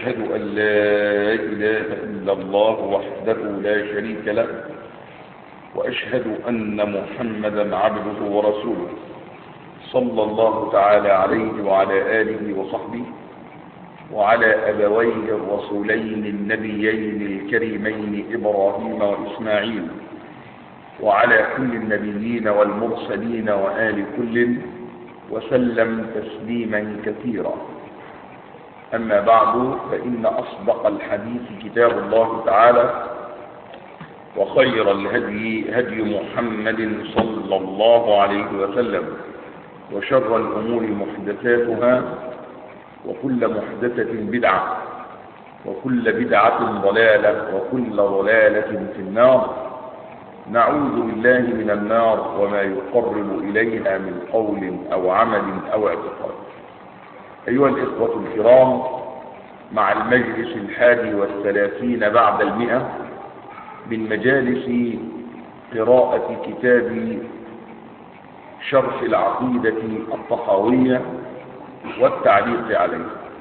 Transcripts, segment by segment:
وأشهد أن لا إله إلا الله وحده لا شريك له، وأشهد أن محمدا عبده ورسوله صلى الله تعالى عليه وعلى آله وصحبه وعلى أبويه الرسولين النبيين الكريمين إبراهيم وإسماعيل وعلى كل النبيين والمرسلين وآل كل وسلم تسليما كثيرا. أما بعد، فإن أصدق الحديث كتاب الله تعالى، وخير الهدي هدي محمد صلى الله عليه وسلم، وشر الأمور محدثاتها، وكل محدثة بدعة، وكل بدعة ضلالة، وكل ضلالة في النار. نعوذ بالله من النار وما يقرب إليها من قول أو عمل أو اعتقاد. أيها الإخوة الكرام، مع المجلس 31 بعد 100 من مجالس قراءة كتاب شرح العقيدة الطحاوية والتعليق عليه،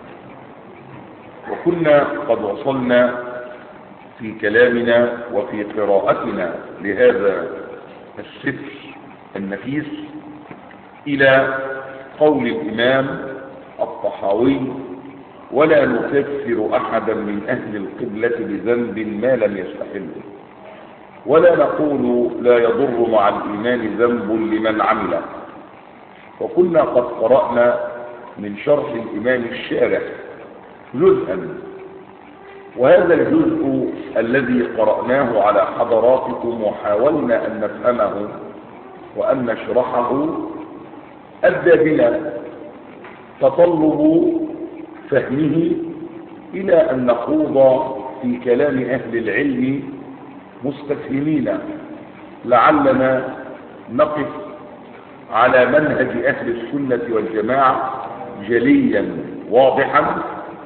وكنا قد وصلنا في كلامنا وفي قراءتنا لهذا السفر النفيس إلى قول الإمام الطحاوي: ولا نكفر أحدا من أهل القبلة بذنب ما لم يستحله، ولا نقول لا يضر مع الإيمان ذنب لمن عمله. وكنا قد قرأنا من شرح الإمام الشارح جزءا، وهذا الجزء الذي قرأناه على حضراتكم وحاولنا أن نفهمه وأن نشرحه أدى بنا تطلب فهمه إلى أن نخوض في كلام أهل العلم مستفهمين، لعلنا نقف على منهج أهل السنة والجماعة جليا واضحا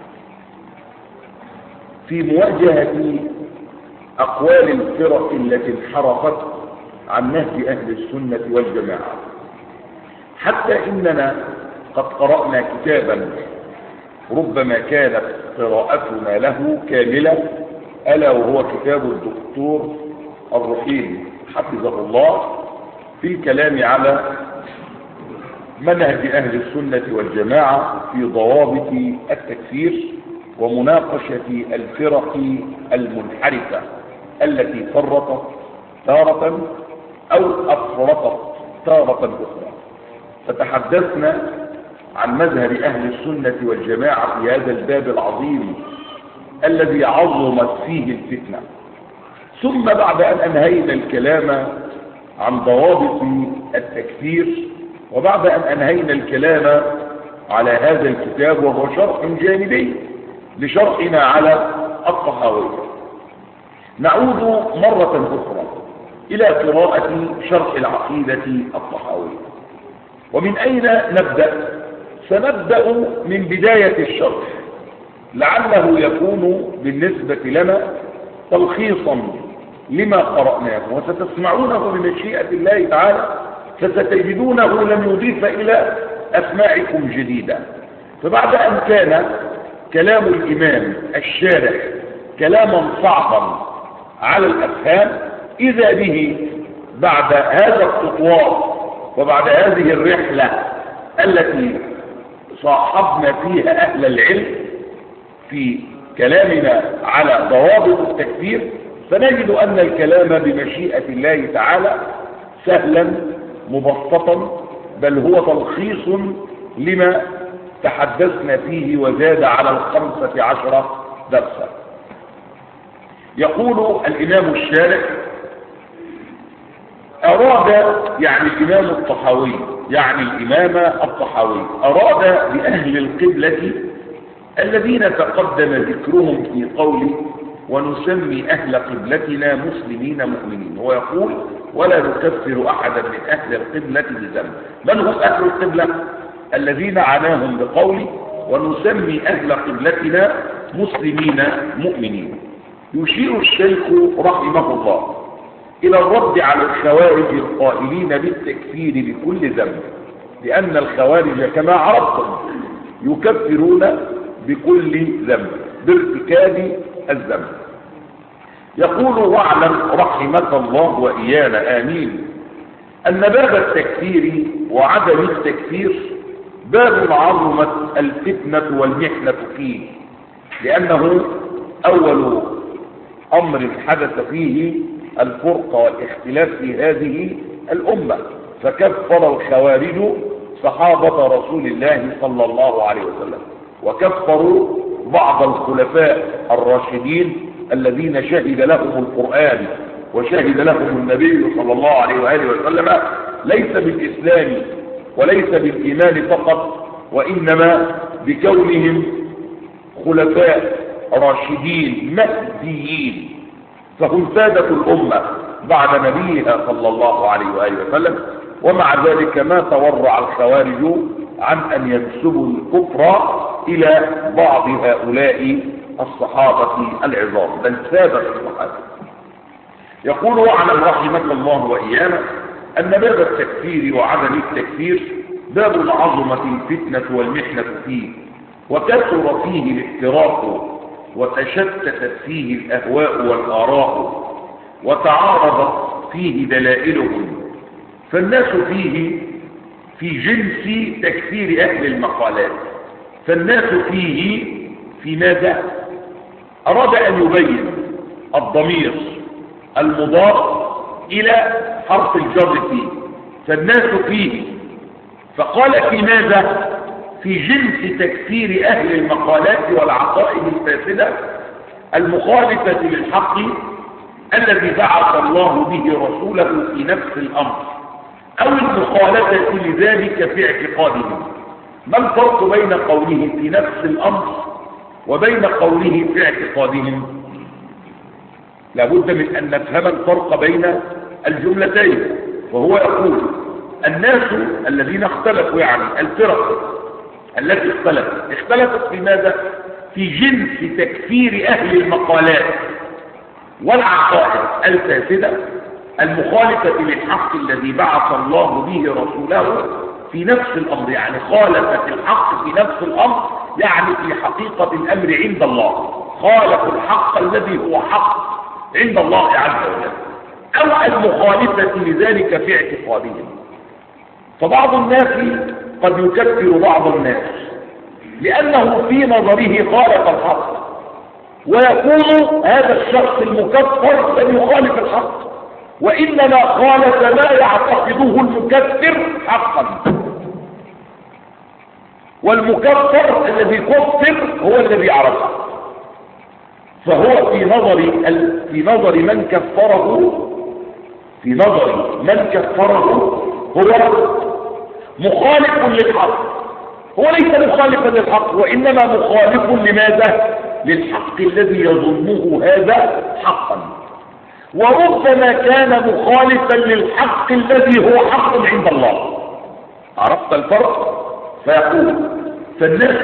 في مواجهة أقوال الفرق التي انحرفت عن نهج أهل السنة والجماعة. حتى إننا قد قرأنا كتابا ربما كانت قراءتنا له كاملة، ألا وهو كتاب الدكتور الرحيم حفظه الله في الكلام على منهج أهل السنة والجماعة في ضوابط التكفير ومناقشة الفرق المنحرفة التي فرطت تارة أو أفرطت تارة أخرى. فتحدثنا عن مذهب أهل السنة والجماعة في هذا الباب العظيم الذي عظمت فيه الفتنة. ثم بعد أن أنهينا الكلام عن ضوابط التكفير، وبعد أن أنهينا الكلام على هذا الكتاب وهو شرح جانبي لشرحنا على الطحاوي، نعود مرة أخرى إلى قراءة شرح العقيدة الطحاوية. ومن أين نبدأ؟ سنبدأ من بداية الشرح، لعله يكون بالنسبة لنا تلخيصا لما قرأناه، وستسمعونه بمشيئة الله تعالى فستجدونه لم يضيف إلى أسماعكم جديدا. فبعد أن كان كلام الإمام الشارح كلاما صعبا على الأفهام، إذا به بعد هذا الخطوات وبعد هذه الرحلة التي صاحبنا فيها أهل العلم في كلامنا على ضوابط التكفير، فنجد أن الكلام بمشيئة الله تعالى سهلا مبسطا، بل هو تلخيص لما تحدثنا فيه وزاد على 15 درسا. يقول الإمام الشارح: أراد، يعني الإمام الطحاوي، يعني الإمام الطحاوي أراد بأهل القبلة الذين تقدم ذكرهم في قوله: ونسمي أهل قبلتنا مسلمين مؤمنين. هو يقول: ولا نكفر أحدا من أهل القبلة بذنب. من هم أهل القبلة؟ الذين عناهم بقوله: ونسمي أهل قبلتنا مسلمين مؤمنين. يشير الشيخ رحمه الله إلى الرد على الخوارج القائلين بالتكفير بكل ذنب، لأن الخوارج كما عرفتم يكفرون بكل ذنب. بارتكاب الذنب. يقول: واعلم رحمك الله وإيانا آمين أن باب التكفير وعدم التكفير باب عظمت الفتنة والمحنة فيه، لأنه أول أمر حدث فيه الفرقة والاختلاف في هذه الأمة، فكفر الخوارج صحابة رسول الله صلى الله عليه وسلم، وكفروا بعض الخلفاء الراشدين الذين شهد لهم القرآن وشهد لهم النبي صلى الله عليه وآله وسلم ليس بالإسلام وليس بالإيمان فقط، وإنما بكونهم خلفاء راشدين مهديين، فهم سادة الأمة بعد نبيها صلى الله عليه وآله وسلم. ومع ذلك ما تورع الخوارج عن أن ينسبوا الكفر إلى بعض هؤلاء الصحابة العظام، بل سادة الصحابة. يقول: واعلم رحمك الله وإيانا أن باب التكفير وعدم التكفير باب عظمت الفتنة والمحنة فيه، وكثر فيه الافتراق، وتشتتت فيه الأهواء والآراء، وتعارضت فيه دلائلهم، فالناس فيه في جنس تكفير أهل المقالات. فالناس فيه في ماذا؟ أراد أن يبين الضمير المضاف إلى حرف الجر فيه، فالناس فيه، فقال في ماذا؟ في جنس تكفير أهل المقالات والعقائد الفاسدة المخالفة للحق الذي بعث الله به رسوله في نفس الأمر، أو المخالفة لذلك في اعتقادهم. ما الفرق بين قوله في نفس الأمر وبين قوله في اعتقادهم؟ لابد من أن نفهم الفرق بين الجملتين. وهو يقول: الناس الذين اختلفوا، يعني الفرق التي اختلفت في ماذا؟ في جنس تكفير أهل المقالات والعقائد الفاسدة المخالفة للحق الذي بعث الله به رسوله في نفس الأمر، يعني خالفت الحق في نفس الأمر، يعني في حقيقة الأمر عند الله، خالفوا الحق الذي هو حق عند الله عز وجل، أو المخالفة لذلك في اعتقادهم. فبعض الناس قد يكفر بعض الناس لأنه في نظره خالف الحق، ويكون هذا الشخص المكفر لم يخالف الحق، وإنما خالف ما يعتقده المكفر حقا. والمكفر الذي كفر هو الذي يعرفه، فهو في نظر من كفره هو مخالف للحق. هو ليس مخالفا للحق، وإنما مخالف لماذا؟ للحق الذي يظنه هذا حقا، وربما كان مخالفا للحق الذي هو حق عند الله. عرفت الفرق؟ فيقول: فالناس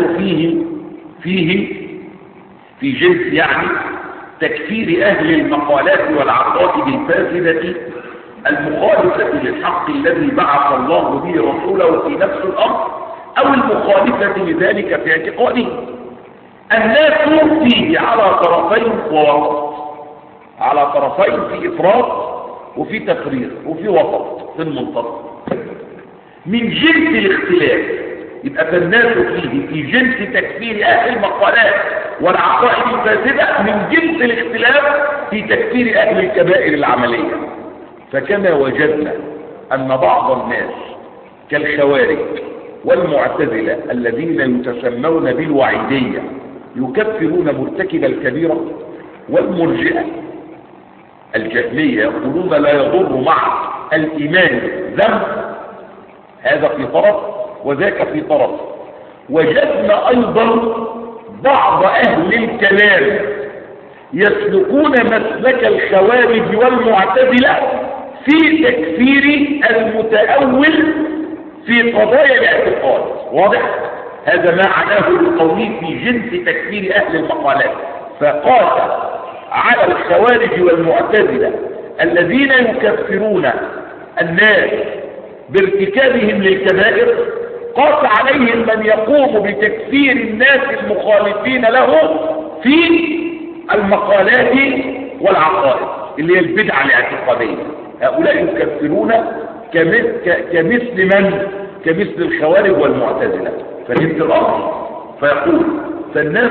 في جنس، يعني تكفير أهل المقالات والعقائد الفاسدة المخالفة للحق الذي بعث الله به رسوله في نفس الأمر، أو المخالفة لذلك في اعتقاده. الناس فيه على طرفين ووسط، على طرفين، في إفراط وفي تفريط وفي وسط في المنتصف، من جنس الاختلاف. يبقى فالناس فيه في جنس تكفير أهل المقالات والعقائد الفاسدة من جنس الاختلاف في تكفير أهل الكبائر العملية. فكما وجدنا أن بعض الناس كالخوارج والمعتزلة الذين يتسمون بالوعيدية يكفرون مرتكب الكبيرة، والمرجئة الجهمية يقولون لا يضر مع الإيمان ذنب، هذا في طرف وذاك في طرف. وجدنا أيضا بعض أهل الكلام يسلكون مسلك الخوارج والمعتزلة في تكفير المتأول في قضايا الاعتقاد. واضح؟ هذا ما عناه بقوله في جنس تكفير أهل المقالات. فقال على الخوارج والمعتزلة الذين يكفرون الناس بارتكابهم للكبائر، قاس عليهم من يقوم بتكفير الناس المخالفين له في المقالات والعقائد اللي هي البدعة الاعتقادية. هؤلاء يكفرون كمثل من؟ كمثل الخوارج والمعتزلة. فهمت الأمر؟ فيقول فالناس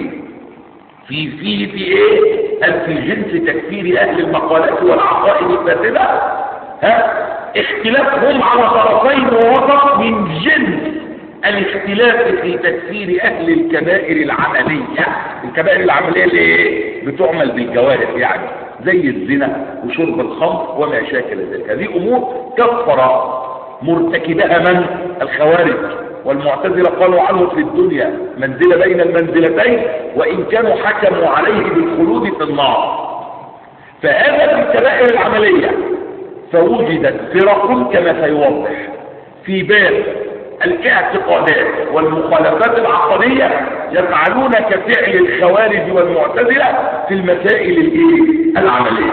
فيه في ايه؟ في جنس تكفير اهل المقالات والعقائد الفاسدة اختلافهم على طرفين ووسط من جنس الاختلاف في تكفير اهل الكبائر العملية. الكبائر العملية اللي ايه؟ بتعمل بالجوارح، يعني زي الزنا وشرب الخمر وما شاكل ذلك. هذه امور كفر مرتكبها من؟ الخوارج والمعتزلة. قالوا عنه في الدنيا منزلة بين المنزلتين، وإن كانوا حكموا عليه بالخلود في النار. فهذا في الكبائر العملية. فوجدت فرق كما سيوضح في باب الاعتقادات والمخالفات العقدية يفعلون كفعل الخوارج والمعتزلة في المسائل العملية.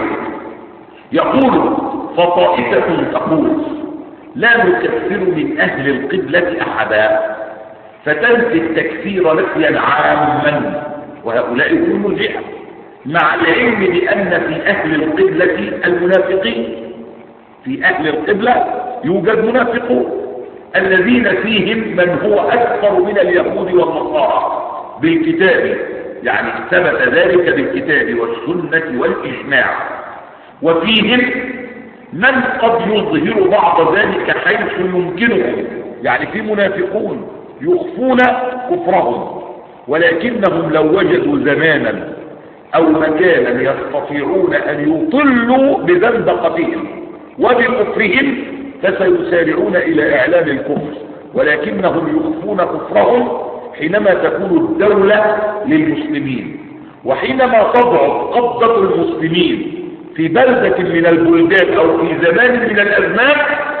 يقول فطائفة تقول لا نكفر من أهل القبلة أحدا، فتنفي التكفير نفيا عاما، وهؤلاء هم المرجئة، مع العلم بأن في أهل القبلة المنافقين. في أهل القبلة يوجد منافقون الذين فيهم من هو أكثر من اليهود والنصارى بالكتاب، يعني ثبت ذلك بالكتاب والسنة والإجماع. وفيهم من قد يظهر بعض ذلك حيث يمكنهم، يعني في منافقون يخفون كفرهم، ولكنهم لو وجدوا زمانا أو مكانا يستطيعون أن يطلوا بزندقتهم وبكفرهم فسيسارعون إلى إعلان الكفر، ولكنهم يخفون كفرهم حينما تكون الدولة للمسلمين. وحينما تضعف قبضة المسلمين في بلدة من البلدان أو في زمان من الأزمان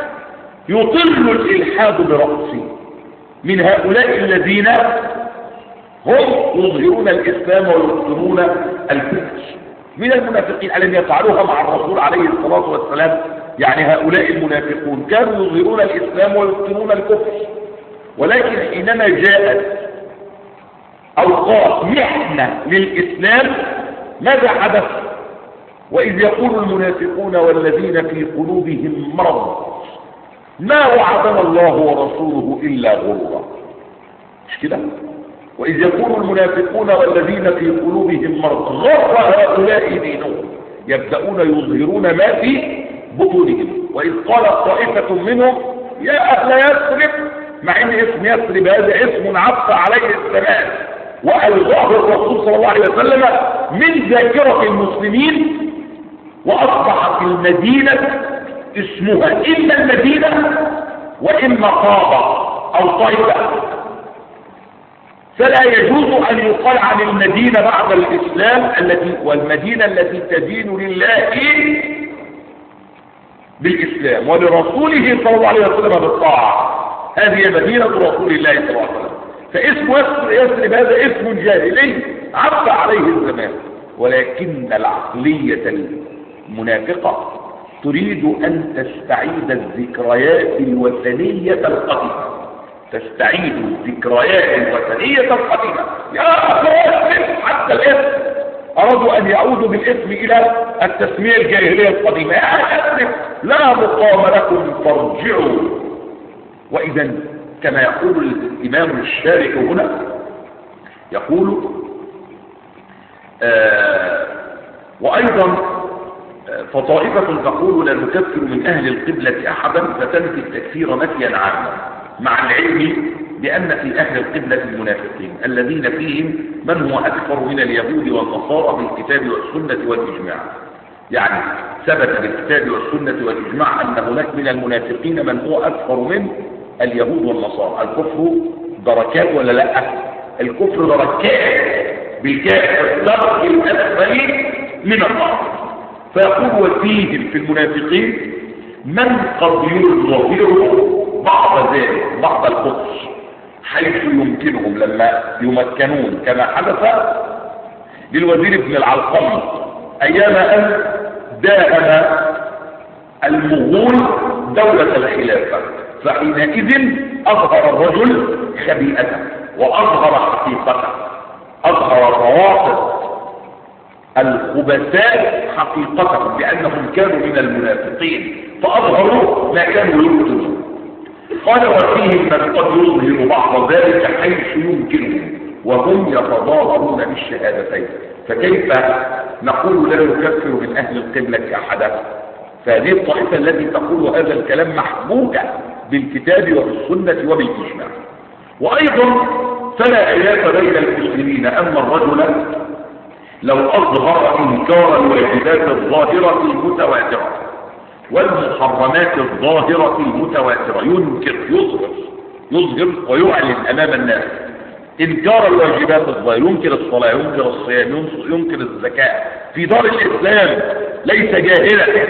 يطل الإلحاد برأسه من هؤلاء الذين هم يظهرون الإسلام ويبطنون الكفر من المنافقين الذين يفعلوها مع الرسول عليه الصلاة والسلام. يعني هؤلاء المنافقون كانوا يظهرون الإسلام ويبطنون الكفر، ولكن حينما جاءت أوقات محنة للإسلام ماذا حدث؟ وإذ يقول المنافقون والذين في قلوبهم مرض ما وعدنا الله ورسوله إلا غرورا. مش كده؟ وإذ يقول المنافقون والذين في قلوبهم مرض غر هؤلاء دينهم، يبدأون يظهرون ما في بطونهم. وإذ قالت طائفة منهم يا أهل يثرب، مع إن اسم يثرب هذا اسم عفى عليه الزمان وألغاه الرسول صلى الله عليه وسلم من ذاكرة المسلمين، وأصبحت المدينة اسمها إما المدينة وإما طابة أو طيبة، فلا يجوز أن يقال عن المدينة بعد الإسلام والمدينة التي تدين لله بالإسلام ولرسوله صلى الله عليه وسلم بالطاعة. هذه مدينة رسول الله صلى الله عليه وسلم. فاسم يثرب هذا اسم جاهلي عفى عليه الزمان، ولكن العقلية المنافقة تريد أن تستعيد الذكريات الوثنية القديمة. تستعيد الذكريات الوثنية القديمة. يا أخوة حتى الاسم أرادوا أن يعودوا بالاسم إلى التسمية الجاهلية القديمة. يا أخوة لا مقام لكم فارجعوا. وإذا كما يقول الإمام الشارح هنا يقول وأيضا فطائفة تقول لا نكفر من أهل القبلة أحدا فتنفي التكفير نفيا عاما، مع العلم بأن في أهل القبلة المنافقين الذين فيهم من هو أكثر من اليهود والنصارى بالكتاب والسنة والإجماع. يعني ثبت بالكتاب والسنة والإجماع أن هناك من المنافقين من هو أكثر من اليهود والنصارى. الكفر دركات ولا لا؟ الكفر دركات بالكاف الدرك الأسفل من النار. فيقول وفيهم في المنافقين من قد يظهر بعض ذلك بعض الكفر حيث يمكنهم لما يمكنون، كما حدث للوزير ابن العلقمي أيام أن داهم المغول دولة الخلافة، فحينئذ أظهر الرجل خبيئته وأظهر حقيقته. أظهر روافض الخبثاء حقيقتهم لأنهم كانوا من المنافقين فأظهروا ما كانوا يبطلون. قال وفيهم من قد يظهر بعض ذلك حيث يمكنه وهم يتظاهرون بالشهادتين. فكيف نقول لا نكفر من أهل القبلة أحدا؟ فهذه الطائفة التي تقول هذا الكلام محبوكة بالكتاب وبالسنة وبالإجماع. وأيضا فلا خلاف بين المسلمين أن الرجل لو أظهر إنكار الواجبات الظاهرة المتواترة والمحرمات الظاهرة المتواترة، يظهر ويعلن أمام الناس إنكار الواجبات الظاهرة، ينكر الصلاة، ينكر الصيام، ينكر الزكاة في دار الإسلام ليس جاهلا،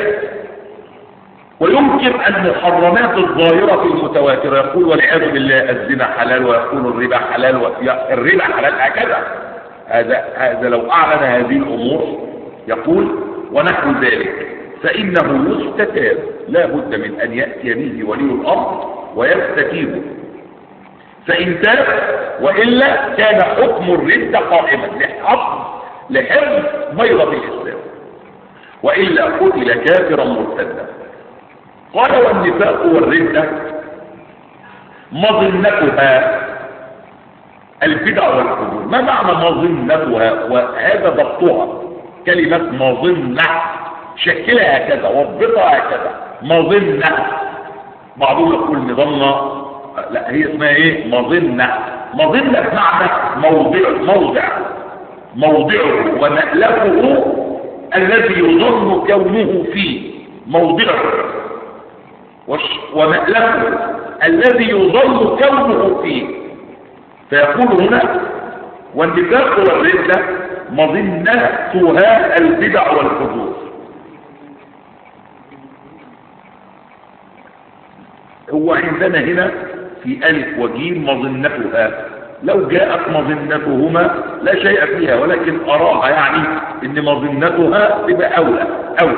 وينكر المحرمات الظاهرة المتواترة، يقول والعياذ بالله الزنا حلال ويقول الربا حلال والربا حلال هكذا. هذا لو أعلن هذه الأمور يقول ونحو ذلك فإنه يستتاب، لا بد من أن يأتي به ولي الأمر ويستتيبه، فإن تاب وإلا كان حكم الردة قائما لحفظ بيضة الإسلام، وإلا قتل كافرا مرتدا. قال والنفاق والردة مظنتها البدع والفجور. ما معنى مظنتها؟ وهذا ضبطها، كلمة مظنة شكلها هكذا وضبطها هكذا مظنة. بعضهم يقول مظنة، لا هي اسمها ايه؟ مظنة. مظنة بمعنى موضعه ومألفه الذي يظن كونه فيه، موضعه ومألفه الذي يظن كونه فيه. فيقول هنا والنفاق والردة مظنتها البدع والفجور. هو عندنا هنا في ألف وجيم مظنتها، لو جاءت مظنتهما لا شيء فيها، ولكن أراها يعني إن مظنتها تبقى أولى.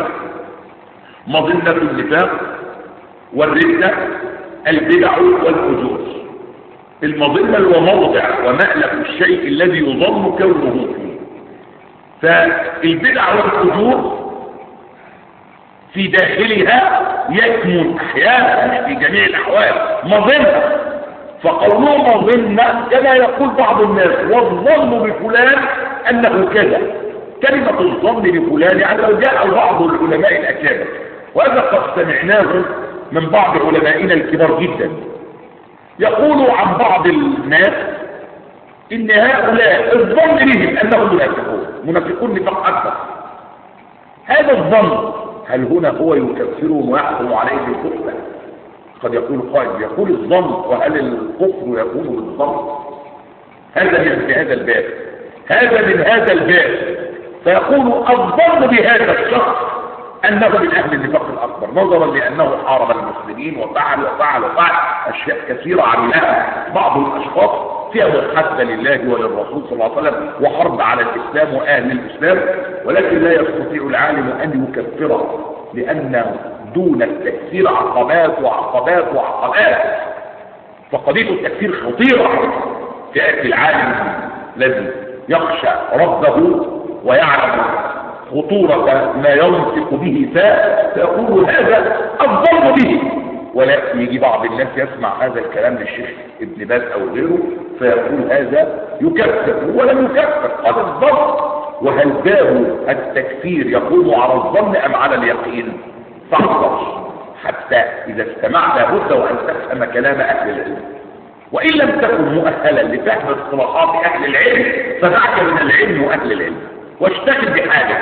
مظنة النفاق والردة البدع والفجور. المظنة هو موضع ومألف الشيء الذي يظن كونه فيه. فالبدع والفجور في داخلها يكمن احيانا في جميع الاحوال مظنة. فقوله مظنة كما يقول بعض الناس والظن بفلان انه كذا. كلمة الظن بفلان يعني لو جاء بعض العلماء الاكابر، وهذا قد سمعناه من بعض علمائنا الكبار جدا، يقول عن بعض الناس ان هؤلاء الظن بهم انهم منافقون نفاق اكبر. هذا الظن هل هنا هو يكفرهم ويحكم عليه بالكفر؟ قد يقول قائل يقول الظن، وهل الكفر يكون بالظن؟ هذا من هذا الباب، هذا من هذا الباب. فيقول الظن بهذا الشخص انه من اهل النفاق الاكبر، نظرا لانه حارب المسلمين وفعل اشياء كثيره عملها بعض الاشخاص فيها محاسبه لله وللرسول صلى الله عليه وسلم وحرب على الاسلام واهل الاسلام، ولكن لا يستطيع العالم ان يكفره، لان دون التكفير عقبات وعقبات وعقبات. فقضيه التكفير خطيره في اهل العالم الذي يخشى ربه ويعلم خطورة ما ينطق به فيقول هذا الظن به. ولكن يجي بعض الناس يسمع هذا الكلام للشيخ ابن باز او غيره فيقول هذا يكفر ولم يكفر، قد الظن. وهل باب التكفير يكون على الظن ام على اليقين؟ فاحذر حتى اذا استمعت لابد وان تفهم كلام اهل العلم، وان لم تكن مؤهلا لفهم اصطلاحات اهل العلم فدعك من العلم واهل العلم واشتغل بحاجة،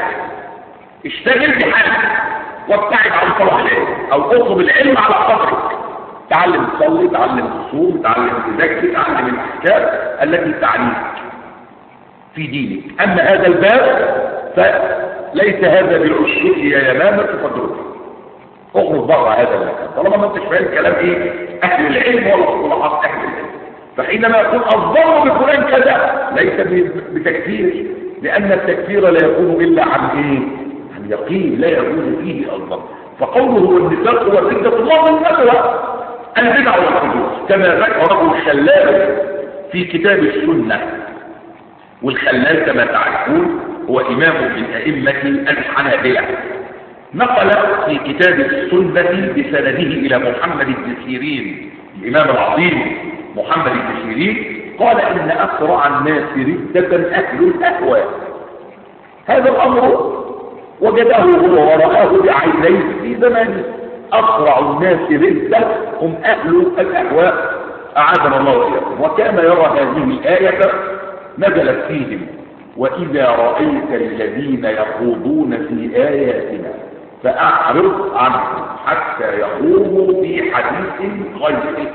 وابتعد عن طلب العلم او اطلب العلم على قدرك. تعلم تصلي، تعلم تصوم، تعلم تزكي، تعلم الاحكام التي تعنيك في دينك. اما هذا الباب فليس هذا بالعشوق يا يمامة تفضلك، اخرج بره هذا المكان طالما ما انتش فاهم كلام ايه اهل العلم ولا اصطلاحات اهل العلم. فحينما يقول الظن بفلان كذا ليس بتكفير، لأن التكفير لا يكون إلا عن إيه؟ عن يقين لا يكون فيه الظن. فقوله والنفاق والردة مظنتها البدع والفجور كما ذكره الشلال في كتاب السنة. والخلال كما تعرفون هو إمام من أئمة الحنابلة، نقل في كتاب السنة بسنده إلى محمد بن سيرين الإمام العظيم محمد بن سيرين قال إن أسرع الناس ردة أهل الأهواء. هذا الأمر وجده هو ورآه بعينيه في زمانه. أسرع الناس ردة هم أهل الأهواء أعاذنا الله وإياكم. وكان يرى هذه الآية نزلت فيهم: وإذا رأيت الذين يخوضون في آياتنا فأعرض عنهم حتى يخوضوا في حديث غيره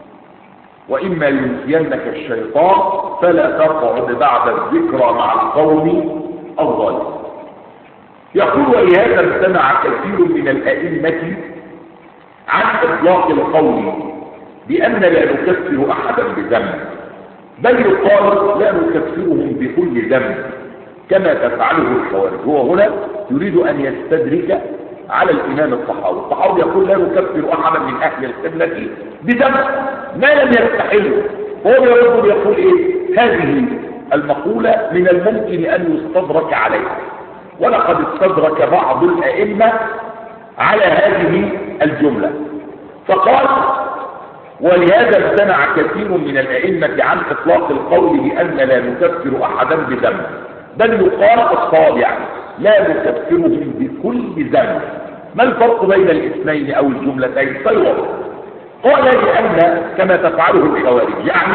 وإما ينسينك الشيطان فلا تقعد بعد الذكرى مع القوم الظالمين. يقول: ولهذا امتنع كثير من الأئمة عن إطلاق القول بأن لا نكفر أحدا بذنب، بل يقال لا نكفرهم بكل ذنب كما تفعله الخوارج. هو هنا يريد أن يستدرك على الإمام الطحاوي. الطحاوي يقول لا نكفر أحدا من أهل القبلة بذنب ما لم يستحله. هو يرد يقول إيه؟ هذه المقولة من الممكن أن يستدرك عليها، ولقد استدرك بعض الأئمة على هذه الجملة فقال: ولهذا امتنع كثير من الأئمة عن إطلاق القول بأن لا نكفر أحدا بذنب، بل يقال الصواب يعني لا نكفرهم بكل ذنب. ما الفرق بين الاثنين أو الجملتين؟ سيوضح. قال: لأن كما تفعله الخوارج، يعني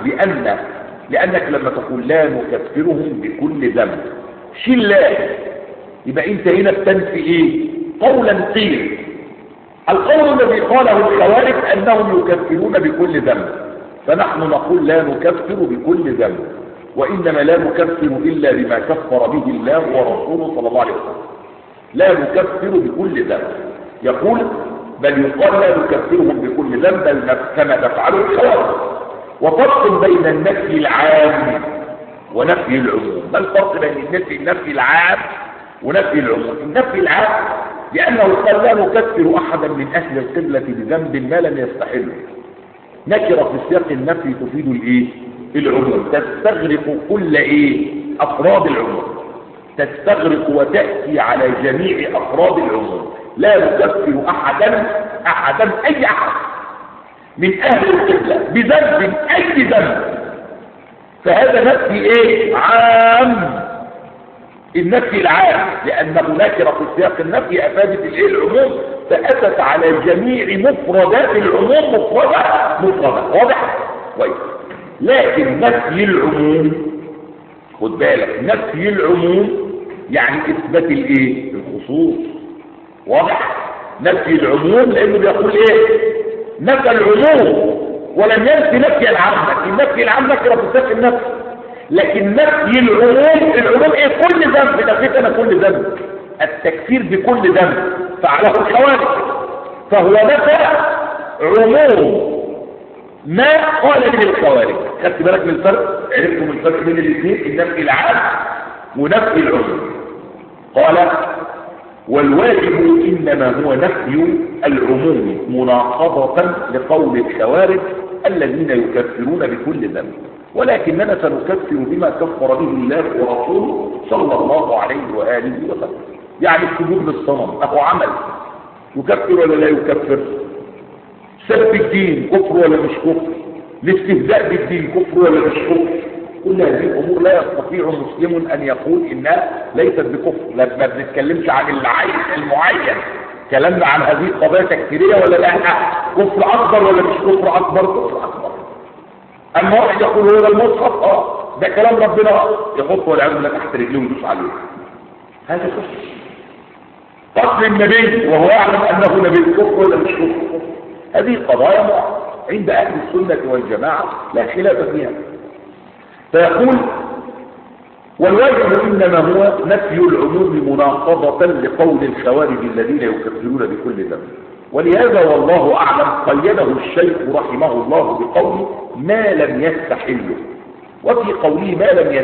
لأنك لما تقول لا نكفرهم بكل ذنب شيل لا، يبقى انت هنا بتنفي ايه؟ قولا قيل. القول الذي قاله الخوارج انهم يكفرون بكل ذنب، فنحن نقول لا نكفر بكل ذنب، وانما لا نكفر الا بما كفر به الله ورسوله صلى الله عليه وسلم. لا نكفر بكل ذنب. يقول: بل يقال لا نكفرهم بكل ذنب بل كما تفعله الخوارج. وفرق بين النفي العام ونفي العموم. ما الفرق بين النفي العام ونفي العموم؟ النفي العام لأنه قال لا نكفر أحدا من أهل القبلة بذنب ما لم يستحله. نكرة في سياق النفي تفيد الايه؟ العموم، تستغرق كل ايه؟ أفراد العموم، تستغرق وتأتي على جميع أفراد العموم. لا نكفر أحدا أي أحد من أهل القبلة بذنب أي ذنب. فهذا نفي ايه؟ عام. النفي العام لأنه نكرة في سياق النفي أفادت الايه؟ العموم، فأتت على جميع مفردات العموم مفردة. واضح؟ كويس. لكن نفي العموم، خد بالك، نفي العموم يعني إثبات الايه؟ الخصوص. واضح؟ نفي العموم لأنه بيقول ايه؟ نفى العموم ولم ينفي نفي العام. النفي العام نكرة في سياق النفي، لكن نفي العموم ايه؟ كل ذنب. نفيت انا كل ذنب، التكفير بكل ذنب فعله الخوارج، فهو نفى عموم ما قال به الخوارج. خدت بالك من الفرق؟ عرفتم الفرق بين الاثنين؟ النفي العام ونفي العموم. قال: والواجب انما هو نفي العموم مناقضة لقول الخوارج الذين يكفرون بكل ذنب، ولكننا سنكفر بما كفر به الله ورسوله صلى الله عليه وآله وسلم. يعني السجود للصنم أهو عمل، يكفر ولا لا يكفر؟ سب الدين كفر ولا مش كفر؟ الاستهزاء بالدين كفر ولا مش كفر؟ كل هذه الأمور لا يستطيع مسلم أن يقول إنها ليست بكفر. ما بنتكلمش عن العين المعين، كلامنا عن هذه القضايا تكفيرية ولا لا؟ كفر أكبر ولا مش كفر أكبر؟ كفر أكبر. أما واحد يقول هو المصحف ده كلام ربنا، يحطه والعياذ بالله تحت رجليه ويدوس عليه، هذا كفر. قتل النبي وهو يعلم أنه نبي كفر ولا مش كفر؟ هذه قضايا عند أهل السنة والجماعة لا خلاف فيها. فيقول: والواجب إنما هو نفي العموم مناقضة لقول الخوارج الذين يكفرون بكل ذنب. ولهذا والله أعلم قيده الشيخ رحمه الله بقول ما لم يستحله. وفي قوله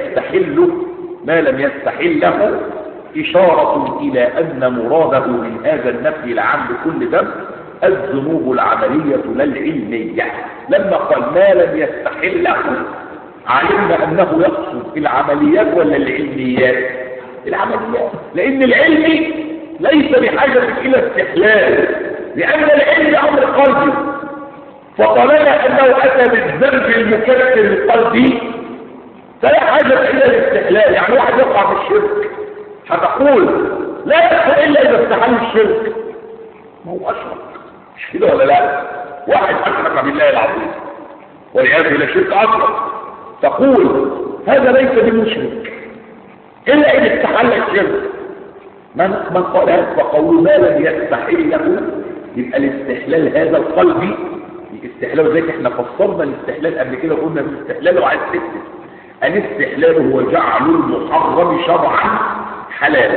ما لم يستحله إشارة إلى أن مراده من هذا النفي العام بكل ذنب الذنوب العملية لا العلمية. لما قال ما لم يستحله علمنا أنه يقصد العمليات ولا العلميات؟ العمليات، لأن العلم ليس بحاجة إلى استحلال، لأن العلم أمر قلبي، فطالما أنه أتى بالذنب المكفر القلبي فلا حاجة إلى الاستحلال. يعني واحد يقع في الشرك هتقول لا يدخل إلا إذا استحل الشرك، ما هو أشرك، مش كده ولا لا؟ واحد أشرك بالله العظيم والعياذ بالله شرك أصغر، تقول هذا ليس بالمشرك إلا إذا استحل الشرك. من قال هذا فقول ما لم يستحل له، يبقى الاستحلال هذا القلبي. الاستحلال زي احنا فسرنا الاستحلال قبل كده، قلنا الاستحلال وعايز تكتب الاستحلال هو جعل المحرم شرعا حلالا،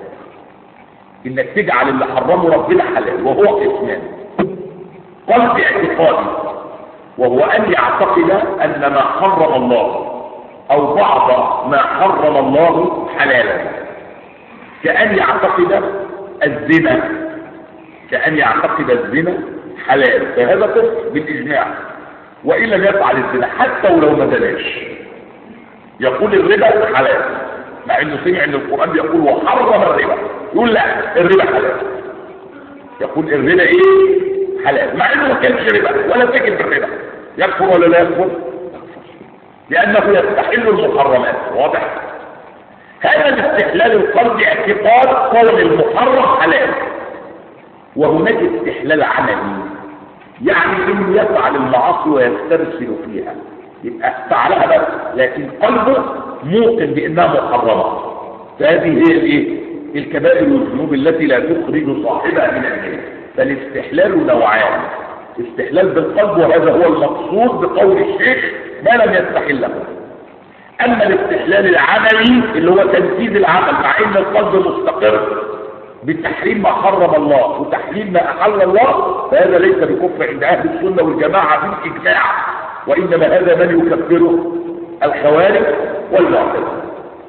انك تجعل اللي حرمه ربنا حلال، وهو قسمان: قلب اعتقادي وهو ان يعتقد ان ما حرم الله او بعض ما حرم الله حلالا، كأن يعتقد الزنا، كأن يعتقد الزنا حلال، فهذا كفر بالإجماع. وإن لم يفعل الزنا حتى ولو ما زناش يقول الربا حلال، مع انه سمع ان القرآن بيقول وحرم الربا، يقول لا الربا حلال، يقول الربا ايه؟ حلال، مع انه ما كانش ربا ولا سكن بالربا. يكفر ولا لا يكفر؟ لأنه يستحل المحرمات. واضح؟ هذا الاستحلال القلبي اعتقاد كون المحرم حلال. وهناك استحلال عملي، يعني انه يفعل المعاصي ويسترسل فيها، يبقى فعلها بس لكن قلبه موقن بانها محرمه، فهذه هي الايه؟ الكبائر والذنوب التي لا تخرج صاحبها من الجنه. فالاستحلال نوعان: استحلال بالقلب وهذا هو المقصود بقول الشيخ ما لم يستحله. اما الاستحلال العملي اللي هو تنفيذ العمل، مع ان القلب مستقر بتحريم ما حرم الله وتحليل ما احل الله، فهذا ليس بكفر عند اهل السنه والجماعه بالاجماع، وانما هذا من يكفره الخوارج والمعتزله.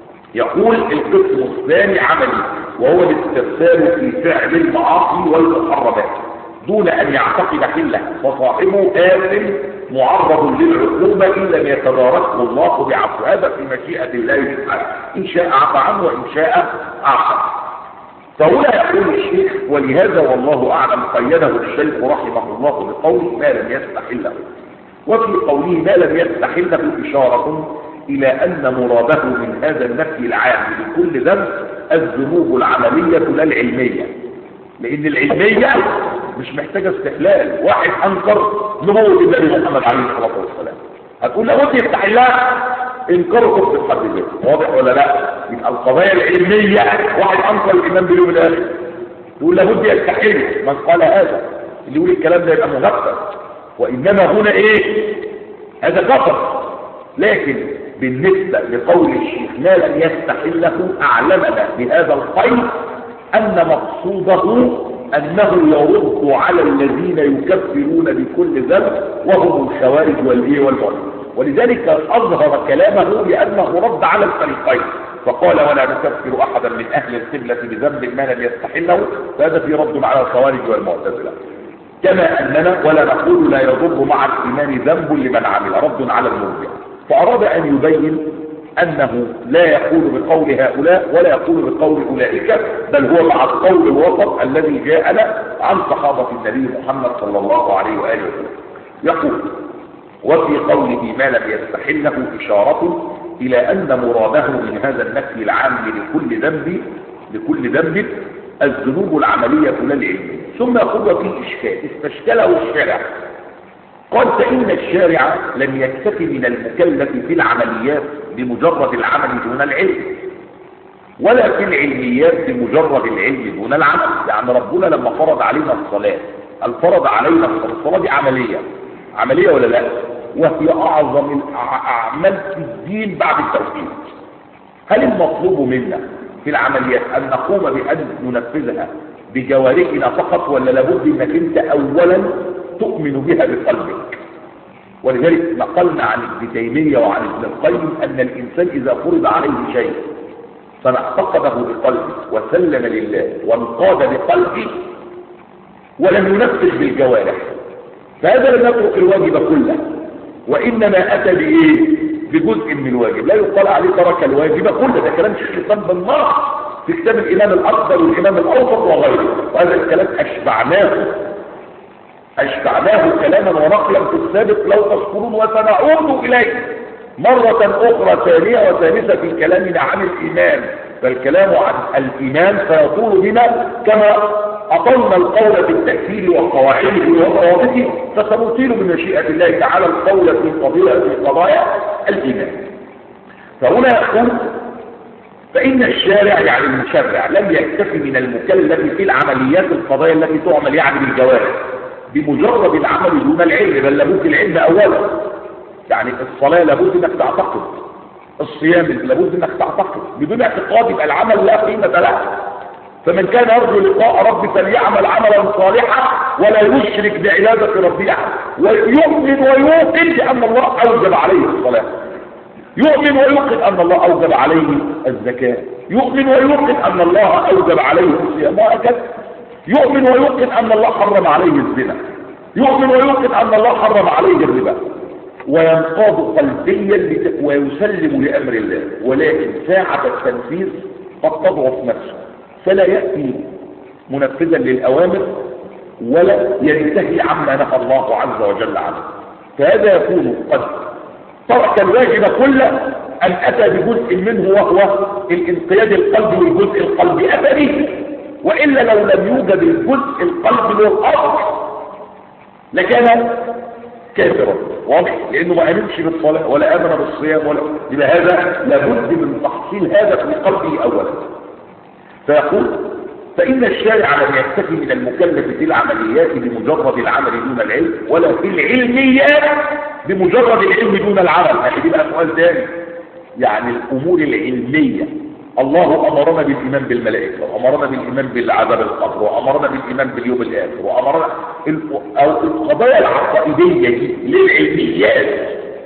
يقول القسم الثاني عملي، وهو الاسترسال في فعل المعاصي والمحرمات دون ان يعتقد حله، فصاحبه آثم معرض للعقوبه ان لم يتداركه الله بعفو. هذا في مشيئه الله سبحانه، ان شاء عفى عنه وان شاء عفى. فهنا يقول الشيخ: ولهذا والله اعلم قيده الشيخ رحمه الله بقول ما لم يستحله، وفي قوله ما لم يستحله اشاره الى ان مراده من هذا النفي العام لكل ذنب الذنوب العمليه لا العلميه، لان العلميه مش محتاجه استحلال. واحد انكر نبوه النبي محمد عليه الصلاه والسلام، هتقول لابد يستحلها، انكاره كفر بحد ذاته. واضح ولا لا؟ يبقى القضايا العلميه، واحد انكر الايمان باليوم الاخر يقول لابد يستحل. من قال هذا اللي يقول الكلام ده يبقى مغفل، وانما هنا ايه؟ هذا كفر. لكن بالنسبه لقول الشيخ ما لم يستحله اعلمنا بهذا القيد ان مقصوده انه يرد على الذين يكفرون بكل ذنب وهم الخوارج والمعتزله، ولذلك اظهر كلامه لانه رد على الفريقين، فقال ولا نكفر احدا من اهل القبله بذنب ما لم يستحله، فهذا في رد على الخوارج والمعتزله. كما اننا ولا نقول لا يضر مع الايمان ذنب لمن عمل، رد على المرجئه. فاراد ان يبين انه لا يقول بقول هؤلاء ولا يقول بقول اولئك، بل هو مع القول الوسط الذي جاءنا عن صحابه النبي محمد صلى الله عليه واله وسلم. يقول: وفي قوله ما لم يستحله اشاره الى ان مراده من هذا النفي العام لكل ذنب الذنوب العمليه لا العلميه. ثم يقول وفي اشكال استشكله الشارع، قال: فإن الشارع لم يكتفي من المكلف في العمليات بمجرد العمل دون العلم، ولا في العلميات بمجرد العلم دون العمل. يعني ربنا لما فرض علينا الصلاة، الفرض علينا الصلاة دي عملية ولا لا؟ وهي أعظم الأعمال في الدين بعد التوحيد. هل المطلوب منا في العمليات أن نقوم بأن ننفذها بجوارحنا فقط، ولا لابد أنك أنت أولا تؤمن بها بقلبك؟ ولذلك نقلنا عن ابن تيمية وعن ابن القيم أن الإنسان إذا فرض عليه شيء فاعتقده بقلبه وسلم لله وانقاد بقلبه ولم ينفذ بالجوارح، فهذا لم يترك الواجب كله، وإنما أتى بإيه؟ بجزء من الواجب، لا يقال عليه ترك الواجب كله. ده كلام شيخ الاسلام بالنص في كتاب الامام الاكبر والامام الاوسط وغيره، وهذا الكلام اشبعناه كلاما ونقلا في السابق لو تذكرون، وسنعود اليه مرة اخرى ثانية وثالثة في كلامنا عن الايمان. فالكلام عن الايمان سيطول بنا كما اطلنا القول في التأثير وقواعده وضوابطه، فسنطيل بمشيئة الله تعالى القول في قضايا الايمان. فهنا يقول فإن الشارع يعني المشرع لم يكتفي من المكلف في العمليات القضايا التي تعمل يعني بالجوارح بمجرد العمل دون العلم، بل لابد العلم اولا. يعني الصلاة لابد انك تعتقد، الصيام لابد انك تعتقد، بدون اعتقاد يبقى العمل لا قيمة له. فمن كان يرجو لقاء ربه فليعمل عملا صالحا ولا يشرك بعبادة ربه احد، ويؤمن ويوقن بأن الله أوجب عليه الصلاة، يؤمن ويوقن أن الله أوجب عليه الزكاة، يؤمن ويوقن أن الله أوجب عليه الصيام، وهكذا. يؤمن ويوقن أن الله حرم عليه الزنا، يؤمن ويوقن أن الله حرم عليه الربا، وينقاد قلبيا ويسلم لأمر الله. ولكن ساعة التنفيذ قد تضعف نفسه، فلا يأتي منفذا للأوامر ولا ينتهي عما نهى الله عز وجل عنه. فهذا يكون قد ترك الواجب كله أن أتى بجزء منه وهو الانقياد القلبي، والجزء القلبي أتى به. وإلا لو لم يوجد الجزء القلبي والأرض لكان كافرا، واضح، لأنه ما آمنش بالصلاة ولا آمن بالصيام ولا يبقى هذا لابد من تحصيل هذا في قلبه أولا. فيقول فإن الشارع لم يكتفي من المكلف في العمليات بمجرد العمل دون العلم، ولا في العلميات بمجرد العلم دون العمل. هذه بقى سؤال ثاني، يعني الأمور العلمية الله أمرنا بالإيمان بالملائكة، وأمرنا بالإيمان بالعذاب القبر، وأمرنا بالإيمان باليوم الآخر، وأمرنا أو القضايا العقائدية دي للعلميات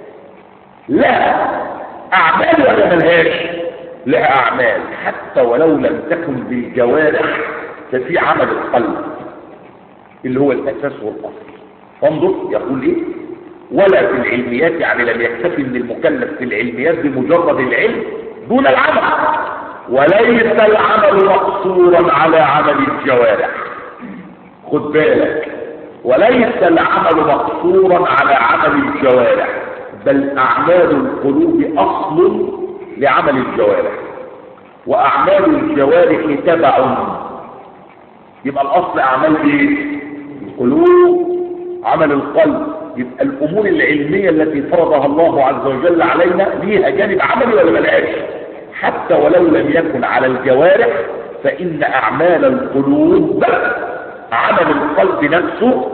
لها أعمال ولا ملهاش؟ لها أعمال، حتى ولو لم تكن بالجوارح ففي عمل القلب اللي هو الأساس والأصل. انظر يقول إيه؟ ولا في العلميات، يعني لم يكتفي من المكلف في العلميات بمجرد العلم دون العمل، وليس العمل مقصورا على عمل الجوارح. خد بالك، وليس العمل مقصورا على عمل الجوارح، بل أعمال القلوب أصل لعمل الجوارح، وأعمال الجوارح تبع. يبقى الأصل أعمال إيه؟ القلوب، عمل القلب. يبقى الأمور العلمية التي فرضها الله عز وجل علينا ليها جانب عملي ولا ملهاش؟ حتى ولو لم يكن على الجوارح، فإن أعمال القلوب عمل القلب نفسه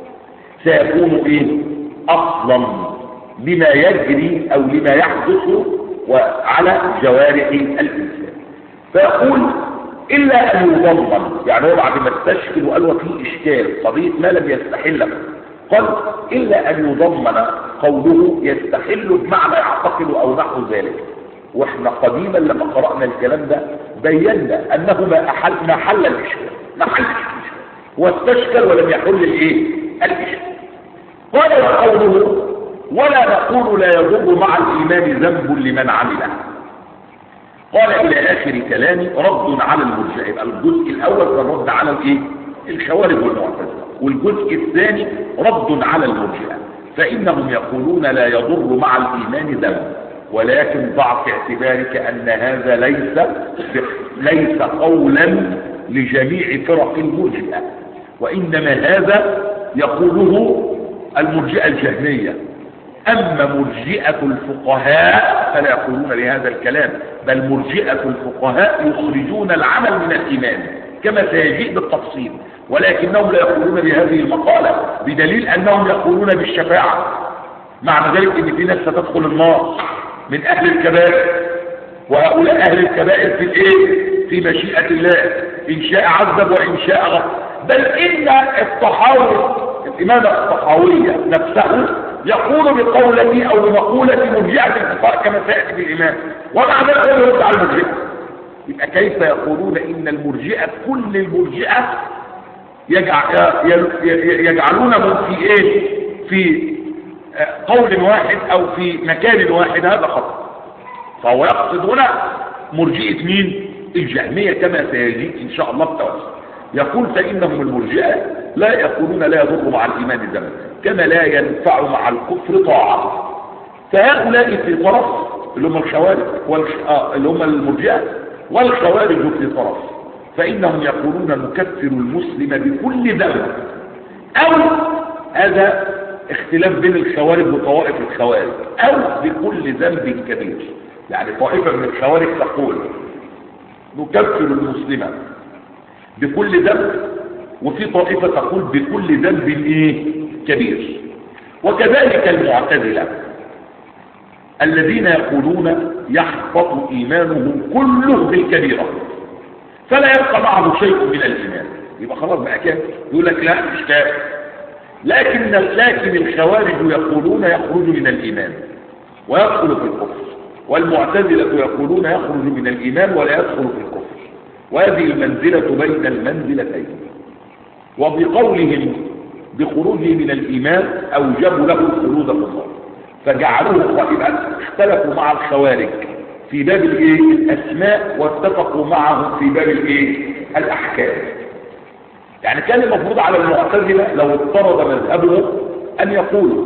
سيكون إيه؟ أصلا لما يجري أو لما يحدث وعلى جوارح الإنسان. فيقول إلا أن يضمن، يعني هو بعد ما استشكل وقال وفي إشكال قضية ما لم يستحله، قال إلا أن يضمن قوله يستحل بمعنى يعتقد أو نحو ذلك. واحنا قديما لما قرأنا الكلام ده بينا أنه ما حل الإشكال، ما حل الإشكال، واستشكل ولم يحل الإيه؟ الإشكال. قال وقوله ولا نقول لا يضر مع الإيمان ذنب لمن عمله. قال إلى آخر كلامي رد على المرجئة. يبقى الجزء الأول كان رد على الإيه؟ الخوارج والمعتزلة، والجزء الثاني رد على المرجئة. فإنهم يقولون لا يضر مع الإيمان ذنب، ولكن ضع في اعتبارك أن هذا ليس قولا لجميع فرق المرجئة، وإنما هذا يقوله المرجئة الجهمية. أما مرجئة الفقهاء فلا يقولون بهذا الكلام، بل مرجئة الفقهاء يخرجون العمل من الإيمان كما سيجيء بالتفصيل، ولكنهم لا يقولون بهذه المقالة، بدليل أنهم يقولون بالشفاعة. معنى ذلك أن في ناس ستدخل النار من أهل الكبائر، وهؤلاء أهل الكبائر في الإيه؟ في مشيئة الله، إن شاء عذب وإن شاء غفر. بل إن الطحاوي، الإمام الطحاوية نفسه يقول بقولتي أو بمقولة مرجئة الفقهاء كما سيأتي بالإمام، ومع ذلك هو يرد على المرجئة. يبقى كيف يقولون إن المرجئة كل المرجئة يجعلونهم في إيه؟ في قول واحد او في مكان واحد هذا خطأ. فهو يقصد هنا مرجئة مين؟ الجهمية كما سيجيء ان شاء الله بالتوسع. يقول فإنهم المرجئة لا يقولون لا يضر مع الإيمان ذنب كما لا ينفع مع الكفر طاعة. فهؤلاء في طرف اللي هم الخوارج اللي هم المرجئة، والخوارج في طرف، فإنهم يقولون نكفر المسلم بكل ذنب، أو هذا اختلاف بين الخوارج وطوائف الخوارج، أو بكل ذنب كبير. يعني طائفة من الخوارج تقول نكفر المسلم بكل ذنب، وفي طائفة تقول بكل ذنب كبير. وكذلك المعتزلة الذين يقولون يحبط إيمانه كله بالكبيرة فلا يبقى معه شيء من الإيمان، يبقى خلاص بقى كافر، يقول لك لا مش كافر. لكن الخوارج يقولون يخرج من الإيمان ويدخل في الكفر، والمعتزلة يقولون يخرج من الإيمان ولا يدخل في الكفر. وهذه المنزلة بين المنزلتين. وبقولهم بخروجه من الإيمان أوجبوا له الخلود في النار، فجعلوه قائما. اختلفوا مع الخوارج في باب الأسماء واتفقوا معهم في باب الأحكام. يعني كان المفروض على المعتزلة لو اضطرد مذهبهم أن يقولوا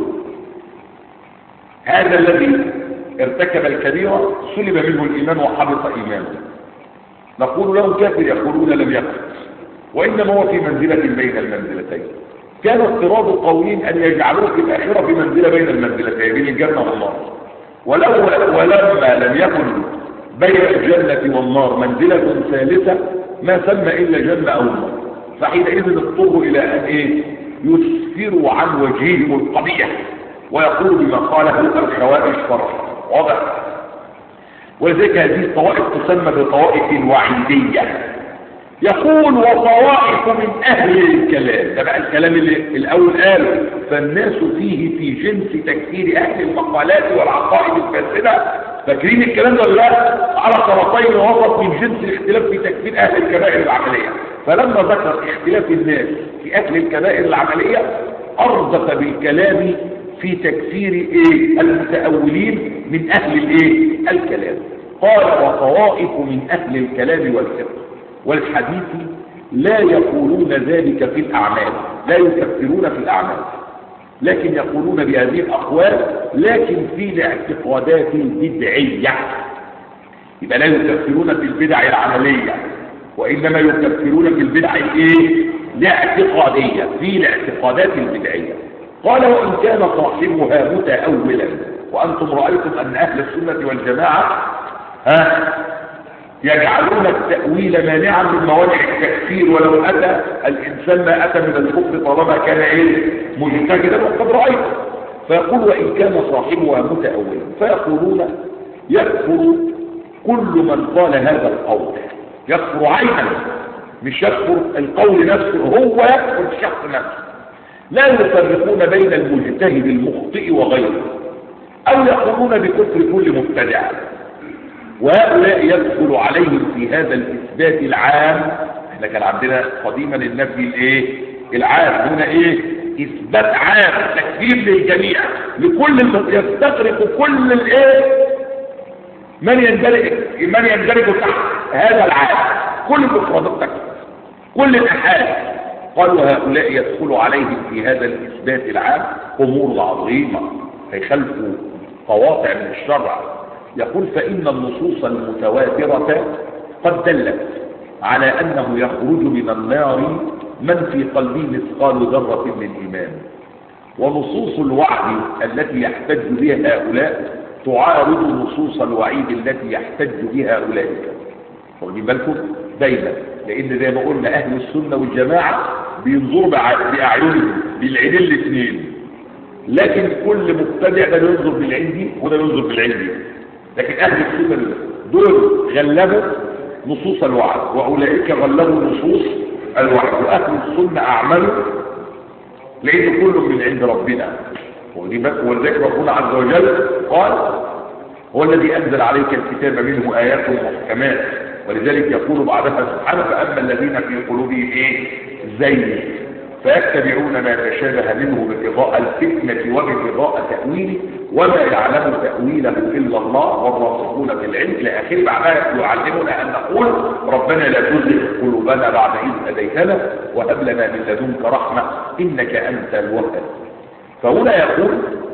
هذا الذي ارتكب الكبيرة سلب منه الإيمان وحبط إيمانه، نقول له كافر، يقولون لم يكفر، وإنما هو في منزلة بين المنزلتين. كان اضطراد قويين أن يجعلوه في الآخرة في منزلة بين المنزلتين بين الجنة والنار، ولما لم يكن بين الجنة والنار منزلة ثالثة ما سمى إلا جنة أو نار، فحينئذ اضطروا إلى أن يسفروا عن وجههم القبيح ويقولوا بما قاله الخوارج فرق واضح. ولذلك هذه الطوائف تسمى بطوائف وعيدية. يقول وطوائف من أهل الكلام، ده بقى الكلام اللي الأول قاله، فالناس فيه في جنس تكفير أهل المقالات والعقائد الفاسدة. فاكرين الكلام ده ولا لا؟ على طرفين وسط من جنس الاختلاف في تكفير أهل الكبائر العملية. فلما ذكر اختلاف الناس في أهل الكبائر العملية أرضف بالكلام في تكفير المتأولين من أهل الكلام. قال وطوائف من أهل الكلام والفقه والحديث لا يقولون ذلك في الأعمال، لا يكفرون في الأعمال، لكن يقولون بهذه الأقوال لكن في الاعتقادات البدعية. يبقى لا يكفرون في البدع العملية، وإنما يكفرون في البدع الاعتقادية، في الاعتقادات البدعية. قال وإن كان صاحبها متأولا، وأنتم رأيتم أن أهل السنة والجماعة يجعلون التأويل مانعا من موانع التكفير، ولو أتى الإنسان ما أتى من الكفر طالما كان مجتهدا وقد رأيت. فيقول وإن كان صاحبها متأولا، فيقولون يكفر كل من قال هذا القول، يكفر عينا، مش يكفر القول نفسه، هو يكفر الشخص نفسه. لا يفرقون بين المجتهد المخطئ وغيره، أو يقولون بكفر كل مبتدع. وهؤلاء يدخل عليهم في هذا الإثبات العام. احنا كان عندنا قديما النفي العام، هنا إثبات عام، تكفير للجميع، لكل يستغرق كل من يندرج تحت هذا العام، كل المفردات تكفر، كل الأحاد. قالوا هؤلاء يدخل عليهم في هذا الإثبات العام أمور عظيمة هيخلفوا قواطع من الشرع. يقول فإن النصوص المتواترة قد دلت على أنه يخرج من النار من في قلبه مثقال ذرة من إيمان، ونصوص الوعد التي يحتج بها هؤلاء تعارض نصوص الوعيد التي يحتج بها أولئك. واخدين بالكم؟ دايما، لأن زي ما قلنا أهل السنة والجماعة بينظروا بأعينهم بالعينين الاثنين، لكن كل مبتدع ده ينظر بالعين دي وده ينظر بالعين دي. لكن أهل السنة دول غلبوا نصوص الوعد، وأولئك غلبوا نصوص الوعد. وأهل السنة أعملوا لأن كل من عند ربنا. ولذلك ربنا عز وجل قال هو الذي أنزل عليك الكتاب منه آيات محكمات، ولذلك يقول بعدها سبحانه فأما الذين في قلوبهم زيغ فيتبعون ما تشابه منه ابتغاء الفتنة وابتغاء تأويله وما يعلم تأويله إلا الله والراسخون في العلم إلى آخره. بعدها يعلمنا أن نقول ربنا لا تزغ قلوبنا بعد إذ هديتنا وهب لنا من لدنك رحمة إنك أنت الوهاب. فهنا يقول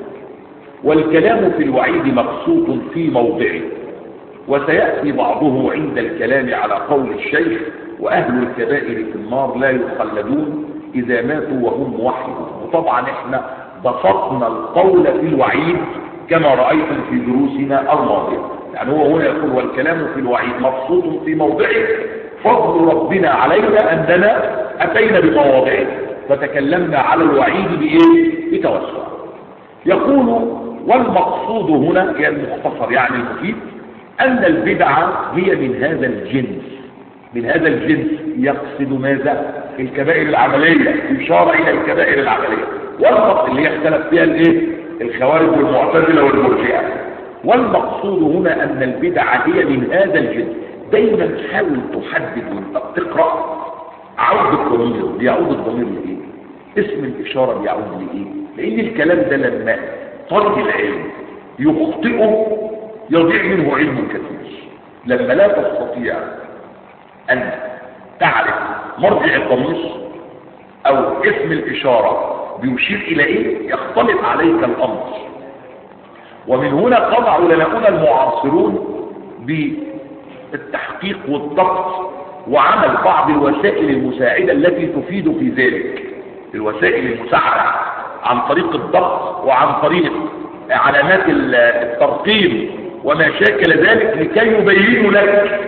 والكلام في الوعيد مبسوط في موضعه، وسيأتي بعضه عند الكلام على قول الشيخ وأهل الكبائر في النار لا يخلدون إذا ماتوا وهم موحدون. وطبعا احنا بسطنا القول في الوعيد كما رأيتم في دروسنا الماضية. يعني هو هنا يقول والكلام في الوعيد مبسوط في موضعه، فضل ربنا علينا أننا أتينا بمواضعه فتكلمنا على الوعيد بإيه؟ بتوسع. يقول والمقصود هنا هي المختصر يعني المفيد أن البدعة هي من هذا الجنس. من هذا الجنس يقصد ماذا؟ الكبائر العملية، إشارة إلى الكبائر العملية والمقصد اللي يختلف فيها الايه؟ الخوارج والمعتزلة والمرجئة. والمقصود هنا أن البدعة هي من هذا الجنس. دايما حاول تحدد وانت بتقرأ عود الضمير، بيعود الضمير لإيه؟ اسم الإشارة بيعود لإيه؟ لأن الكلام ده لما طالب العلم يخطئه يضيع منه علم كثير. لما لا تستطيع أن تعرف مرجع الضمير أو اسم الإشارة بيشير إلى إيه يختلط عليك الأمر. ومن هنا قام علماؤنا المعاصرون بالتحقيق والضبط وعمل بعض الوسائل المساعدة التي تفيد في ذلك. الوسائل المساعدة عن طريق الضبط وعن طريق علامات الترقيم وما شاكل ذلك لكي يبينوا لك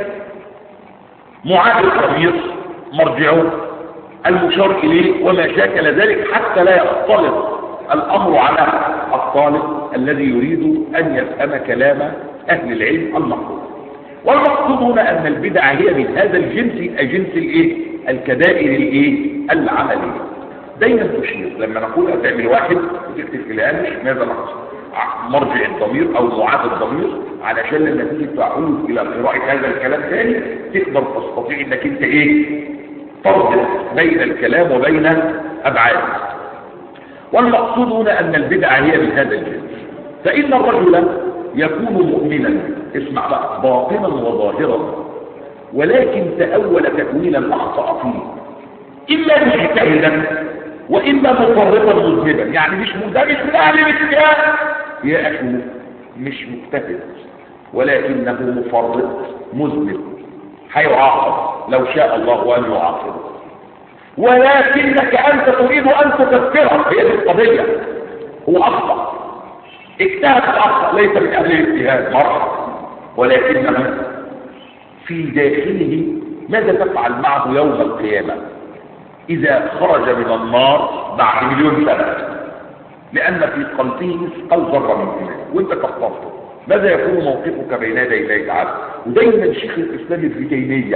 معاد الضمير مرجعه المشار إليه وما شاكل ذلك حتى لا يختلط الأمر على الطالب الذي يريد أن يفهم كلام أهل العلم المقصود. والمقصود هنا أن البدعة هي من هذا الجنس، جنس الإيه؟ الكبائر الإيه؟ العملية. دايما تشير لما نقول أتعمل واحد وتكتب في الهامش ماذا نقصد مرجع الضمير أو معاد الضمير علشان لما تيجي تعود إلى قراءة هذا الكلام ثاني تقدر تستطيع أنك أنت إيه؟ تربط بين الكلام وبين أبعاده. والمقصود هنا أن البدعة هي من هذا الجنس. فإن الرجل يكون مؤمنا اسمع بقى باطنا وظاهرا ولكن تأول تأويلا أخطأ فيه إما مجتهدا وإما مفرطا مذنبا. يعني مش مندمج من أهل الاجتهاد يا أخي مش مجتهد ولكنه مفرط مذنب هيعاقب لو شاء الله أن يعاقبه، ولكنك أنت تريد أن تكفره. هي دي القضية. هو أخطأ اجتهد أخطأ ليس من أهل الاجتهاد مرة، ولكنه في داخله ماذا تفعل معه يوم القيامة إذا خرج من النار بعد 1,000,000 سنة؟ لأن في قلبه مثقال ذرة من إيمان وأنت تخطفه. ماذا يكون موقفك بين يدي الله تعالى؟ ودايما شيخ الإسلام ابن تيمية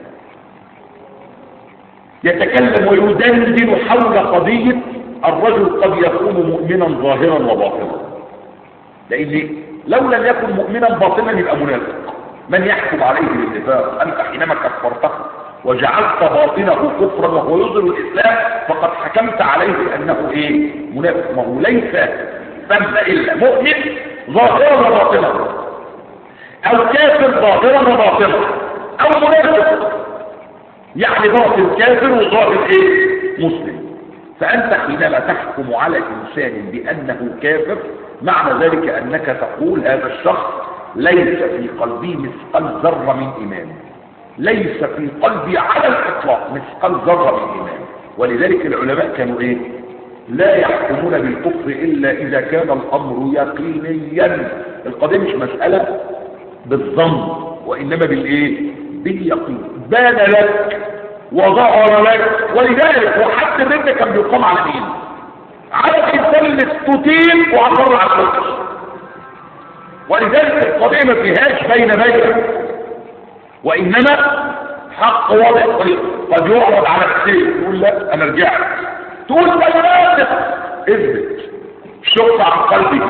يتكلم ويدندن حول قضية الرجل قد يكون مؤمنا ظاهرا وباطنا، لأن لو لم يكن مؤمنا باطنا يبقى منافق. من يحكم عليه بالنفاق؟ أنت حينما كفرته وجعلت باطنه كفرا وهو يظهر الإسلام فقد حكمت عليه أنه إيه؟ منافق. ما هو ليس ثم إلا مؤمن ظاهرا وباطنا أو كافر ظاهرا وباطنا أو منافق، يعني باطن كافر وظاهر إيه؟ مسلم. فأنت حينما تحكم على إنسان بأنه كافر معنى ذلك أنك تقول هذا الشخص ليس في قلبه مثقال ذرة من إيمان، ليس في قلبي على الإطلاق مثقال ذرة من إيمان. ولذلك العلماء كانوا إيه؟ لا يحكمون بالكفر إلا إذا كان الأمر يقينيا. القضية مش مسألة بالظن وإنما بالإيه؟ باليقين. بان لك وظهر لك. ولذلك وحتى الرد كان بيقام على مين؟ على الإنسان اللي استطيل وأقر على الكفر. ولذلك القضية ما فيهاش بين وإنما حق واضح. قد يعرض على السيف تقول لا أنا رجعت، تقول لا اثبت شق عن قلبي.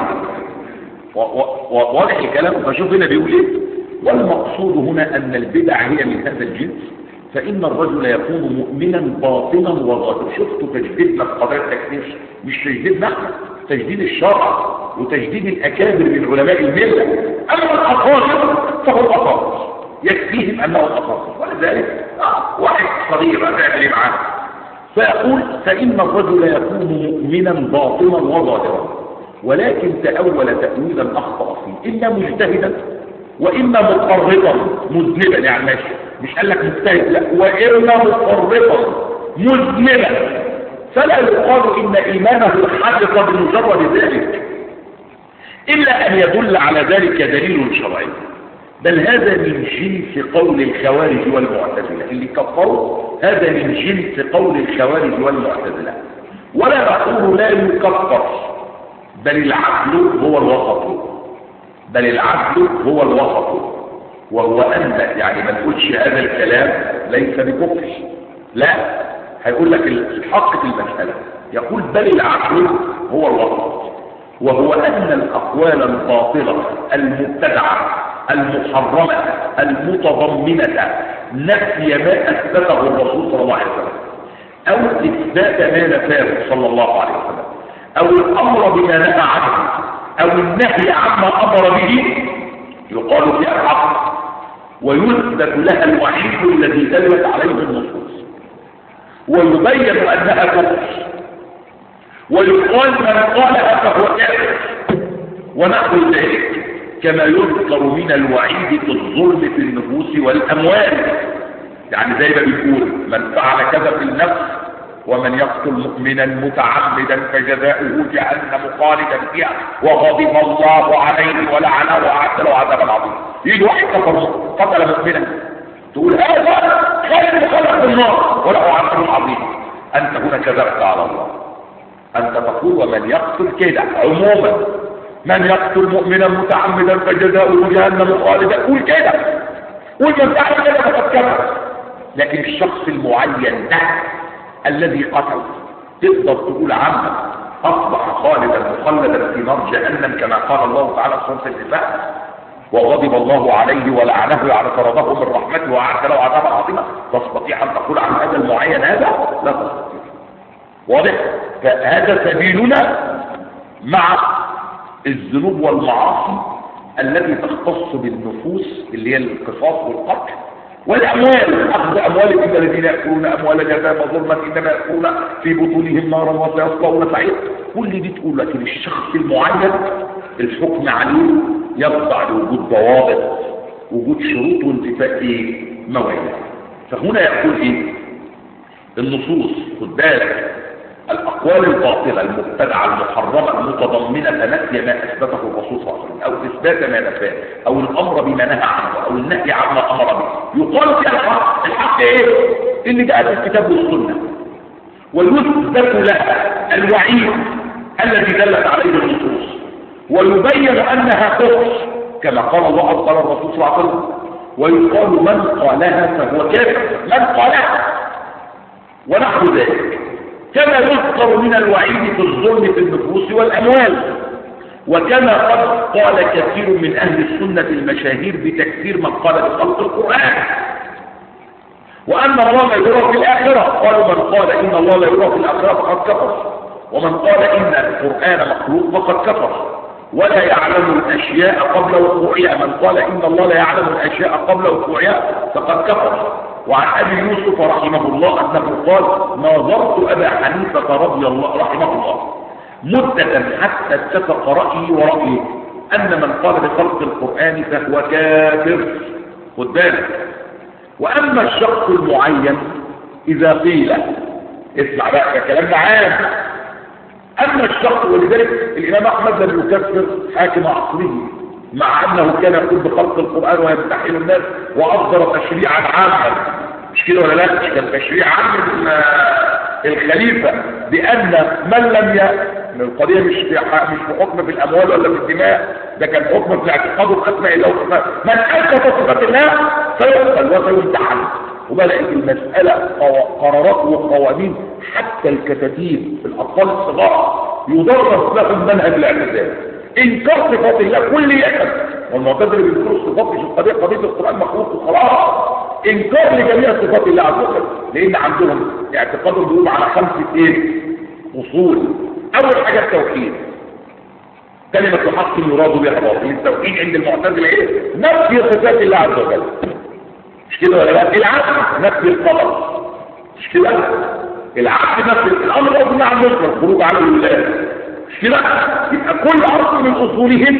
واضح الكلام. فشوف هنا بيقول ايه؟ والمقصود هنا أن البدع هي من هذا الجنس. فإن الرجل يكون مؤمنا باطنا وظاهرا. شفتوا تجديدنا في قضايا التكفير؟ مش تجديدنا احنا، تجديد الشرع وتجديد الأكابر من علماء الملة. أما الأفاضل فهو الأفاضل، يكفيهم أنه الأفاضل، ولذلك واحد صغير هتعمل ايه معاه؟ فيقول فإن الرجل يكون مؤمنا باطنا وظاهرا، ولكن تأول تأويلا أخطأ فيه، إما مجتهدا وإما متفرطا مذنبا. يعني ماشي، مش قال لك مجتهد، لا، وإما متفرطا مذنبا، فلا يقال إن إيمانه حدث بمجرد ذلك، إلا أن يدل على ذلك دليل شرعي. بل هذا من جنس قول الخوارج والمعتزلة، اللي كفروا هذا من جنس قول الخوارج والمعتزلة. ولا نقول لا يكفر، بل العدل هو الوسط، بل العدل هو الوسط، وهو أن يعني ما نقولش هذا الكلام ليس بكفر، لا، هيقول لك الحق في المسألة، يقول بل العدل هو الوسط، وهو أن الأقوال الباطلة المبتدعة المحرمة المتضمنة نفي ما أثبته الرسول صلى الله عليه وسلم، أو إثبات ما نفاه صلى الله عليه وسلم، أو الأمر بما نهى عنه، أو النهي عما أمر به، يقال فيها الحق، ويثبت لها الوعيد الذي دلت عليه النصوص، ويبين أنها كفر، ويقال من قالها فهو كافر، ونحو ذلك، كما يذكر من الوعيد في الظلم في النفوس والأموال. يعني زي ما بيقول من فعل كذا في النفس ومن يقتل مؤمنا متعمدا فجزاؤه جهنم خالدا فيها وغضب الله عليه ولعنه وأعد له عذابا عظيما. يجي واحد قتل مؤمنا تقول هذا خالد مخلد في النار وله عذاب عظيم، أنت هنا كذبت على الله. أنت تقول ومن يقتل كده عموما، من يقتل مؤمنا متعمدا فجزاؤه جهنم خالدا، قول كده، قول من فعل كده فقد كفر. لكن الشخص المعين ده الذي قتل تقدر تقول عنه أصبح خالدا مخلدا في نار جهنم كما قال الله تعالى في سورة النساء وغضب الله عليه ولعنه يعني طرده من رحمته وأعد له عذابا عظيما. تستطيع أن تقول عن هذا المعين هذا؟ لا تستطيع. واضح؟ فهذا سبيلنا مع الذنوب والمعاصي التي تختص بالنفوس اللي هي القصاص والقتل والأموال، أخذ أموال إن الذين يأكلون أموال اليتامى ظلما إنما يأكلون في بطونهم نارا وسيصلون سعيرا. كل دي تقول، لكن الشخص المعين الحكم عليه يخضع لوجود ضوابط، وجود شروط وانتفاء موانع. فهنا يقول ايه؟ النصوص، خد بالك، الأقوال الباطلة المبتدعة المحرمة المتضمنة نفي ما أثبته الرسول صلى الله عليه وسلم، أو إثبات ما نفاه، أو الأمر بما نهى عنه، أو النهي عما أمر به، يقال فيها الحق. الحق إيه؟ اللي جاء في الكتاب والسنة، ويثبت لها الوعيد الذي دلت عليه النصوص، ويبين أنها كفر كما قال الله قال الرسول صلى الله عليه وسلم، ويقال من قالها فهو كافر، من قالها، ونحو ذلك، كما يذكر من الوعيد في الظلم في النفوس والأموال. وكما قد قال كثير من أهل السنة المشاهير بتكفير من قال بخلق القرآن وأن الله لا يرى في الآخرة، قالوا من قال إن الله لا يرى في الآخرة فقد كفر، ومن قال إن القرآن مخلوق فقد كفر ولا يعلم الأشياء قبل وقوعها، من قال إن الله لا يعلم الأشياء قبل وقوعها فقد كفر. وعن أبي يوسف رحمه الله أنه قال ناظرت أبا حنيفة رضي الله رحمه الله مدة حتى اتفق رأيي ورأيه أن من قال بخلق القرآن فهو كافر. خد بالك. وأما الشخص المعين إذا قيل، اسمع بقى كلامنا عام، أما الشخص، ولذلك الإمام أحمد لم يكفر حاكم عصره مع أنه كان يقول بخلق القرآن ويمتحن الناس وأصدر تشريعا عاما، مش كده ولا لا؟ كان تشريع عام الخليفة بأن من لم القضية مش في حكم في الأموال ولا في الدماء، ده كان حكم في الاعتقاد والأسماء الله والصفات، من أثبت صفات الله سيقتل وسيمتحن. وبدأت المسألة قرارات وقوانين، حتى الكتاتيب في الأطفال الصغار يدرس لهم منهج الاعتزال، إنكار صفات الله كلية. والمعتزلة بيذكروا الصفات مش قضية القرآن مخلوق وخلاص، انكار لجميع صفات الله عز وجل، لان عندهم اعتقادهم بيقوم على 5 اصول. اول حاجه التوحيد، كلمه الحق يراد بها باطل. التوحيد عند المعتزله نفي صفات الله عز وجل، مش كده ولا لا؟ العدل نفي القدر، مش كده؟ العدل نفي الامر لازم نعم نصر خروج عنه لله، مش كده؟ يبقى كل اصل من اصولهم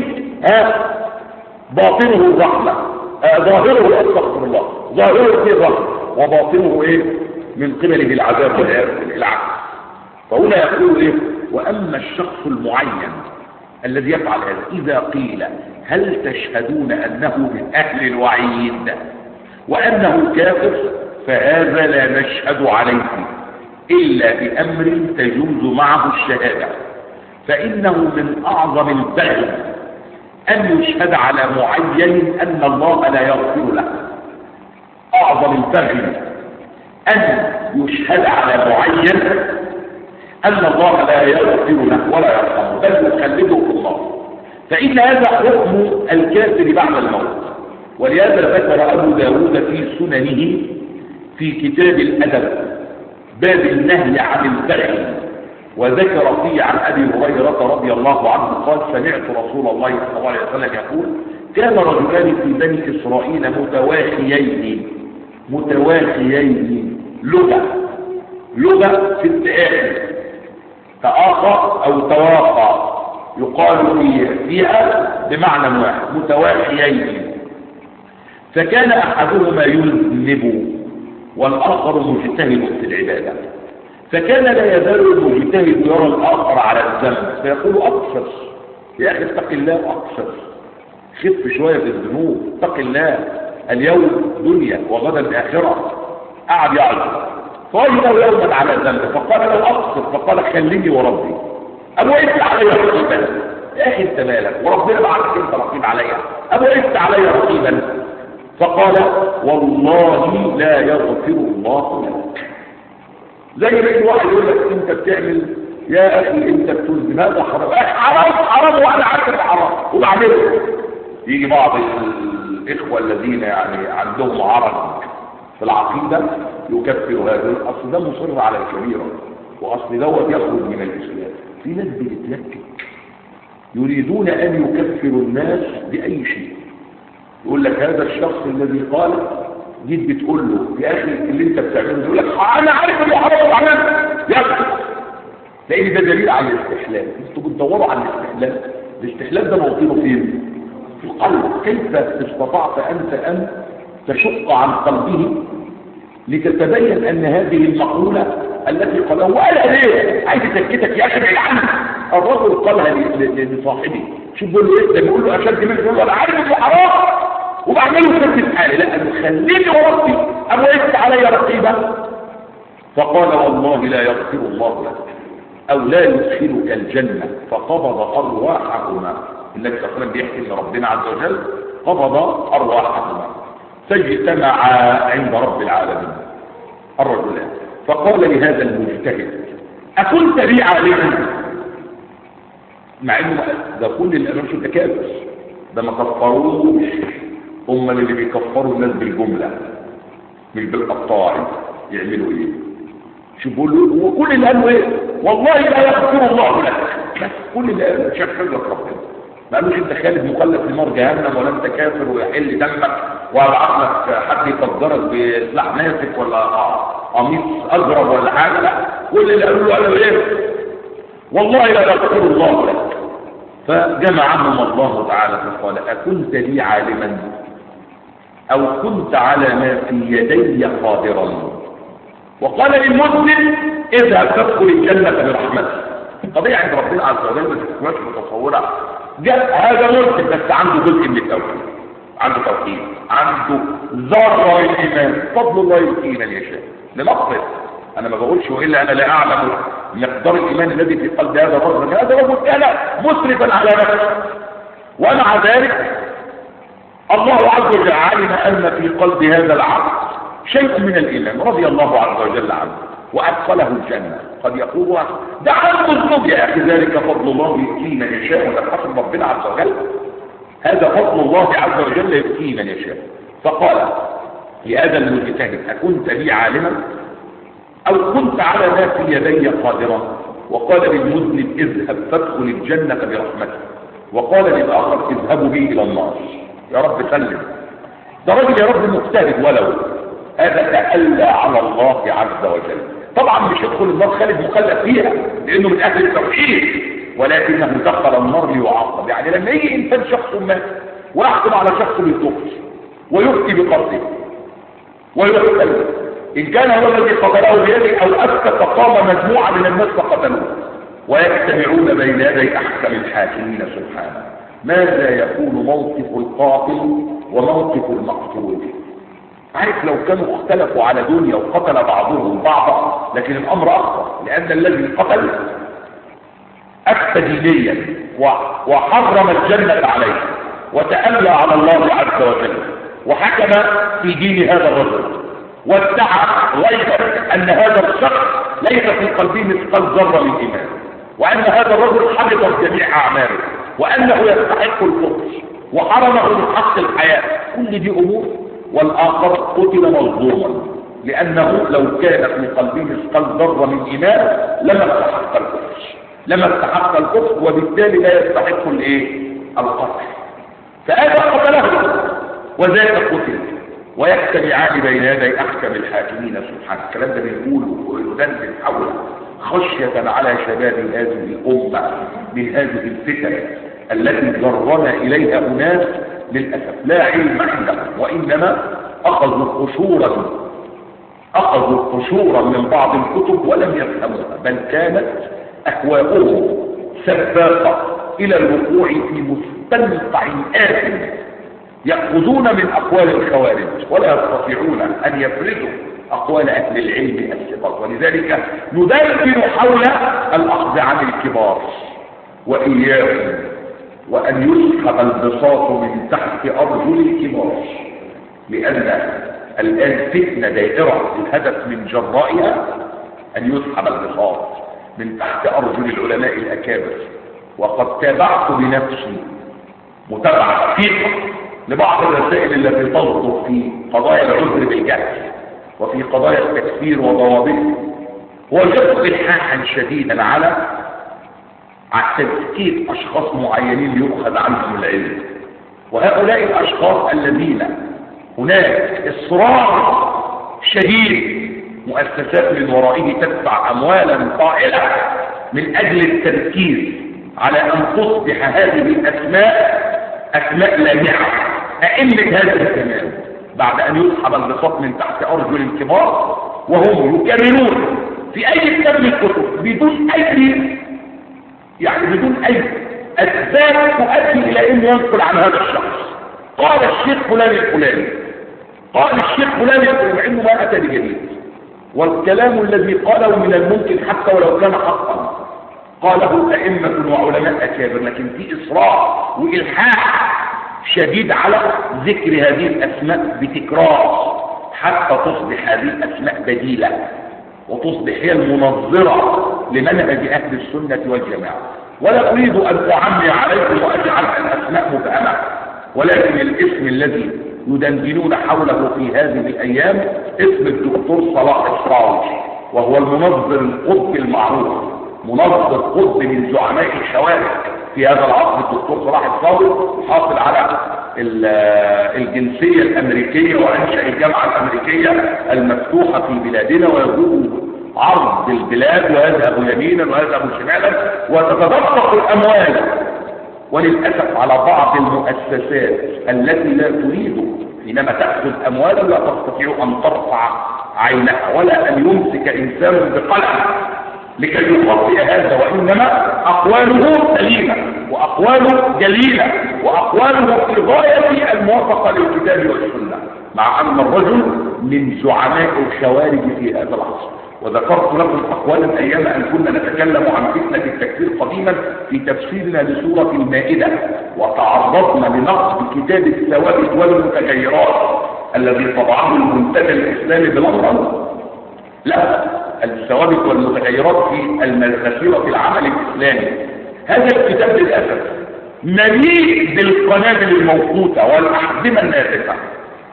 باطنه الرحمه، ظاهره استغفر الله، ظاهره فيه الرحمه وباطنه من قبله العذاب والعكس. فهنا يقول واما الشخص المعين الذي يفعل هذا اذا قيل هل تشهدون انه من اهل الوعيد وانه كافر، فهذا لا نشهد عليه الا بامر تجوز معه الشهاده، فانه من اعظم البغي ان يشهد على معين ان الله لا يغفر له. اعظم البغي ان يشهد على معين ان الله لا يغفر له ولا يرحمه بل يخلده في الله، فان هذا حكم الكافر بعد الموت. ولهذا ذكر ابو داود في سننه في كتاب الادب باب النهي عن البغي، وذكر فيه عن ابي هريره رضي الله عنه قال سمعت رسول الله صلى الله عليه وسلم يقول كان رجلان في بني اسرائيل متواخيين لغه في التآخي، تآخى او تواخى يقال فيها بمعنى واحد، متواخيين، فكان احدهما يذنب والاخر مجتهد في العباده، فكان لا يزال المجتهد يرى الاخر على الذنب فيقول اقصر يا اخي اتق الله، اقصر خف شويه في الذنوب، اتق الله اليوم دنيا وغدا اخره. قعد يعظم فوجده يوما على الذنب فقال له اقصر، فقال خليني وربي ابويت علي رقيبا. يا اخي انت مالك وربنا بعدك انت رقيب عليا، ابويت علي رقيبا. فقال والله لا يغفر الله لك. زي ما يجي واحد يقول لك انت بتعمل يا اخي انت بتذنب هذا حرام، حرام وانا عارف حرام وبعمله. يجي بعض الاخوه الذين يعني عندهم عرض في العقيده يكفر هذا، اصل ده مصر على الكبيره واصل دوت يخرج من الاسلام. في ناس بتتلكك يريدون ان يكفروا الناس باي شيء. يقول لك هذا الشخص الذي قال جيت بتقول له يا اخي اللي انت بتعمله، يقول لك انا عارف انه حرام وعملت يكفر، لان ده دليل على الاستحلال. انتوا بتدوروا على الاستحلال، الاستحلال ده موطنه فين؟ في القلب. كيف استطعت انت ان تشق عن قلبه لتتبين ان هذه المقوله التي قالها وقالها ليه؟ عايز تسكتك يا اخي ابعد عنها. الرجل قالها لصاحبه، شوف بيقول له ايه؟ ده بيقول له اشد منه، يقول له انا عارف انه حرام وبعمله سكت حالي، لا خليني وربي ابويت علي رقيبا. فقال والله لا يغفر الله لك او لا يدخلك الجنه، فقبض ارواحهما. النبي صلى الله عليه وسلم بيحكي ان ربنا عز وجل قبض ارواحهما فاجتمعا عند رب العالمين الرجلان، فقال لهذا المجتهد اكنت لي عالما؟ مع انه ده كل الامام شو تكابر، ده ما كفروش، هم اللي بيكفروا الناس بالجمله مش بالقطاع. يعملوا ايه؟ شوفوا له وكل اللي قالوا ايه؟ والله لا يغفر الله لك، بس كل اللي قالوا شاف لك ربنا، ما قالوش انت خالد مخلد في نار جهنم ولا انت كافر ويحل دمك وابعت لك حد يقدرك بسلاح ناسك ولا قميص اجرب ولا حاجه. لا، كل اللي قالوا ايه؟ والله لا يغفر الله لك. فجمعهم الله تعالى فقال اكنت لي عالما او كنت على ما في يدي قادرا. وقال للمسلم اذهب تدخل الجنه برحمته. قضيه عند ربنا عز وجل ما تكونش متصوره. جاء هذا مسلم بس عنده جزء من التوحيد، عنده توحيد، عنده ذره من الايمان، فضل الله يؤتيه من يشاء. لنقصد انا ما بقولش والا انا لا اعلم مقدار الايمان الذي في قلب هذا الرجل. هذا رجل كان مسرفا على نفسه، ومع ذلك الله عز وجل علم ان في قلب هذا العبد شيء من الايمان رضي الله عز وجل عنه وادخله الجنه. قد يقول ده عنده الذنوب يا اخي، ذلك فضل الله يؤتيه من يشاء، وده فضل ربنا عز وجل، هذا فضل الله عز وجل يؤتيه من يشاء. فقال لهذا المجتهد: أكنت لي عالما أو كنت على ما في يدي قادرا؟ وقال للمذنب: اذهب فادخل الجنة برحمته. وقال للآخر: اذهبوا بي إلى النار. يا رب سلم. ده راجل يا رب مجتهد، ولو هذا تألى على الله عز وجل. طبعا مش يدخل النار خالد مخلد فيها لأنه من أهل التوحيد، ولكنه دخل النار ليعاقب. يعني لما يجي إنسان شخص ما ويحكم على شخص بالكفر ويفتي بقتله ويقتل، إن كان هو الذي قتله بيده أو أفتى فقام مجموعة من الناس فقتلوه، ويجتمعون بين يدي أحكم الحاكمين سبحانه، ماذا يكون موقف القاتل وموقف المقتول؟ عارف لو كانوا اختلفوا على دنيا وقتل بعضهم بعضا لكن الأمر أخطر، لأن الذي قتل أفتى دينيا وحرم الجنة عليه وتألى على الله عز وجل وحكم في دين هذا الرجل، وادعى غير أن هذا الشخص ليس في قلبه مثقال ذرة من إيمان، وأن هذا الرجل حبط جميع أعماله، وأنه يستحق الكفر وحرمه من حق الحياة. كل دي أمور، والآخر قتل مظلوما لأنه لو كان في قلبه مثقال ذرة من إيمان لما استحق الكفر، وبالتالي لا يستحق القتل. فهذا قتله وذاك قتل، ويجتمعان بين يدي أحكم الحاكمين سبحانه. الكلام ده بنقوله ويدندن حوله خشية على شباب هذه الأمة من هذه الفتن التي جرنا إليها أناس للأسف لا علم عندهم، وإنما أخذوا قشورا من بعض الكتب ولم يفهموها، بل كانت أهواؤهم سباقة إلى الوقوع في مستنقع آثم، يأخذون من أقوال الخوارج ولا يستطيعون أن يفرزوا أقوال أهل العلم الثقات. ولذلك ندندن حول الأخذ عن الكبار وإياهم وأن يسحب البساط من تحت أرجل الكبار، لأن الآن فتنة دائرة الهدف من جرائها أن يسحب البساط من تحت أرجل العلماء الأكابر. وقد تابعت بنفسي متابعة دقيقة لبعض الرسائل التي تصدر في قضايا العذر بالجهل وفي قضايا التكفير وضوابطه، وجدت إلحاحا شديدا على تزكية أشخاص معينين ليؤخذ عنهم العلم. وهؤلاء الأشخاص الذين هناك إصرار شديد، مؤسسات من ورائه تدفع أموالا طائلة من أجل التركيز على أن تصبح هذه الأسماء أسماء لامعة أئمة هذا الزمان، بعد أن يسحب البساط من تحت أرجل الكبار وهم يكررون في أي كتاب من الكتب بدون أي أسباب تؤدي إلى أن ينقل عن هذا الشخص. قال الشيخ فلان الفلاني، قال الشيخ فلان الفلاني، مع إنه ما أتى بجديد، والكلام الذي قاله من الممكن حتى ولو كان حقا قاله أئمة وعلماء أكابر، لكن في إصرار وإلحاح شديد على ذكر هذه الأسماء بتكرار حتى تصبح هذه الأسماء بديلة وتصبح هي المنظرة لمنهج أهل السنة والجماعة. ولا أريد أن أعمي عليكم وأجعل الأسماء مبهمة، ولكن الاسم الذي يدندنون حوله في هذه الأيام اسم الدكتور صلاح الصاوي، وهو المنظر القطبي المعروف، منظر قطب من زعماء الشوارع في هذا العصر. الدكتور صلاح الصاوي حاصل على الجنسية الأمريكية وأنشأ الجامعة الأمريكية المفتوحة في بلادنا، ويجوز عرض البلاد ويذهب يمينا ويذهب شمالا وتتدفق الأموال. وللأسف على بعض المؤسسات التي لا تريد حينما تأخذ أموالا لا تستطيع أن ترفع عينها ولا أن يمسك إنسان بقلم لكي يخطئ هذا، وإنما أقواله سليمة وأقواله جليلة وأقواله في غاية الموافقة للكتاب والسنة، مع أن الرجل من زعماء الخوارج في هذا العصر. وذكرت لكم أقوالا أيام أن كنا نتكلم عن فتنة التكفير قديما في تفسيرنا لسورة المائدة، وتعرضنا لنقد كتاب الثوابت والمتغيرات الذي طبعه المنتدى الإسلامي بلندن. لا، الثوابت والمتغيرات في المسيرة العمل الإسلامي. هذا الكتاب للأسف مليء بالقنابل الموقوتة والأحزمة الناتفة،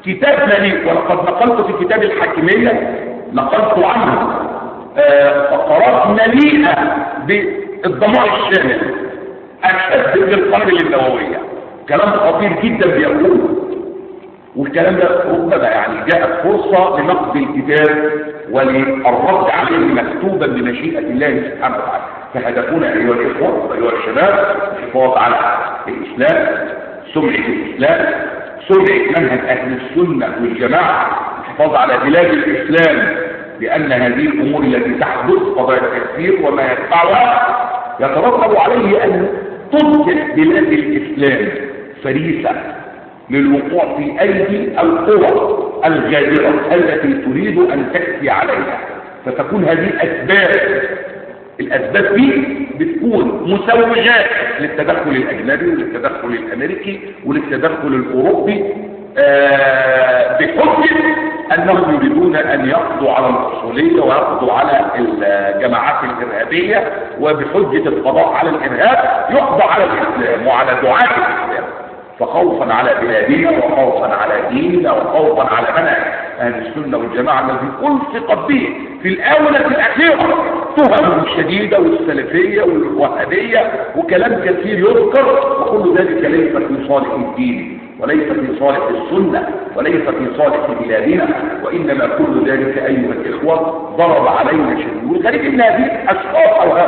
كتاب مليء، ولقد نقلت في كتاب الحاكمية نقلت عنه فقرات مليئة بالدمار الشامل أشد من القنابل النووية. كلام خطير جدا بيقول، والكلام ده ربما يعني جاءت فرصة لنقد الكتاب وللرد عليه مكتوبا بمشيئة الله سبحانه وتعالى. فهدفنا أيها الإخوة وأيها الشباب الحفاظ على الإسلام، سمعة الإسلام، سمعة منهج أهل السنة والجماعة، الحفاظ على بلاد الإسلام، لأن هذه الأمور التي تحدث قضايا التكفير وما يتبعها يترتب عليه أن تصبح بلاد الإسلام فريسة للوقوع في أيدي القوى الغادرة التي تريد أن تكفي عليها. فتكون هذه الأسباب دي بتكون مسوجات للتدخل الأجنبي وللتدخل الأمريكي وللتدخل الأوروبي بحجة أنهم يريدون أن يقضوا على الأصولية ويقضوا على الجماعات الإرهابية، وبحجة القضاء على الإرهاب يقضى على الإسلام وعلى دعاة الإسلام. فخوفا على بلادنا وخوفا على ديننا وخوفا على منهج أهل السنة والجماعة الذي ألصقت به في الآونة الأخيرة تهم شديدة والسلفية والوهابية وكلام كثير يذكر، وكل ذلك ليس في صالح الدين وليس في صالح السنة وليس في صالح بلادنا، وإنما كل ذلك أيها الإخوة ضرب علينا شديد. والغريب أن هذه الأشخاص أو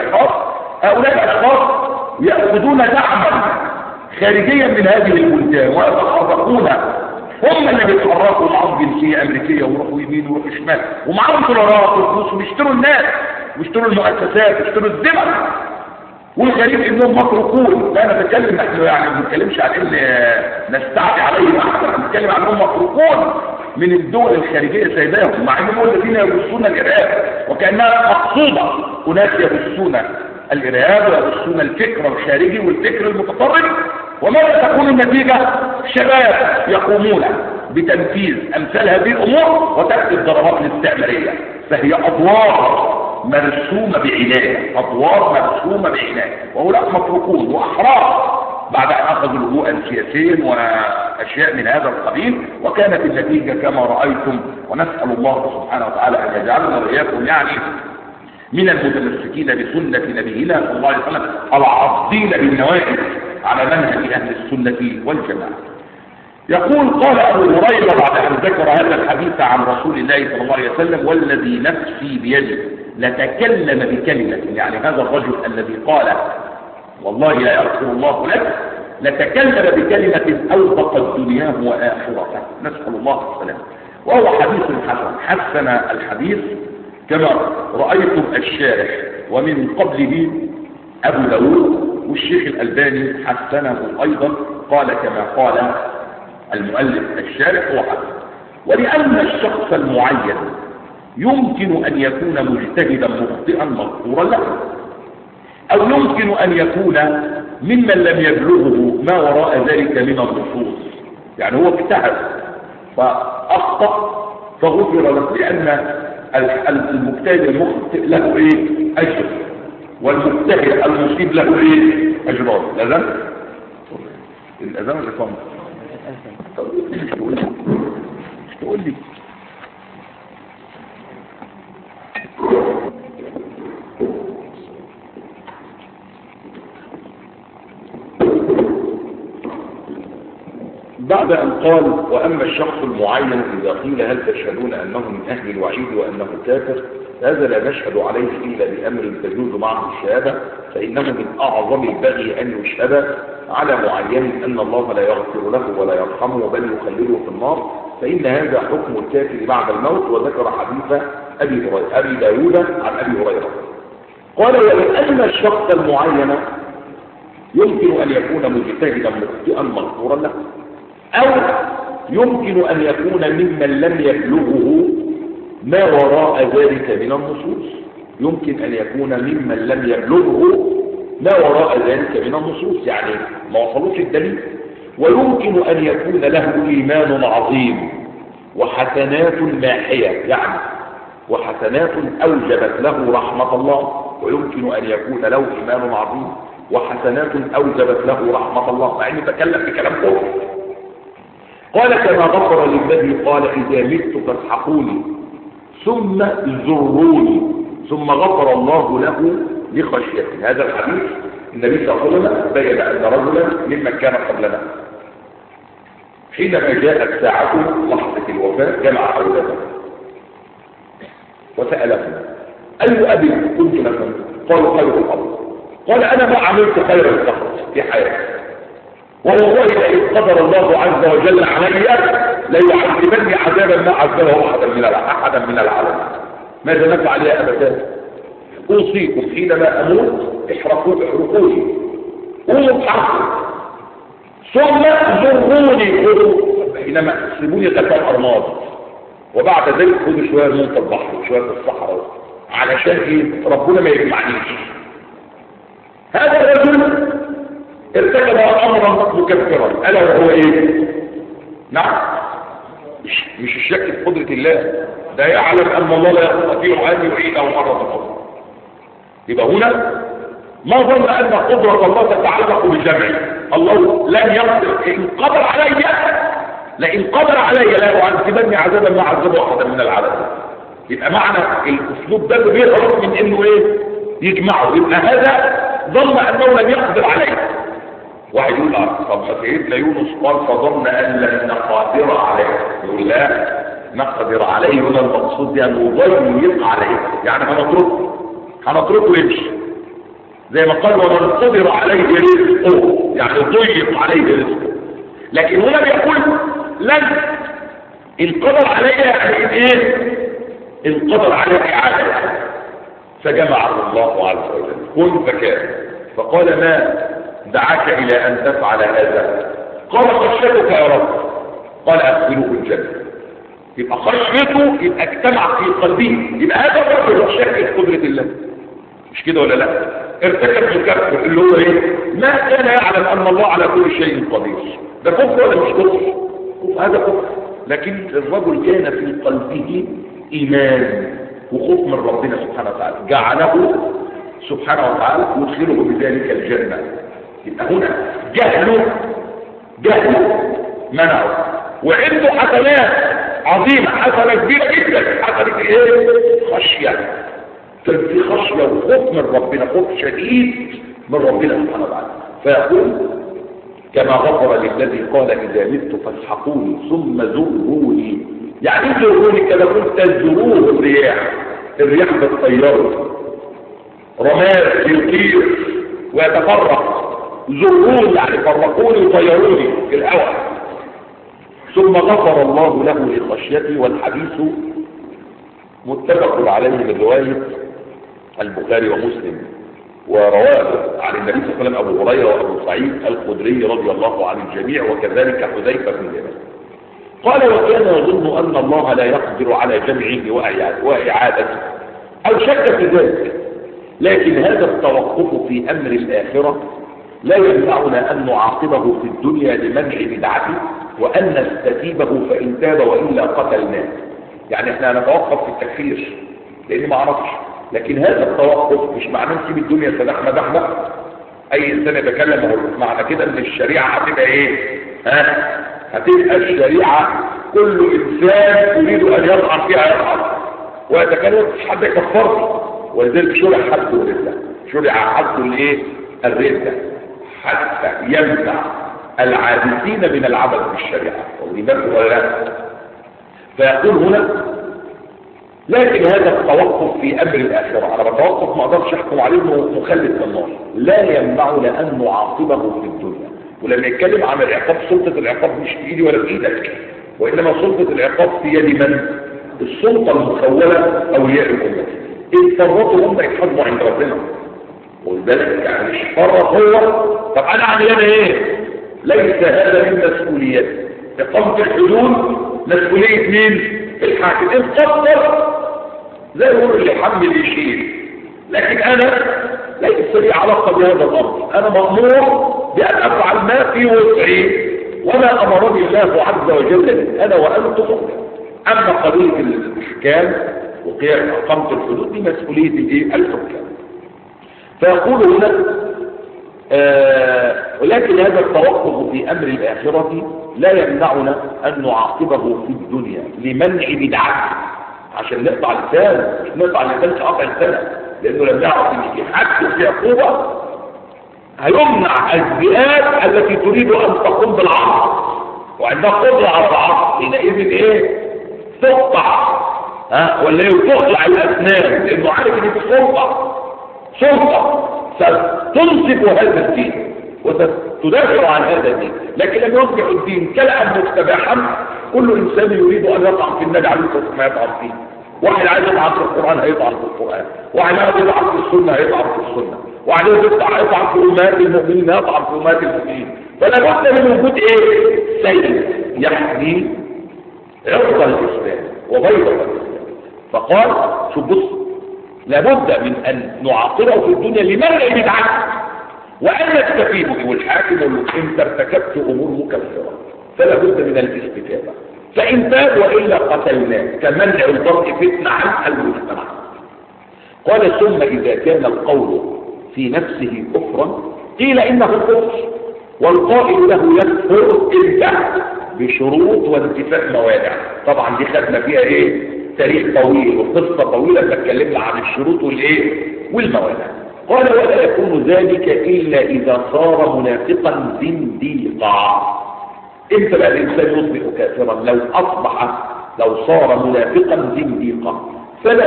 هؤلاء الأشخاص يأخذون دعما خارجيا من هذه البلدان ويتحركون، هم اللي بيتحركوا معهم جنسية أمريكية ويروحوا يمين ويروحوا شمال ومعهم دولارات وفلوس ويشتروا الناس ويشتروا المؤسسات ويشتروا الذمم. والغريب انهم متروكون. لا نتكلم نحن يعني ما بنتكلمش عن ان نستعدي عليهم احسن، بنتكلم عن انهم متروكون من الدول الخارجيه سيداهم، مع انهم الذين يبثون الارهاب وكانها مقصوده. اناس يبثون الارهاب ويبثون الفكر الخارجي والفكر المتطرف، وماذا تكون النتيجه؟ شباب يقومون بتنفيذ امثال هذه الامور وتاتي الضربات الاستعماريه. فهي ادوار مرسومة بعناية، مرسومة بعناية، وهؤلاء متروكون وأحرار بعد أن أخذوا لجوءا سياسيا وأشياء من هذا القبيل، وكانت النتيجة كما رأيتم. ونسأل الله سبحانه وتعالى أن يجعلنا وإياكم يعني من المتمسكين بسنة نبينا صلى الله عليه وسلم العاضين بالنواجذ على منهج أهل السنة والجماعة. يقول قال أبو هريرة بعد أن ذكر هذا الحديث عن رسول الله صلى الله عليه وسلم: والذي نفسي بيده لتكلم بكلمة، يعني هذا الرجل الذي قال والله لا يغفر الله لك، لتكلم بكلمة أوبقت دنياه وآخرته، نسأل الله السلامة. وهو حديث حسن الحديث كما رأيتم الشارح ومن قبله أبو داود، والشيخ الألباني حسنه أيضا، قال كما قال المؤلف الشارح هو حسن. ولأن الشخص المعين يمكن أن يكون مجتهدا مخطئا مغفورا له، أو يمكن أن يكون ممن لم يبلغه ما وراء ذلك من النصوص، يعني هو اجتهد فأخطأ فغفر له، لأن المجتهد المخطئ له ايه؟ أجر، والمجتهد المصيب له ايه؟ أجران. الأذان اللي قام مش تقول لي بعد أن قال: وأما الشخص المعين إذا قيل هل تشهدون أنه من أهل الوعيد وأنه كافر، هذا لا نشهد عليه إلا بأمر تجوز معه الشهادة، فإنه من أعظم البغي أن يشهد على معين أن الله لا يغفر له ولا يرحمه بل يخلده في النار، فإن هذا حكم الكافر بعد الموت. وذكر حديث أبي داود عن أبي هريرة. قال: وأن الشخص المعين يمكن أن يكون مجتهدا مخطئا مغفورا له، أو يمكن أن يكون ممن لم يبلغه ما وراء ذلك من النصوص، يمكن أن يكون ممن لم يبلغه ما وراء ذلك من النصوص، يعني ما وصلوش الدليل. ويمكن أن يكون له إيمان عظيم وحسنات ماحية، يعني وحسنات أوجبت له رحمة الله، ويمكن أن يكون له إيمان عظيم وحسنات أوجبت له رحمة الله، مع أنه تكلم بكلام كفر. قال كما غفر للذي قال إذا مت فاسحقوني ثم زروني، ثم غفر الله له لخشيته. هذا الحديث النبي صلى الله عليه وسلم بين أن رجلا ممن كان قبلنا حينما جاءت ساعته لحظة الوفاة جمع أولاده وسألهم أي أبي كنت لكم؟ قالوا خير الأرض. قال أنا ما عملت خير الأرض في حياتي، والله إن قدر الله عز وجل علي ليعذبني عذابا ما عذبه أحدا من العالم. ماذا نفعل يا أبتاه؟ أوصيكم حينما أموت احرقوني قولوا بحرقوا، ثم زروني حينما تسيبوني غفى الأرماض، وبعد ذلك خذوا شوية من البحر وشوية في الصحراء علشان إيه؟ ربنا ما يجمعنيش. هذا الرجل ارتكب امرا مكفرا الا وهو ايه؟ نعم، مش الشك في قدرة الله، ده يعلم ان الله لا يستطيع ان يعيده مرة اخرى. يبقى هنا ما ظن ان قدرة الله تتعلق بجمعه. الله لن يقدر، ان قدر علي لئن قدر علي لا يعذبني عذابا ما عذبه احدا من العالم. يبقى معنى الاسلوب ده اللي بيخرج من انه ايه؟ يجمعه. يبقى هذا ظن انه لم يقدر عليه. واحد يقول طب ما سيدنا يونس قال فظن ان لن نقدر عليه، يقول لا نقدر عليه، هنا المقصود بان نضيق عليه، يعني هنتركه يمشي زي ما قال ومن قدر عليه رزقه، يعني ضيق عليه رزقه. لكن هنا بيقول لن، ان قدر عليه يعني ايه؟ ان قدر عليه اعاده، فجمعه الله عز وجل كن فكان. فقال ما دعاك الى ان تفعل هذا؟ قال خشيتك يا رب. قال ادخلوه الجنه. يبقى خشيته يبقى اجتمع في قلبه، يبقى هذا الرجل شك في قدره الله، مش كده ولا لا؟ ارتكب الكفر اللي هو ايه؟ ما كان يعلم ان الله على كل شيء قدير. ده كفر ولا مش كفر؟ هذا كفر. لكن الرجل كان في قلبه ايمان وخوف من ربنا سبحانه وتعالى، جعله سبحانه وتعالى يدخله بذلك الجنه. يبقى هنا جهله منعه، وعنده حسنات عظيمه، حسنه كبيره جدا، حسنه ايه؟ خشيه. كان في خشيه وخوف من ربنا، خوف شديد من ربنا سبحانه وتعالى. فيقول كما غفر للذي قال اذا مت فاسحقوني ثم زروني. يعني زروني كما قلت تزروه الرياح بتطيره، رماد يطير ويتفرق. زروني يعني فرقوني وطيروني في الهواء. ثم غفر الله له لخشيته. والحديث متفق عليه من روايه البخاري ومسلم، ورواه عن النبي صلى الله عليه وسلم ابو هريره وابو سعيد الخدري رضي الله عن الجميع، وكذلك حذيفه بن اليمان. قال وكان يظن ان الله لا يقدر على جمعه واعادته، او شك في ذلك، لكن هذا التوقف في امر الاخره لا يمنعنا ان نعاقبه في الدنيا لمنع بدعته، وان نستتيبه فان تاب والا قتلناه. يعني احنا هنتوقف في التكفير لان ما عرفش، لكن هذا التوقف مش معناه نسيب الدنيا سدحنا دحنا. اي انسان يتكلم هو معنى كده ان الشريعه هتبقى ايه؟ هتبقى الشريعه كل انسان يريد ان يطعن فيها يطعن ويتكلم، مش حد يكفرني. ولذلك شرع حد الرده، شرع حد الايه؟ الرده، حتى يمنع العابثين من العبث بالشريعه. ولماذا ولا لا؟ فيقول هنا لكن هذا التوقف في امر الاخره، انا بتوقف ما اقدرش احكم عليه انه مخلد في النار، لا يمنعنا ان نعاقبه في الدنيا. ولما يتكلم عن العقاب، سلطه العقاب مش في ايدي ولا في ايدك، وانما سلطه العقاب في يد من؟ السلطه المخوله اولياء الامه. ان فرطوا هم يتحاسبوا عند ربنا، ولذلك يعني مش فرط هو. طب انا اعمل انا ايه؟ ليس هذا من مسؤوليتي. اقامه الحدود مسؤوليه مين؟ الحاكم. ان قدر زي يقول اللي يحمل يشيل، لكن انا ليس لي علاقه بهذا الامر. انا مامور بان افعل ما في وسعي وما امرني الله عز وجل انا وانتم. اما قضيه الاحكام وقيام اقامه الحدود دي مسؤوليه الايه؟ الحكام. فيقول هنا ولكن هذا التوقف في أمر الآخرة لا يمنعنا أن نعاقبه في الدنيا لمنع بدعته، عشان نقطع لسان، مش نقطع لسان كقطع لسان، لأنه لم يعرف أن في حد في عقوبة هيمنع الذئاب التي تريد أن تقوم بالعصر، وعندها قدرة على العصر حينئذ إيه؟ تقطع ولا تخلع الأسنان، لأنه عارف أن في سلطة ستنصف هذا الدين وستدافع عن هذا الدين. لكن لم يصبح الدين كلأ مستباحا كل إنسان يريد أن يطعن في النبي عليه الصلاة والسلام يطعن فيه. واحد عايز يطعن في القرآن هيطعن في القرآن، واحد عايز يطعن في السنة هيطعن في السنة، واحد عايز يطعن في أمهات المؤمنين هيطعن في أمهات المؤمنين. فلا بد من وجود إيه؟ سيد يحمي عرض الإسلام وبيض الإسلام. فقال شوف بص، لابد من أن نعاقبه في الدنيا لمنع بدعته وأن نستفيد به. والحاكم يقول له أنت ارتكبت أمور مكفرة فلا بد من الاستتابة، فإن تاب وإلا قتلناه، كمنع الضرب فتنة عن المجتمع. قال ثم إذا كان القول في نفسه كفرا قيل إنه كفر، والقائل له يكفر إلا بشروط وانتفاء موانع. طبعا دي خدنا فيها إيه؟ تاريخ طويل وقصة طويلة تتكلمنا عن الشروط والإيه؟ والموانع. قال ولا يكون ذلك إلا إذا صار منافقا زنديقا. امتى بقى الإنسان يصبح كافرا؟ لو صار منافقا زنديقا، فلا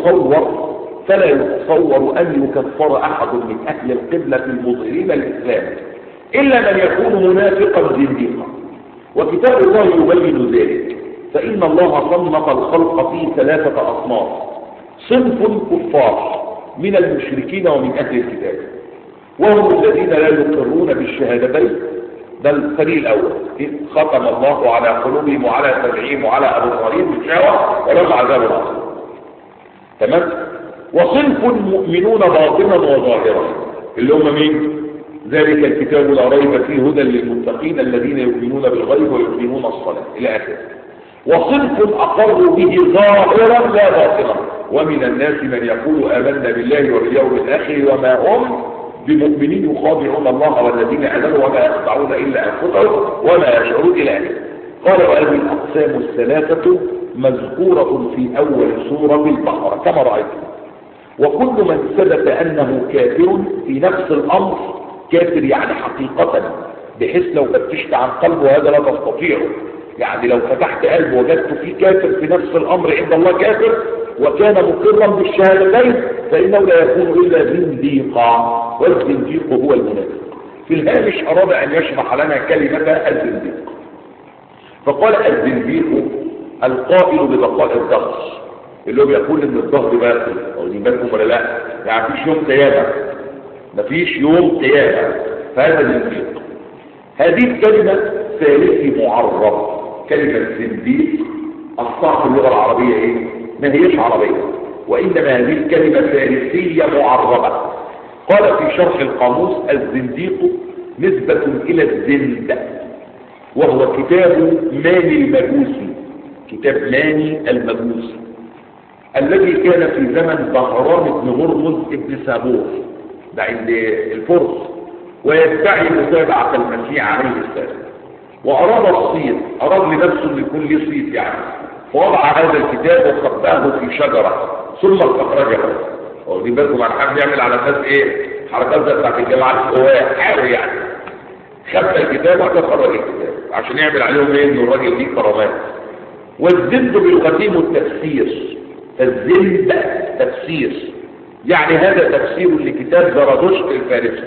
يتصور أن يكفر أحد من أهل القبلة المظهرين الإسلام إلا من يكون منافقا زنديقا. وكتاب الله يبين ذلك، فإن الله صنف الخلق في 3 أصناف: صنف كفار من المشركين ومن أهل الكتاب، وهم الذين لا يقرون بالشهادتين، بل الفريق الأول ختم الله على قلوبهم وعلى سمعهم وعلى أبصارهم غشاوة ولهم عذاب عظيم. تمام. وصنف مؤمنون باطنا وظاهرا، اللي هم مين؟ ذلك الكتاب لا ريب فيه هدى للمتقين الذين يؤمنون بالغيب ويقيمون الصلاة إلى آخره. وصنف أقروا به ظاهرا لا باطنا، ومن الناس من يقول آمنا بالله واليوم الآخر وما هم بمؤمنين يخادعون الله والذين آمنوا وما يخدعون إلا أنفسهم وما يشعرون إلى آخره. قال وهذه الأقسام الثلاثة مذكورة في أول سورة البقرة كما رأيتم. وكل من ثبت أنه كافر في نفس الأمر، كافر يعني حقيقة، بحيث لو فتشت عن قلبه هذا لا تستطيعه، يعني لو فتحت قلبه وجدت فيه كافر في نفس الأمر عند الله كافر وكان مقرا بالشهادتين فإنه لا يكون إلا زنديقا، والزنديق هو المنافق. في الهامش أراد أن يشرح لنا كلمة الزنديق، فقال الزنديق القائل ببقاء الدهر، اللي هو بيقول ان الظهر باطل، واخدين بالكم ولا لا؟ يعني مفيش يوم قيامه، مفيش يوم قيامه، فهذا زنديق. هذه الكلمه ثالثي معرب. كلمه زنديق اصلها في اللغه العربيه ايه؟ ما هيش عربيه، وانما هذه الكلمه ثالثيه معربه. قال في شرح القاموس الزنديق نسبه الى الزند، وهو كتاب ماني المجوسي، كتاب ماني المجوسي الذي كان في زمن بهرام بن هرمز ابن سابور، ده عند الفرس، ويدعي متابعة المسيح عليه السلام. وأراد الصيد، أراد لنفسه أن يكون له صيد يعني، فوضع هذا الكتاب وخباه في شجرة ثم استخرجه. واخدين بالكم عن حد يعمل على اساس ايه؟ حركات زي بتاعت الجماعة القوات حاول يعني، خبى الكتاب وخرج الكتاب عشان يعمل عليهم ايه؟ انه الراجل ليه كرامات. والزند بلغتهم التفسير، الزند تفسير، يعني هذا تفسير لكتاب زرادشت الفارسي،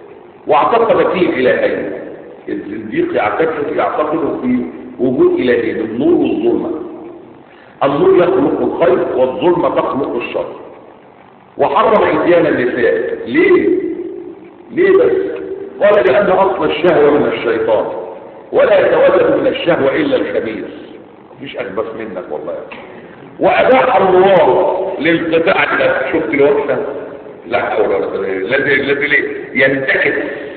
واعتقد فيه الهين. الزنديق يعتقد في وجود الهين، النور والظلمه. النور يخلق الخير والظلمه تخلق الشر. وحرم اتيان النساء. ليه بس؟ قال لان اصل الشهوه من الشيطان، ولا يتولد من الشهوه الا الخبيث. مفيش اخبث منك والله. واباح النوار للقطاع ده. شفت الوقفه؟ لا حول ولا قوه الا بالله. الذي ينتكس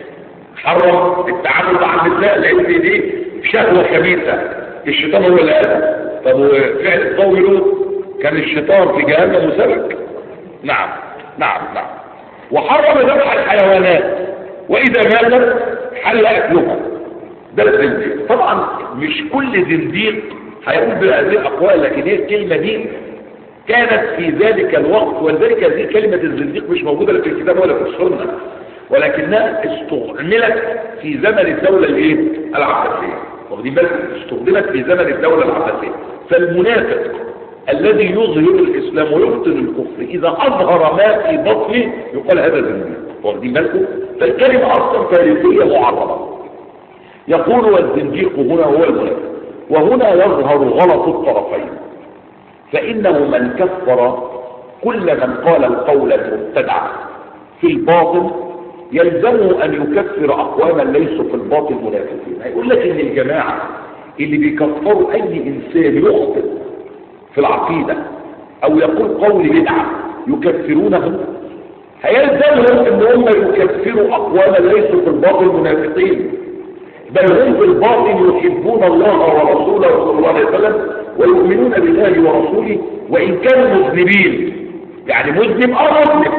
حرم التعامل مع النساء لان دي شهوه خبيثه، الشيطان هو اللي قالها. طب وفعل قوم لوط كان الشيطان في جهنم مسلك. نعم. وحرم ذبح الحيوانات، واذا ماتت حل اكلها. ده الزنديق. طبعا مش كل زنديق هيقول بهذه الاقوال، لكن هي الكلمه دي كانت في ذلك الوقت، ولذلك هذه كلمه الزنديق مش موجوده لا في الكتاب ولا في السنه، ولكنها استعملت في زمن الدوله العباسيه. واخدين بالك؟ استخدمت في زمن الدوله العباسيه. فالمنافق الذي يظهر الاسلام ويبطن الكفر اذا اظهر ما في بطنه يقال هذا زنديق. واخدين بالكم؟ فالكلمه اصلا فارسيه معربه. يقول والزنديق هنا هو المنافق. وهنا يظهر غلط الطرفين، فانه من كفر كل من قال القول المبتدع في الباطل يلزمه ان يكفر اقواما ليسوا في الباطل منافقين. هيقول لك ان الجماعه اللي بيكفروا اي انسان يخطئ في العقيده او يقول قول بدعه يكفرونه، هيلزمهم ان هم يكفروا اقواما ليسوا في الباطل منافقين، بل هم في الباطن يحبون الله ورسوله صلى الله عليه وسلم ويؤمنون بالله ورسوله وان كانوا مذنبين. يعني مذنب مذنب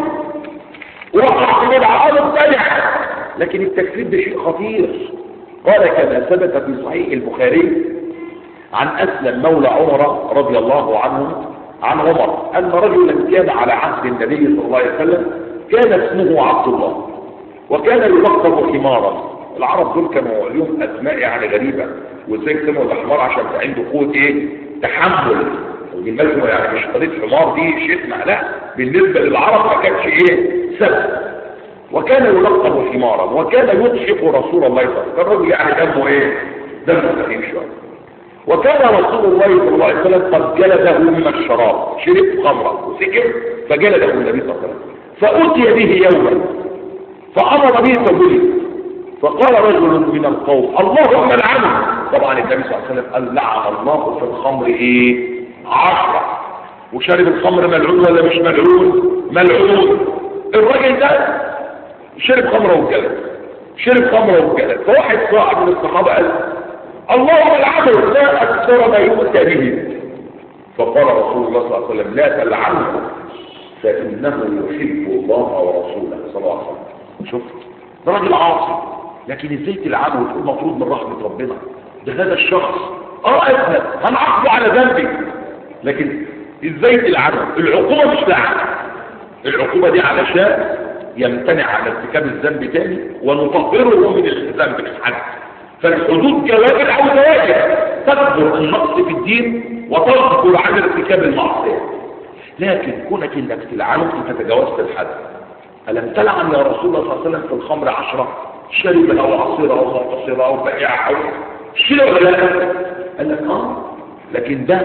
وقع في بدعه مبتدع، لكن التكفير ده شيء خطير. قال كما ثبت في صحيح البخاري عن اسلم مولى عمر رضي الله عنه عن عمر ان رجلا كان على عهد النبي صلى الله عليه وسلم كان اسمه عبد الله وكان يلقب حمارا. العرب دول كانوا لهم اسماء يعني غريبه، وازاي سموا الحمار عشان عنده قوه تحمل. ودي بالكم يعني مش قضيه حمار دي شتمه، لا، بالنسبه للعرب ما كانش سبب. وكان يلقب حمارا وكان يضحك رسول الله صلى الله عليه وسلم. الراجل يعني دمه خفيف شويه. وكان رسول الله صلى الله عليه وسلم قد جلده من الشراب، شرب خمرا وسكر فجلده النبي صلى الله عليه وسلم. فأتي به يوما فأمر به فجلد. فقال رجل من القوم اللهم لعنه. طبعا النبي صلى الله عليه وسلم قال لعن الله في الخمر 10. وشرب الخمر ملعون ولا مش ملعون؟ ملعون. الراجل ده شرب خمره وجلد، شرب خمره وجلد. فواحد صاحب من الصحابه قال اللهم لعنه لا اكثر ما يؤتى به. فقال رسول الله صلى الله عليه وسلم لا تلعنه فانه يحب الله ورسوله صلى الله عليه وسلم. شفت؟ ده راجل عاصي، لكن ازاي تلعنه وتقول مطرود من رحمه ربنا؟ ده هذا الشخص اذنب هنعاقبه على ذنبه، لكن ازاي تلعنه؟ العقوبه مش لعنه، العقوبه دي علشان يمتنع عن ارتكاب الذنب تاني ونطهره من الالتزام بالحد. فالحدود جوابر او زواجر، تكبر النقص في الدين وتذكر عن ارتكاب المعصيه. لكن كونك انك تلعنه انت تجاوزت الحد. ألم تلعن يا رسول الله صلى الله عليه وسلم في الخمر 10 شرب أو عصير أو معتصر أو بائع أو شرب ولا لا؟ قال لك لكن ده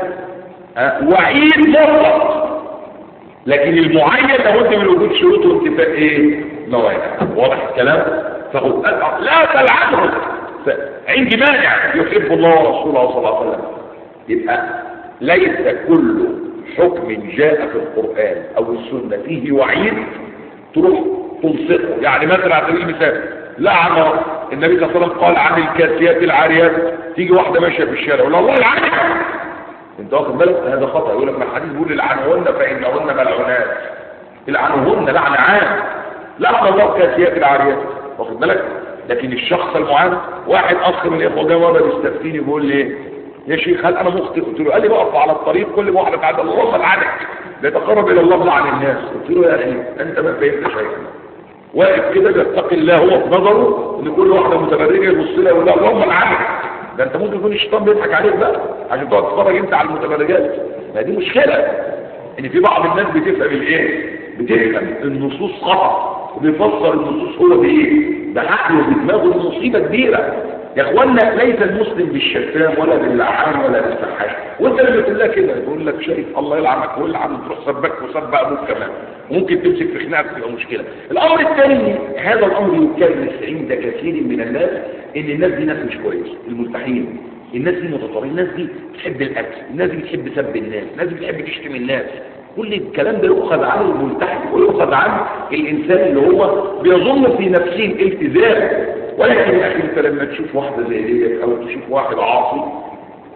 وعيد مطلق، لكن المعين لابد من وجود شروط وانتفاء موانع. واضح الكلام؟ فهو لا تلعنه عندي مانع يحب الله ورسوله صلى الله عليه وسلم. يبقى ليس كل حكم جاء في القرآن أو السنة فيه وعيد تروح تلصقه. يعني مثلا على سبيل المثال لعن النبي صلى الله عليه وسلم قال عن الكاسيات العاريات، تيجي واحده ماشيه في الشارع ولا الله يلعنها، انت واخد بالك؟ هذا خطا. يقول لك ما الحديث بيقول العنهن فانهن ملعونات، العنهن لعن عام، لعن الله الكاسيات العاريات، واخد بالك؟ لكن الشخص المعين، واحد اخ من الاخوه جه مره بيستفتيني بيقول لي يا شيخ هل انا مخطئ؟ قلت له قال لي بقف على الطريق كل ما واحده تعدى الله لعنك بيتقرب الى الله لعن الناس. قلت له يا اخي انت ما فهمت شيء، واقف كده بيتقي الله هو في نظره ان كل واحده متبرجه يبص لها يقول لها اللهم لعنك. ده انت ممكن يكون الشيطان بيضحك عليك بقى عشان تقعد تتفرج انت على المتبرجات. ما دي مشكله ان في بعض الناس بتفهم بتفهم النصوص خطا وبيفسر النصوص هو بعقله وبدماغه. مصيبه كبيره يا اخوانا. ليس المسلم بالشتام ولا باللعان ولا بالسحاش. وانت لما تقول لها كده يقول لك شايف الله يلعنك ويلعن تروح سبك وسب ابوك كمان، وممكن تمسك في خناقه تبقى مشكله. الامر الثاني هذا الامر يكرس عند كثير من الناس ان الناس دي ناس مش كويسه، الملتحين، الناس دي متطرفين، الناس دي بتحب الاكل، الناس دي بتحب سب الناس، الناس دي بتحب تشتم الناس. كل الكلام ده يؤخذ عن الملتحي ويؤخذ عن الانسان اللي هو بيظن في نفسه الالتزام. ولكن يا اخي انت لما تشوف واحده زي ديت او تشوف واحد عاصي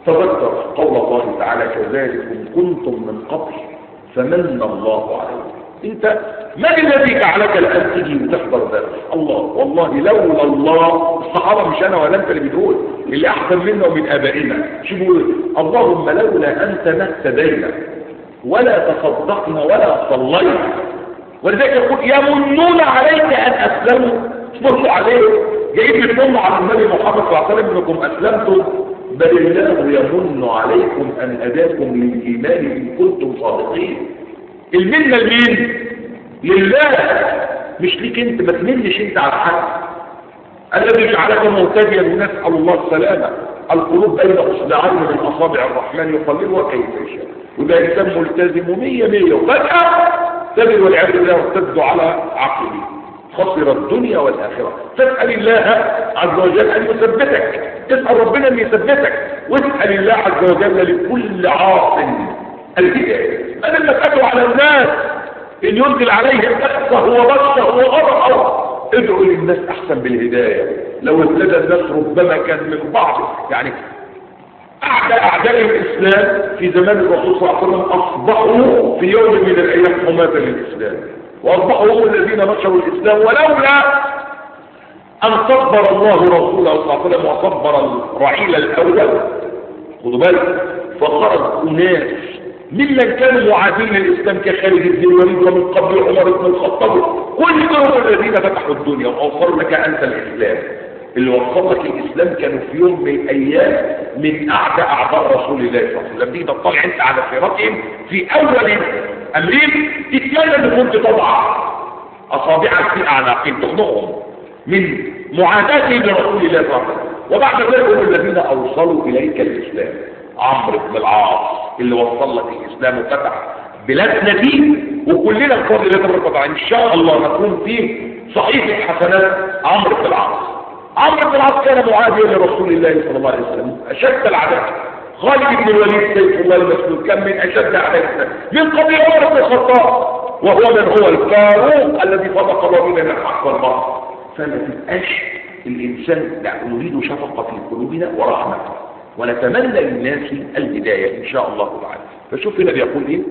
تذكر قول الله تعالى كذلك كنتم من قبل فمن الله عليكم انت من الذي جعلك لأن تجي وتحضر درس؟ الله. والله لولا الله، الصحابة مش انا ولا انت اللي بتقول، اللي احسن منا ومن ابائنا شوفوا اللهم لولا انت ما اهتدينا ولا تصدقنا ولا صلينا. ولذلك يقول يمنون عليك ان اسلموا، تمنوا عليه، جايين بتمنوا على النبي محمد صلى الله عليه وسلم انكم اسلمتم، بل الله يمن عليكم ان هداكم للايمان ان كنتم صادقين. المنه لمين؟ لله، مش ليك انت، ما تمنش انت على حد. الذي جعلك مهتديا ونسال الله السلامه. القلوب بين اصبعين من اصابع الرحمن يقلبها كيف يشاء، وده انسان ملتزم 100 وفجاه تجد والعياذ بالله ارتد على عقله، خسر الدنيا والاخره. تسال الله عز وجل ان يثبتك، تسال ربنا ان يثبتك، واسال الله عز وجل لكل عاص الهدايه. انا لما ادعو على الناس ان ينزل عليهم بأسه وبطشه وغضبه، ادعوا للناس احسن بالهدايه. لو ابتدى الناس ربما كان من بعض، يعني اعداء الاسلام في زمان الرسول صلى الله عليه وسلم اصبحوا في يوم من الايام حماة للاسلام، واصبحوا هم الذين نشروا الاسلام، ولولا ان صبر الله رسوله صلى الله عليه وسلم وصبر الرعيل الاول، خدوا بالك، فخرج اناس ممن كانوا معادين للاسلام كخالد بن الوليد ومن قبل عمر بن الخطاب، كل دول الذين فتحوا الدنيا واوصلوا لك انت الاسلام. اللي وصل لك الاسلام كانوا في يوم من الايام من اعداء رسول الله صلى الله عليه وسلم. دي تطلع انت على سيرتهم في اول امرهم، تتمنى ان كنت تضع اصابعك في اعناقهم تخنقهم من معاداتهم لرسول الله صلى الله عليه وسلم. وبعد ذلك هم الذين اوصلوا اليك الاسلام. عمرو بن العاص اللي وصل لك الاسلام وفتح بلادنا دي، وكلنا الفضل ده ان شاء الله نكون فيه صحيفه حسنات عمرو بن العاص. عمرو بن العاص كان معاديا لرسول الله صلى الله عليه وسلم، اشد العداء. خالد بن الوليد سيف الله المسلول كان من اشد اعداء الاسلام، من قبل عمر بن الخطاب، وهو من هو الفاروق الذي صدق الله بين الحق والباطل. فما تبقاش الانسان، لا، نريد شفقه في قلوبنا ورحمه، ونتمنى للناس الهدايه ان شاء الله تعالى. فشوف هنا بيقول ايه،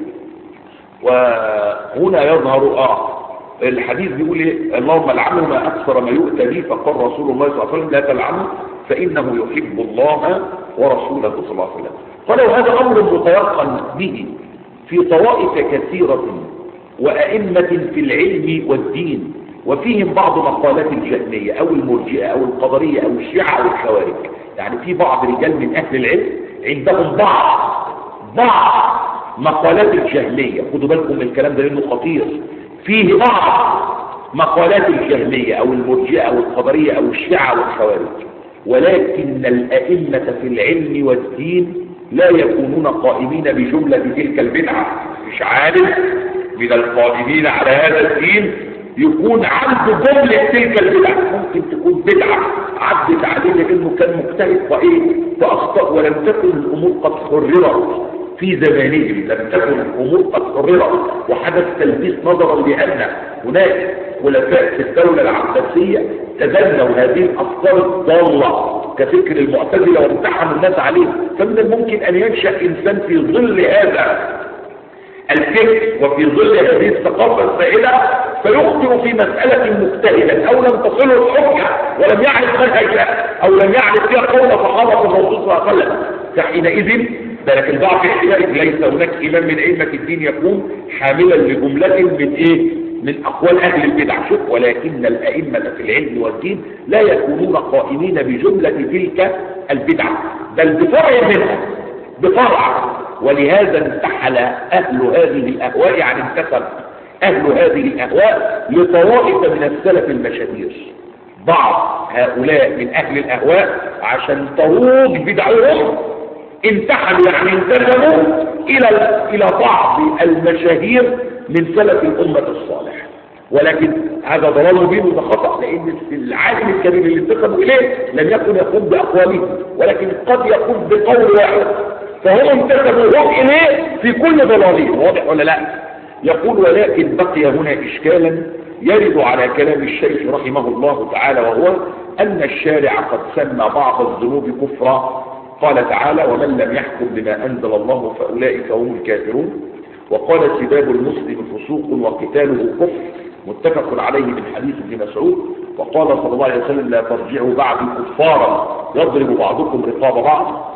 وهنا يظهر الحديث بيقول ايه، اللهم لعنه ما اكثر ما يؤتى به، فقال رسول الله صلى الله عليه وسلم لا تلعنه فانه يحب الله ورسوله صلى الله عليه وسلم. قالوا هذا امر متيقن به في طوائف كثيره وائمه في العلم والدين، وفيهم بعض مقالات الجهميه او المرجئه او القدريه او الشيعه او الخوارج. يعني في بعض رجال من اهل العلم عندهم بعض مقالات الجهميه، خدوا بالكم من الكلام ده لانه خطير. فيه بعض مقالات الجهمية او المرجئة او القدرية او الشيعة والخوارج، ولكن الائمة في العلم والدين لا يكونون قائمين بجملة تلك البدعة. مش عالم من القائمين على هذا الدين يكون عنده جملة تلك البدعة. ممكن تكون بدعة عدت عليه لانه كان مجتهد فاخطأ، ولم تكن الامور قد حررت في زمانهم، لم تكن الامور قد حررت وحدث تلبيس نظرا لان هناك خلفاء في الدوله العباسيه تبنوا هذه الافكار الضاله كفكر المعتزله وامتحنوا الناس عليه. فمن الممكن ان ينشا انسان في ظل هذا الفكر وفي ظل هذه الثقافه السائده فيخطئ في مساله مجتهدا او لم تصله الحجه ولم يعرف منهجها او لم يعرف فيها قول صحابه الرسول صلى الله عليه وسلم. فحينئذ لكن البعض احتمال ليس هناك امام من ائمه الدين يكون حاملا لجمله من ايه؟ من اقوال اهل البدع. شوف، ولكن الائمه في العلم والدين لا يكونون قائمين بجمله تلك البدع، بل بفرع منها، بفرع. ولهذا انتحل اهل هذه الاهواء، يعني انتسب اهل هذه الاهواء لطوائف من السلف المشاهير. بعض هؤلاء من اهل الاهواء عشان تروج بدعهم انتحلوا، يعني انتسبوا الى بعض المشاهير من سلف الامه الصالح. ولكن هذا ضلال مبين وده خطا، لان العالم الكبير اللي انتسبوا اليه لم يكن يقوم باقواله، ولكن قد يقوم بقول واحد، فهم انتسبوا هم اليه في كل ضلالهم. واضح ولا لا؟ يقول ولكن بقي هنا اشكالا يرد على كلام الشيخ رحمه الله تعالى، وهو ان الشارع قد سمى بعض الذنوب كفرا. قال تعالى ومن لم يحكم بما انزل الله فاولئك هم الكافرون. وقال سباب المسلم فسوق وقتاله كفر، متفق عليه من حديث ابن مسعود. وقال صلى الله عليه وسلم لا ترجعوا بعدي كفارا يضرب بعضكم رقاب بعض.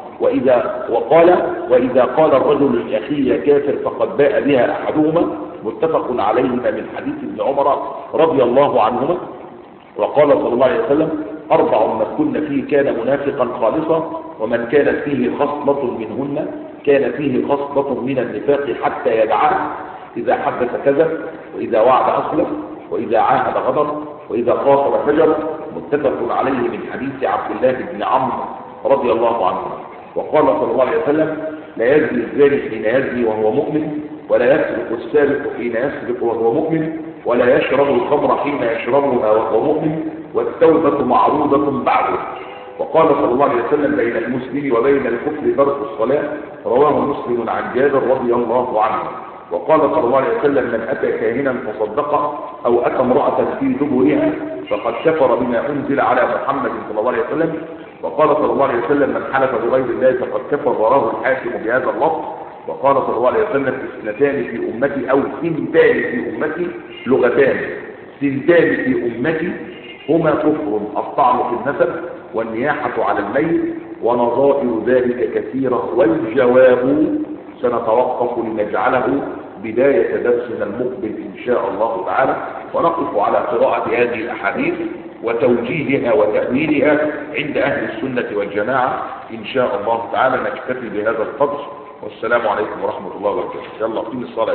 وإذا قال الرجل لأخيه يا كافر فقد باء بها أحدهما، متفق عليهما من حديث ابن عمر رضي الله عنهما. وقال صلى الله عليه وسلم 4 من كن فيه كان منافقا خالصا، ومن كانت فيه خصلة منهن كان فيه خصلة من النفاق حتى يدعاه: إذا حدث كذب، وإذا وعد أخلف، وإذا عاهد غدر، وإذا خاطب فجر، متفق عليه من حديث عبد الله بن عمرو رضي الله عنه. وقال صلى الله عليه وسلم لا يزني الزاني حين يزني وهو مؤمن، ولا يسرق السارق حين يسرق وهو مؤمن، ولا يشرب الخمر حين يشربها وهو مؤمن، والتوبة معروضة بعده. وقال صلى الله عليه وسلم بين المسلم وبين الكفر ترك الصلاة، رواه مسلم عن جابر رضي الله عنه. وقال صلى الله عليه وسلم من أتى كاهنا فصدقه أو أتى امرأة في دبرها فقد كفر بما أنزل على محمد صلى الله عليه وسلم. وقال صلى الله عليه وسلم من حلف بغير الله فقد كفر، وراه الحاكم بهذا اللفظ. وقال صلى الله عليه وسلم اثنتان في أمتي أو ثنتان في أمتي لغتان: ثنتان في أمتي هما كفر الطعن في النسب والنياحة على الميت ونظائر ذلك كثيرة. والجواب سنتوقف لنجعله بداية درسنا المقبل إن شاء الله تعالى، ونقف على قراءة هذه الأحاديث وتوجيهها وتأويلها عند أهل السنة والجماعة إن شاء الله تعالى. نكتفي بهذا القدر، والسلام عليكم ورحمة الله وبركاته. يلا قيم الصلاة.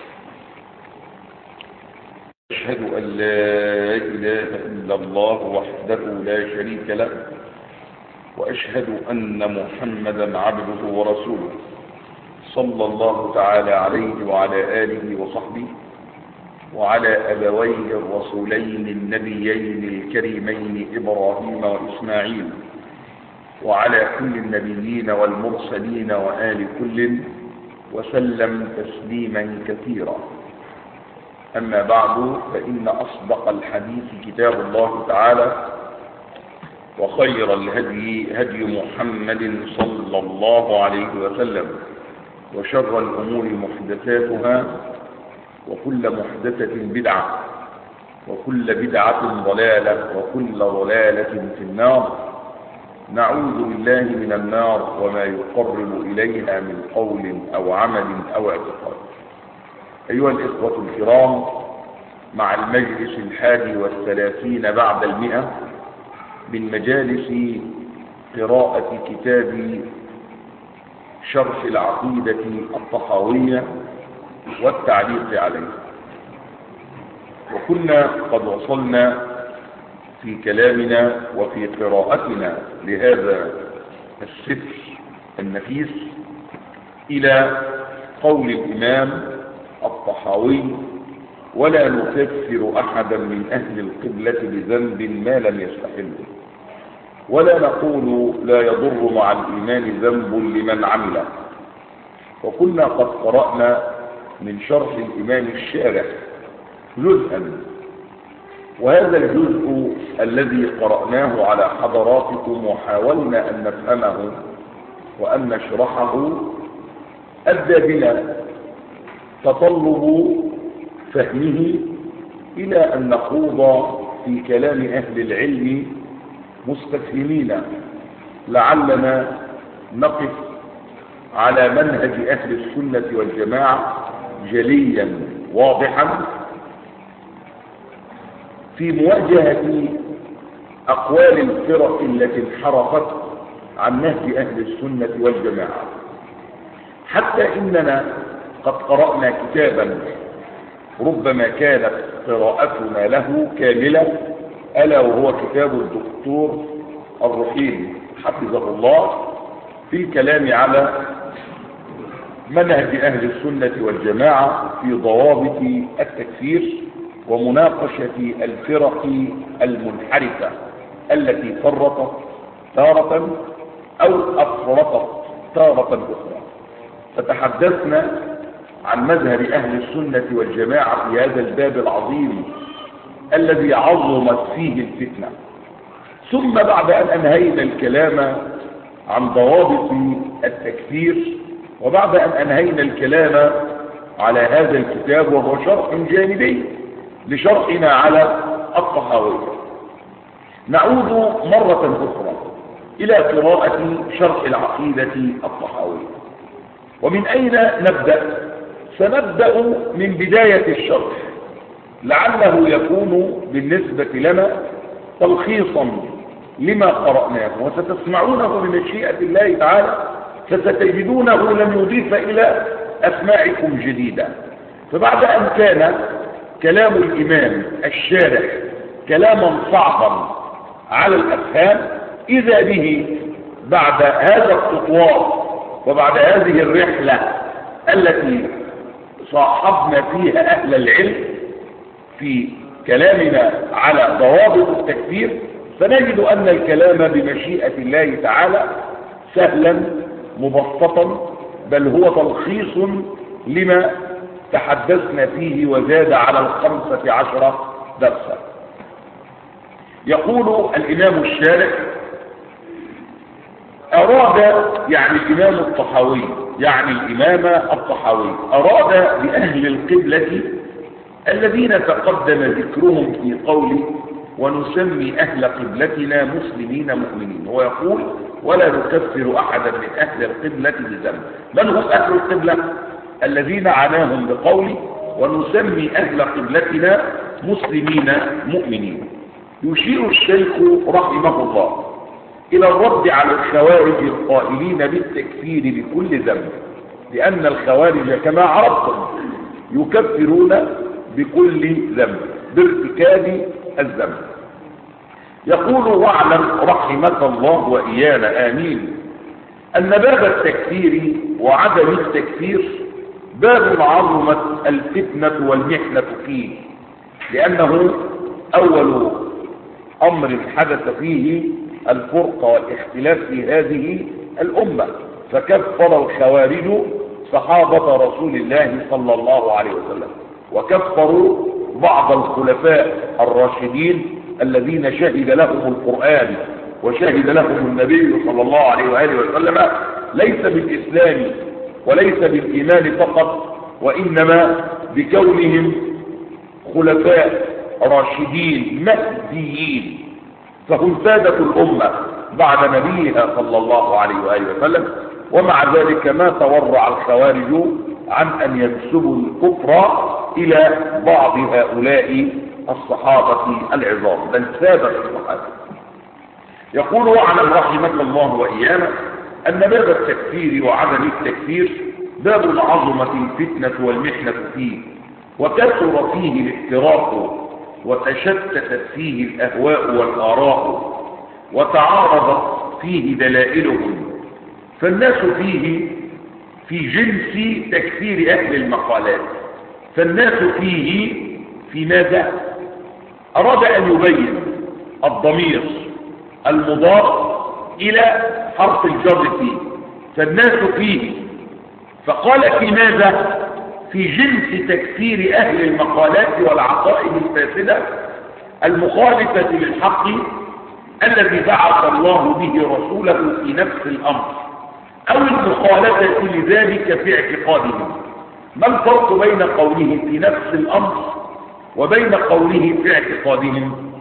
أشهد أن لا إله إلا الله وحده لا شريك له، وأشهد أن محمدا عبده ورسوله صلى الله تعالى عليه وعلى آله وصحبه وعلى أبويه الرسولين النبيين الكريمين إبراهيم وإسماعيل، وعلى كل النبيين والمرسلين وآل كل، وسلم تسليما كثيرا. أما بعد، فإن أصدق الحديث كتاب الله تعالى، وخير الهدي هدي محمد صلى الله عليه وسلم، وشر الأمور محدثاتها، وكل محدثة بدعة، وكل بدعة ضلالة، وكل ضلالة في النار. نعوذ بالله من النار وما يقرب إليها من قول أو عمل أو اعتقاد. أيها الإخوة الكرام، مع المجلس 31 بعد 100 من مجالس قراءة كتاب شرح العقيدة الطحاوية والتعليق عليه. وكنا قد وصلنا في كلامنا وفي قراءتنا لهذا السفر النفيس إلى قول الإمام الطحاوي: ولا نكفر أحدا من أهل القبلة بذنب ما لم يستحله، ولا نقول لا يضر مع الإيمان ذنب لمن عمله. وكنا قد قرأنا من شرح الإمام الشارح جزءا، وهذا الجزء الذي قرأناه على حضراتكم وحاولنا أن نفهمه وأن نشرحه أدى بنا تطلب فهمه إلى أن نخوض في كلام أهل العلم مستفهمين، لعلنا نقف على منهج أهل السنة والجماعة جليا واضحا في مواجهة أقوال الفرق التي انحرفت عن نهج أهل السنة والجماعة. حتى إننا قد قرأنا كتابا ربما كانت قراءتنا له كاملة، ألا وهو كتاب الدكتور الرحيم حفظه الله في الكلام على منهج أهل السنة والجماعة في ضوابط التكفير ومناقشة الفرق المنحرفة التي فرطت تارة أو أفرطت تارة أخرى. فتحدثنا عن مذهب أهل السنة والجماعة في هذا الباب العظيم الذي عظمت فيه الفتنة. ثم بعد أن أنهينا الكلام عن ضوابط التكفير، وبعد أن أنهينا الكلام على هذا الكتاب، وهو شرح جانبي لشرحنا على الطحاوي. نعود مرة أخرى إلى قراءة شرح العقيدة الطحاوي. ومن أين نبدأ؟ سنبدأ من بداية الشرح، لعله يكون بالنسبة لنا تلخيصا لما قرأناه، وستسمعونه بمشيئة الله تعالى، فستجدونه لم يضيف إلى أسماعكم جديدا. فبعد أن كان كلام الإمام الشارح كلاما صعبا على الأفهام، إذا به بعد هذا الخطوات وبعد هذه الرحلة التي صاحبنا فيها أهل العلم في كلامنا على ضوابط التكفير، فنجد أن الكلام بمشيئة الله تعالى سهلا مبسطا، بل هو تلخيص لما تحدثنا فيه وزاد على 15 درسا. يقول الإمام الشارح: أراد، يعني الإمام الطحاوي، يعني الإمام الطحاوي أراد بأهل القبلة الذين تقدم ذكرهم في قوله ونسمي أهل قبلتنا مسلمين مؤمنين. هو يقول: ولا نكفر أحدا من أهل القبلة بذنب. من هم أهل القبلة؟ الذين عناهم بقوله ونسمي أهل قبلتنا مسلمين مؤمنين. يشير الشيخ رحمه الله إلى الرد على الخوارج القائلين بالتكفير بكل ذنب، لأن الخوارج كما عرفتم يكفرون بكل ذنب بارتكاب الذنب. يقول: واعلم رحمك الله وإيانا آمين أن باب التكفير وعدم التكفير باب عظمت الفتنة والمحنة فيه، لأنه أول أمر حدث فيه الفرقة والاختلاف في هذه الأمة، فكفر الخوارج صحابة رسول الله صلى الله عليه وسلم، وكفروا بعض الخلفاء الراشدين الذين شهد لهم القرآن وشهد لهم النبي صلى الله عليه وآله وسلم ليس بالإسلام وليس بالإيمان فقط، وإنما بكونهم خلفاء راشدين مهديين، فهم سادة الأمة بعد نبيها صلى الله عليه وآله وسلم. ومع ذلك ما تورع الخوارج عن أن ينسبوا الكفر إلى بعض هؤلاء الصحابة العظام، بل سادة الصحابة. يقول: واعلم رحمك الله وإيانا أن باب التكفير وعدم التكفير باب عظمة الفتنة والمحنة فيه، وكثر فيه الافتراق، وتشتتت فيه الأهواء والآراء، وتعارضت فيه دلائلهم، فالناس فيه في جنس تكفير أهل المقالات. فالناس فيه في ماذا؟ أراد أن يبين الضمير المضاف إلى حرف الجر فيه، فالناس فيه، فقال في ماذا؟ في جنس تكفير أهل المقالات والعقائد الفاسدة المخالفة للحق الذي بعث الله به رسوله في نفس الأمر، أو المخالفة لذلك في اعتقادهم. ما الفرق بين قوله في نفس الأمر وبين قوله في اعتقادهم؟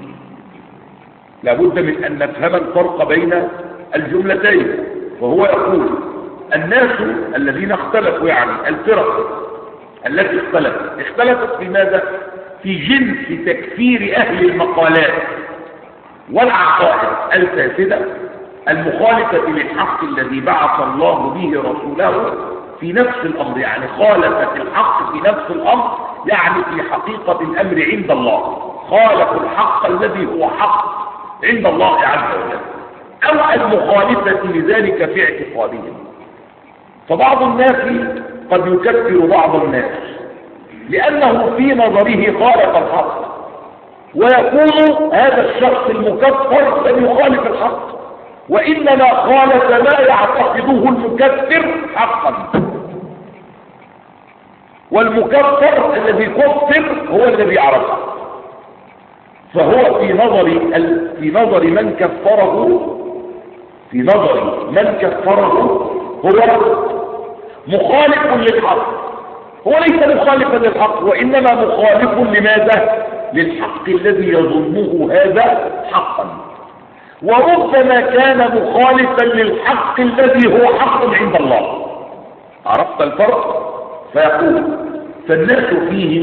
لابد من أن نفهم الفرق بين الجملتين. وهو يقول: الناس الذين اختلفوا، يعني الفرق التي اختلفت في ماذا؟ في جنس تكفير أهل المقالات والعقائد الفاسدة المخالفة للحق الذي بعث الله به رسوله في نفس الأمر، يعني خالفت الحق في نفس الأمر، يعني في حقيقة الأمر عند الله، خالفوا الحق الذي هو حق عند الله عز وجل، أو المخالفة لذلك في اعتقادهم. فبعض الناس قد يكفر بعض الناس لأنه في نظره خالف الحق، ويكون هذا الشخص المكفر لم يخالف الحق، وإنما خالف ما يعتقده المكفر حقا. والمكفر الذي كفر هو الذي عرفه، فهو في نظر من كفره هو مخالف للحق، هو ليس مخالفا للحق، وإنما مخالف لماذا؟ للحق الذي يظنه هذا حقا، وربما كان مخالفا للحق الذي هو حق عند الله. عرفت الفرق؟ فيقول فالناس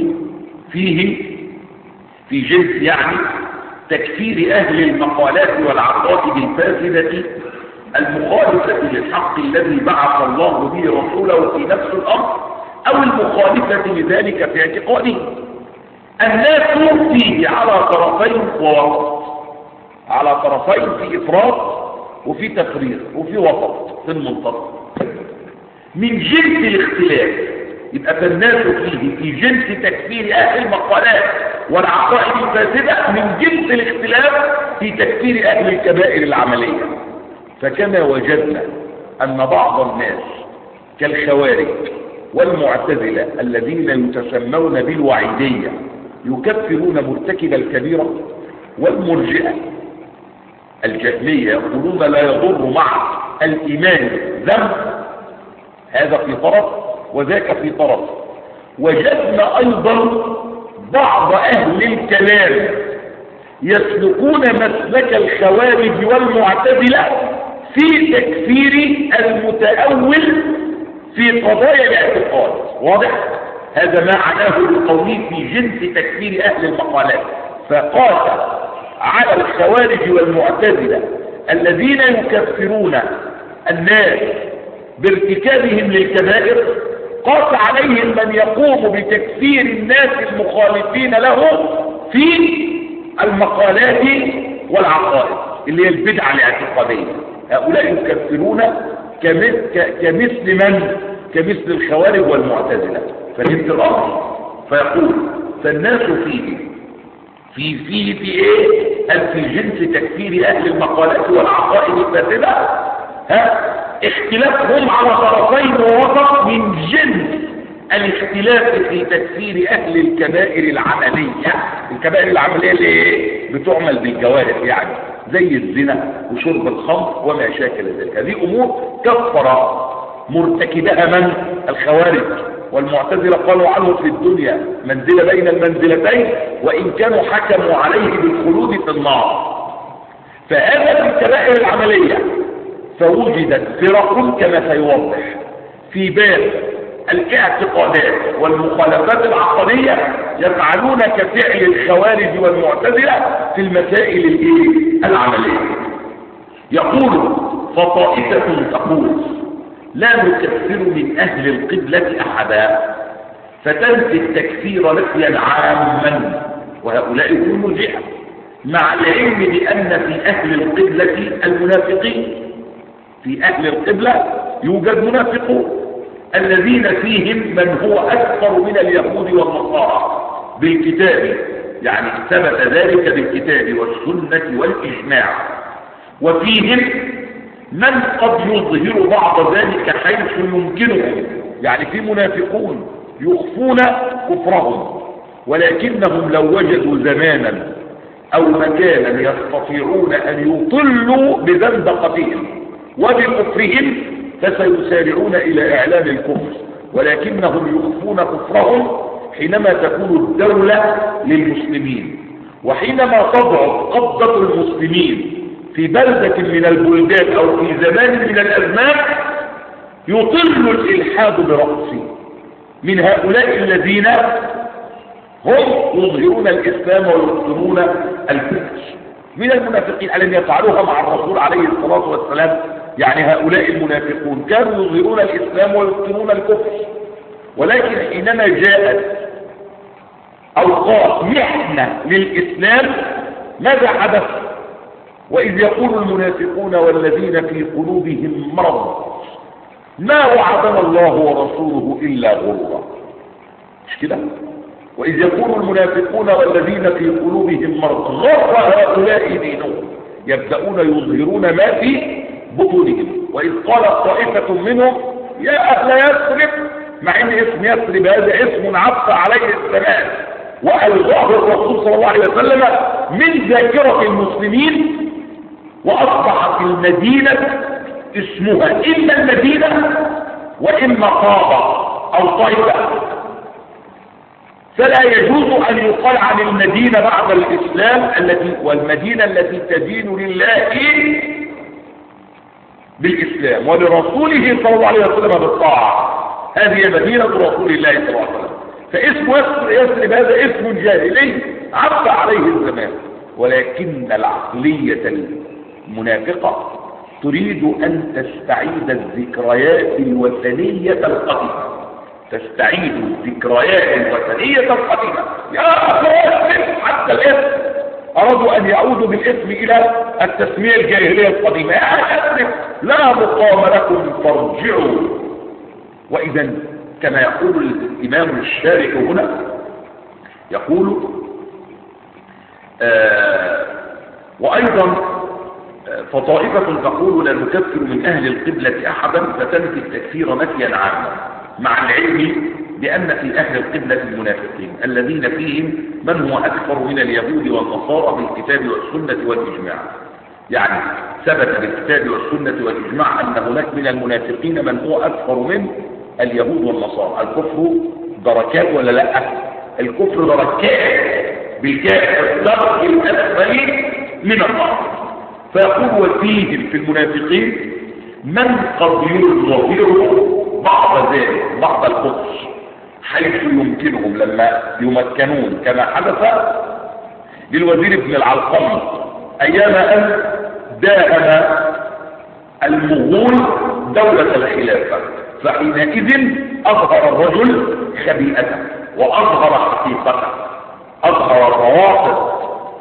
في جنس يعني تكفير أهل المقالات والعقائد الفاسدة المخالفة للحق الذي بعث الله به رسوله في نفس الأمر، أو المخالفة لذلك في اعتقاده. الناس فيه على طرفين ووسط، على طرفين، في إفراط وفي تفريط وفي وسط في المنتصف، من جنس الاختلاف. يبقى فالناس فيه في جنس تكفير أهل المقالات والعقائد الفاسدة، من جنس الاختلاف في تكفير أهل الكبائر العملية. فكما وجدنا أن بعض الناس كالخوارج والمعتزلة الذين يتسمون بالوعيدية يكفرون مرتكب الكبيرة، والمرجئة الجهمية يقولون لا يضر مع الإيمان ذنب، هذا في طرف وذاك في طرف. وجدنا أيضا بعض أهل الكلام يسلكون مسلك الخوارج والمعتزلة في تكفير المتأول في قضايا الاعتقاد. واضح؟ هذا ما عناه بقوله في جنس تكفير أهل المقالات. فقال على الخوارج والمعتزلة الذين يكفرون الناس بارتكابهم للكبائر، قاس عليهم من يقوم بتكفير الناس المخالفين له في المقالات والعقائد اللي هي البدعة الاعتقادية. هؤلاء يكفرون كمثل من؟ كمثل الخوارج والمعتزلة. فهمت الأمر؟ فيقول فالناس فيه في ايه؟ في جنس تكفير أهل المقالات والعقائد الفاسدة اختلافهم على طرفين ووسط، من جنس الاختلاف في تكفير أهل الكبائر العملية. الكبائر العملية اللي بتعمل بالجوارح، يعني زي الزنا وشرب الخمر وما شاكل ذلك. هذه أمور كفر مرتكبها من؟ الخوارج والمعتزلة. قالوا عنه في الدنيا منزلة بين المنزلتين، وإن كانوا حكموا عليه بالخلود في النار. فهذا في الكبائر العملية. فوجدت فرق كما سيوضح في باب الاعتقادات والمخالفات العقدية يفعلون كفعل الخوارج والمعتزلة في المسائل العملية. يقول فطائفة تقول لا نكفر من أهل القبلة أحدا، فتنفي التكفير نفيا عاما، وهؤلاء هم مرجئة، مع العلم بأن في أهل القبلة المنافقين. في أهل القبلة يوجد منافقون الذين فيهم من هو أكثر من اليهود والنصارى بالكتاب، يعني ثبت ذلك بالكتاب والسنة والإجماع. وفيهم من قد يظهر بعض ذلك حيث يمكنهم، يعني في منافقون يخفون كفرهم، ولكنهم لو وجدوا زمانا أو مكانا يستطيعون أن يطلوا بزندقتهم وبكفرهم فسيسارعون إلى إعلان الكفر، ولكنهم يخفون كفرهم حينما تكون الدولة للمسلمين. وحينما تضعف قبضة المسلمين في بلدة من البلدان أو في زمان من الأزمان يطل الإلحاد برأسه من هؤلاء الذين هم يظهرون الإسلام ويظهرون الكفر من المنافقين. ألم يفعلوها مع الرسول عليه الصلاة والسلام؟ يعني هؤلاء المنافقون كانوا يظهرون الإسلام ويظهرون الكفر، ولكن حينما جاءت أوقات محنة للإسلام ماذا حدث؟ وإذ يقول المنافقون والذين في قلوبهم مرض ما وعدنا الله ورسوله إلا غرورا. مش كده؟ وإذ يقول المنافقون والذين في قلوبهم مرض غر هؤلاء دينهم، يبدأون يظهرون ما في بطونهم. وإذ قالت طائفة منهم يا أهل يثرب، مع إن اسم يثرب هذا اسم عفى عليه الزمان وألغاه الرسول صلى الله عليه وسلم من ذاكرة المسلمين، وأصبحت المدينة اسمها إما المدينة وإما طابة أو طيبة. فلا يجوز أن يقال عن المدينة بعد الإسلام والمدينة التي تدين لله بالإسلام ولرسوله صلى الله عليه وسلم بالطاعة، هذه مدينة رسول الله صلى الله عليه وسلم. فاسم يثرب هذا اسم جاهلي عفى عليه الزمان، ولكن العقلية المنافقة تريد أن تستعيد الذكريات الوثنية القديمة، تستعيد الذكريات الوثنية القديمة. يا أخوان حتى الاسم أرادوا أن يعودوا بالاسم إلى التسمية الجاهلية القديمة. يا أسف لا مقام لكم فارجعوا. وإذا كما يقول الإمام الشارح هنا يقول وأيضا فطائفة تقول لا نكفر من أهل القبلة أحدا فتنفي التكفير نفيا عاما، مع العلم بأن في أهل القبلة المنافقين الذين فيهم من هو أكثر من اليهود والنصارى بالكتاب والسنة والإجماع. يعني ثبت بالكتاب والسنة والإجماع أن هناك من المنافقين من هو أكثر من اليهود والنصارى. الكفر دركات ولا لا؟ الكفر دركات بالكاف، الدرك الأسفل من النار. فيقول وفيهم في المنافقين من قد يظهر بعض ذلك، بعض الكفر، حيث يمكنهم لما يمكنون، كما حدث للوزير ابن العلقمي أيام أن داهم المغول دولة الخلافة، فحينئذ أظهر الرجل خبيئته وأظهر حقيقته، أظهر الروافض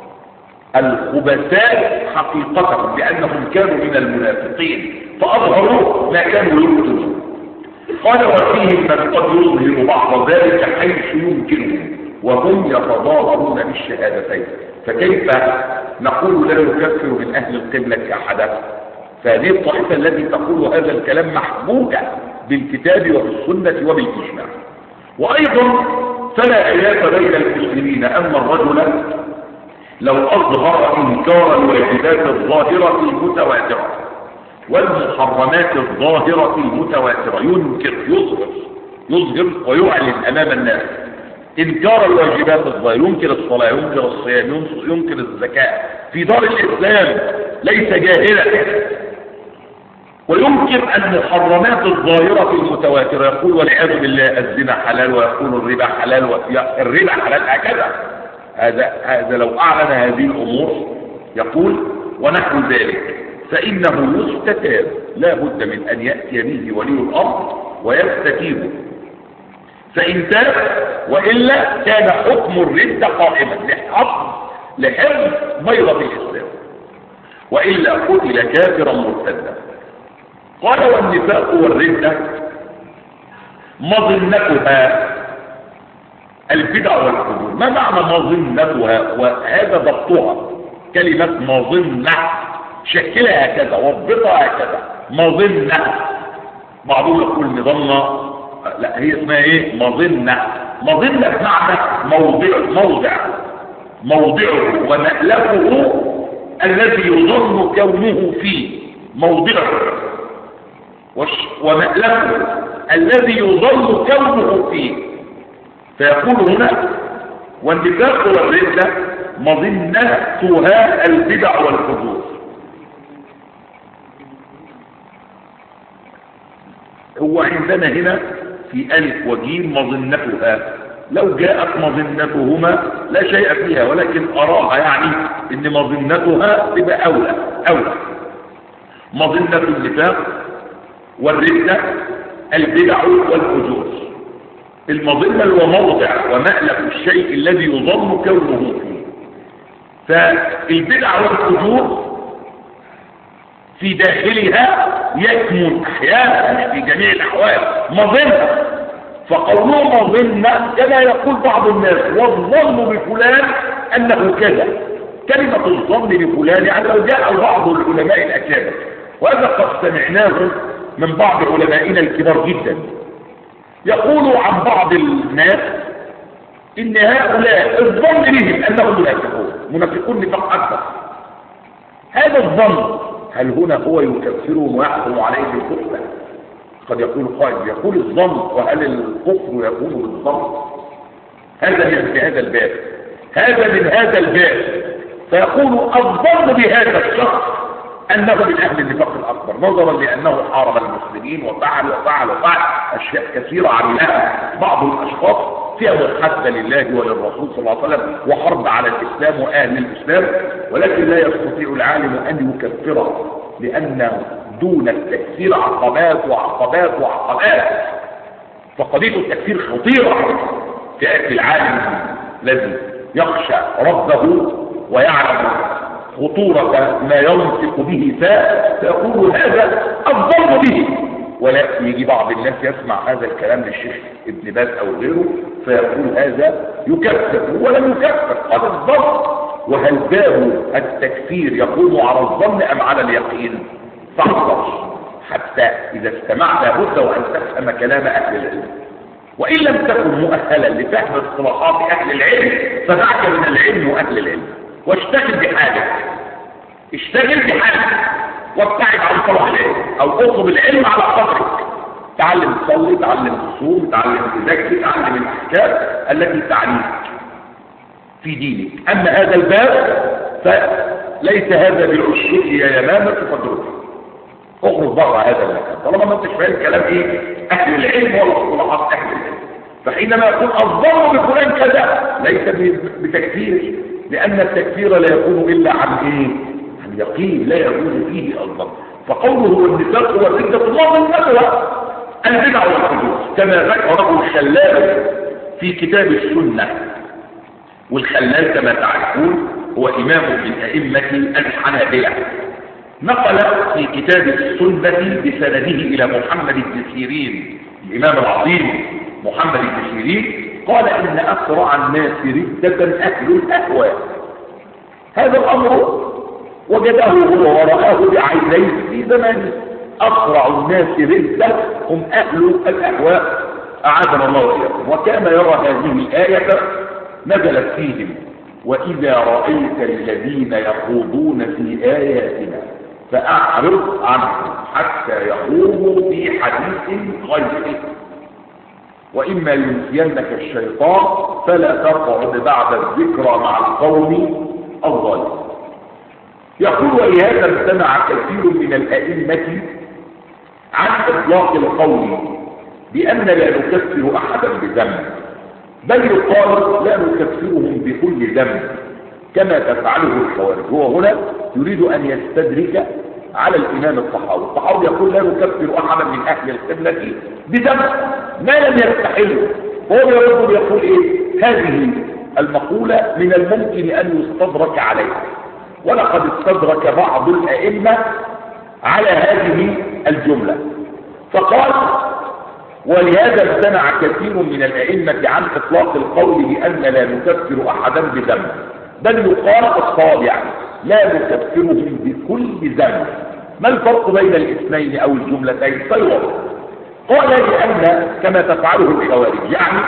الخبثاء حقيقتهم بأنهم كانوا من المنافقين، فأظهروا ما كانوا يبطلون. قال وفيهم من قد يظهر بعض ذلك حيث يمكنهم وهم يتظاهرون بالشهادتين. فكيف نقول لا نكفر من أهل القبلة أحدا؟ فهذه الطائفة التي تقول هذا الكلام محبوكة بالكتاب وبالسنة وبالإجماع. وأيضا فلا خلاف بين المسلمين أن الرجل لو أظهر إنكار الواجبات الظاهرة المتواترة والمحرمات الظاهرة المتواترة، ينكر يظهر ويعلن أمام الناس إنكار الواجبات الظاهرة، ينكر الصلاة، ينكر الصيام، ينكر الزكاة في دار الإسلام ليس جاهلا، وينكر المحرمات الظاهرة المتواترة، يقول والعياذ بالله الزنا حلال ويقول الربا حلال الربا حلال هكذا. هذا لو أعلن هذه الأمور يقول ونحو ذلك فإنه يستتاب، لا بد من أن يأتي به ولي الأمر ويستتيبه، فإن تاب وإلا كان حكم الردة قائما لحفظ بيضة الإسلام، وإلا قتل كافرا مرتدا. قال والنفاق والردة مظنتها البدع والفجور. ما معنى مظنتها؟ وهذا ضبطها، كلمة مظنة شكلها هكذا وضبطها هكذا، مظنة. بعضهم يقول مظنة، لا هي اسمها ايه؟ مظنة. مظنة بمعنى موضعه ومألفه الذي يظن كونه فيه، موضعه ومألفه الذي يظن كونه فيه. فيقول هنا والنفاق والردة مظنتها البدع والفجور. هو عندنا هنا في ألف وجيم مظنتها، لو جاءت مظنتهما لا شيء فيها، ولكن أراها يعني إن مظنتها تبقى أولى. مظنة النفاق والردة البدع والفجور. المظنة هو موضع ومألف الشيء الذي يظن كونه فيه. فالبدع والفجور في داخلها يكمن احيانا في جميع الاحوال مظنة. فقوله مظنة كما يقول بعض الناس والظن بفلان انه كذا. كلمة الظن بفلان يعني لو جاء بعض العلماء الاكابر، وهذا قد سمعناه من بعض علمائنا الكبار جدا، يقول عن بعض الناس ان هؤلاء الظن بهم انهم منافقون نفاق اكبر. هذا الظن هل هنا هو يكفرهم ويحكم عليه بالكفر؟ قد يقول قائل يقول الظن، وهل الكفر يكون بالظن؟ هذا من هذا الباب، هذا من هذا الباب. فيقول الظن بهذا الشخص أنه من أهل النفاق الأكبر، نظرا لأنه حارب المسلمين وفعل أشياء كثيرة عملها بعض الأشخاص فيها محبة لله وللرسول صلى الله عليه وسلم وحرب على الإسلام وأهل الإسلام، ولكن لا يستطيع العالم أن يكفره، لأن دون التكفير عقبات وعقبات وعقبات. فقضية التكفير خطيرة في أهل العالم الذي يخشى ربه ويعلم خطورة ما ينطق به فيقول هذا الظن به. ولكن يجي بعض الناس يسمع هذا الكلام للشيخ ابن باز أو غيره فيقول هذا يكفر، ولم يكفر، قد الظن. وهل باب التكفير يقوم على الظن أم على اليقين؟ فاحذر حتى إذا استمعت لابد وأن تفهم كلام أهل العلم، وإن لم تكن مؤهلا لفهم اصطلاحات أهل العلم فدعك من العلم وأهل العلم واشتغل بحالك، اشتغل بحالك وابتعد عن طلب العلم أو اطلب العلم على قدرك. تعلم تصلي، تعلم تصوم، تعلم تذاكر، تعلم الأحكام التي تعنيك في دينك. أما هذا الباب فليس هذا بالعشق يا يمامة فدرك، اخرج بره هذا المكان طالما ما انتش فاهم كلام ايه اهل العلم ولا اصطلاحات اهل العلم. فحينما يكون الظن بفلان كذا ليس بتكفير، لان التكفير لا يكون الا عن ايه؟ عن يقين لا يجوز فيه الظن. فقوله والنفاق هو ردة الله النبوة البدع والحدوث كما ذكره الخلال في كتاب السنة. والخلال كما تعرفون هو امام من ائمة الحنابلة، نقل في كتاب السنة بسنده إلى محمد بن سيرين الإمام العظيم محمد بن سيرين قال إن أسرع الناس ردة أهل الأهواء. هذا الأمر وجده هو ورآه بعينيه في زمانه. أسرع الناس ردة هم أهل الأهواء أعاذنا الله وإياكم. وكان يرى هذه الآية نزلت فيهم وإذا رأيت الذين يخوضون في آياتنا فأعرض عنهم حتى يخوضوا في حديث غيره وإما ينسينك الشيطان فلا تقعد بعد الذكرى مع القوم الظالمين. يقول ولهذا امتنع كثير من الأئمة عن إطلاق القول بأن لا نكفر أحدا بذنب، بل يقال لا نكفرهم بكل ذنب كما تفعله الخوارج. هو هنا يريد أن يستدرك على الإمام الطحاوي. الطحاوي يقول لا نكفر أحدا من أهل القبلة بذنب ما لم يستحله. هو يقول إيه؟ هذه المقولة من الممكن أن يستدرك عليها، ولقد استدرك بعض الأئمة على هذه الجملة فقال ولهذا امتنع كثير من الأئمة عن إطلاق القول بأن لا نكفر أحدا بذنب، بل يقال الصواب يعني لا نكفرهم بكل ذنب. ما الفرق بين الاثنين أو الجملتين؟ فيوضح. قال لأن كما تفعله الخوارج، يعني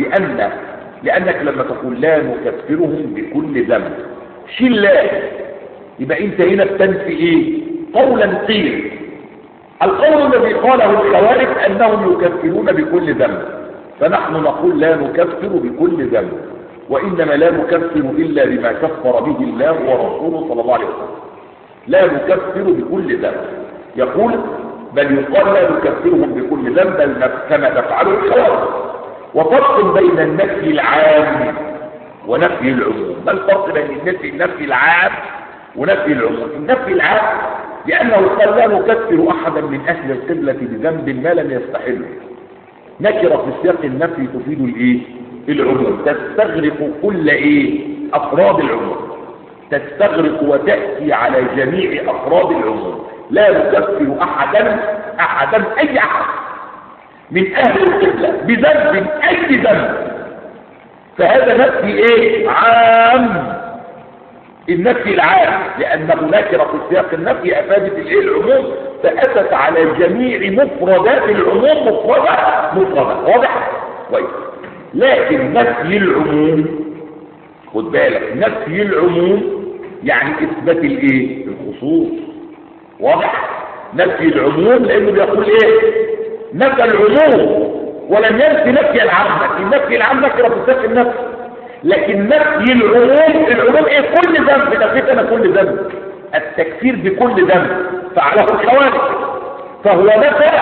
لأنك لما تقول لا نكفرهم بكل ذنب شيل لا، يبقى انت هنا بتنفي ايه؟ قولا قيل. القول الذي قاله الخوارج أنهم يكفرون بكل ذنب، فنحن نقول لا نكفر بكل ذنب، وإنما لا نكفر إلا بما كفر به الله ورسوله صلى الله عليه وسلم. لا نكفر بكل ذنب. يقول بل يقال لا نكفرهم بكل ذنب بل كما تفعله الخوارج. وفرق بين النفي العام ونفي العموم. ما الفرق بين النفي العام ونفي العموم؟ النفي العام لأنه قال لا نكفر أحدا من أهل القبلة بذنب ما لم يستحله. نكرة في سياق النفي تفيد الايه؟ العموم، تستغرق كل ايه؟ أفراد العموم، تستغرق وتأتي على جميع أفراد العموم. لا نكفر أحدا أي أحد من أهل القبلة بذنب أي ذنب. فهذا نفي ايه؟ عام. النفي العام لأنه نكرة في سياق النفي أفادت الايه؟ العموم، فأتت على جميع مفردات العموم مفردة. واضح؟ كويس. لكن نفي العموم خد بالك، نفي العموم يعني إثبات الايه؟ الخصوص. واضح؟ نفي العموم لأنه بيقول ايه؟ نفى العموم ولم ينفي نفي العام. النفي العام نكره في سياق النفي، لكن نفي العموم ايه؟ كل ذنب نفيت انا كل ذنب، التكفير بكل ذنب فعله الخوارج، فهو نفى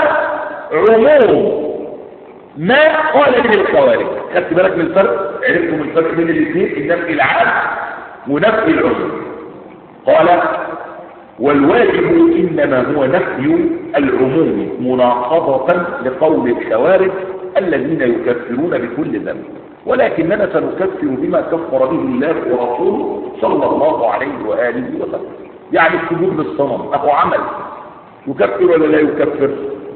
عموم ما قال به الخوارج. خدت بالك من الفرق؟ عرفتم الفرق بين الاثنين، النفي العام ونفي العموم. قال والواجب انما هو نفي العموم مناقضة لقول الخوارج الذين يكفرون بكل ذنب، ولكننا سنكفر بما كفر به الله ورسوله صلى الله عليه وآله وسلم. يعني السجود للصنم أهو عمل، يكفر ولا لا يكفر؟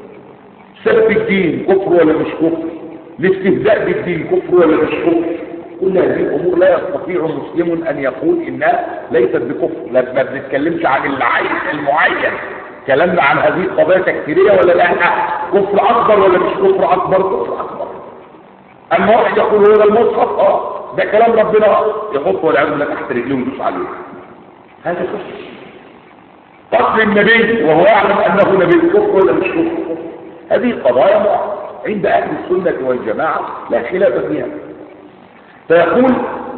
سب الدين كفر ولا مش كفر؟ الاستهزاء بالدين كفر ولا مش كفر؟ كل هذه الأمور لا يستطيع مسلم أن يقول إنها ليست بكفر. ما بنتكلمش عن العين المعين، كلامنا عن هذه القضايا تكفيرية ولا لا؟ كفر أكبر ولا مش كفر أكبر؟ كفر أكبر. أما واحد يقول هو ده المصحف، ده كلام ربنا، يحطه والعياذ بالله تحت رجليه ويدوس عليه، هذا كفر. قتل النبي وهو يعلم أنه نبي كفر ولا مش كفر؟ هذه قضايا عند أهل السنة والجماعة لا خلاف فيها. فيقول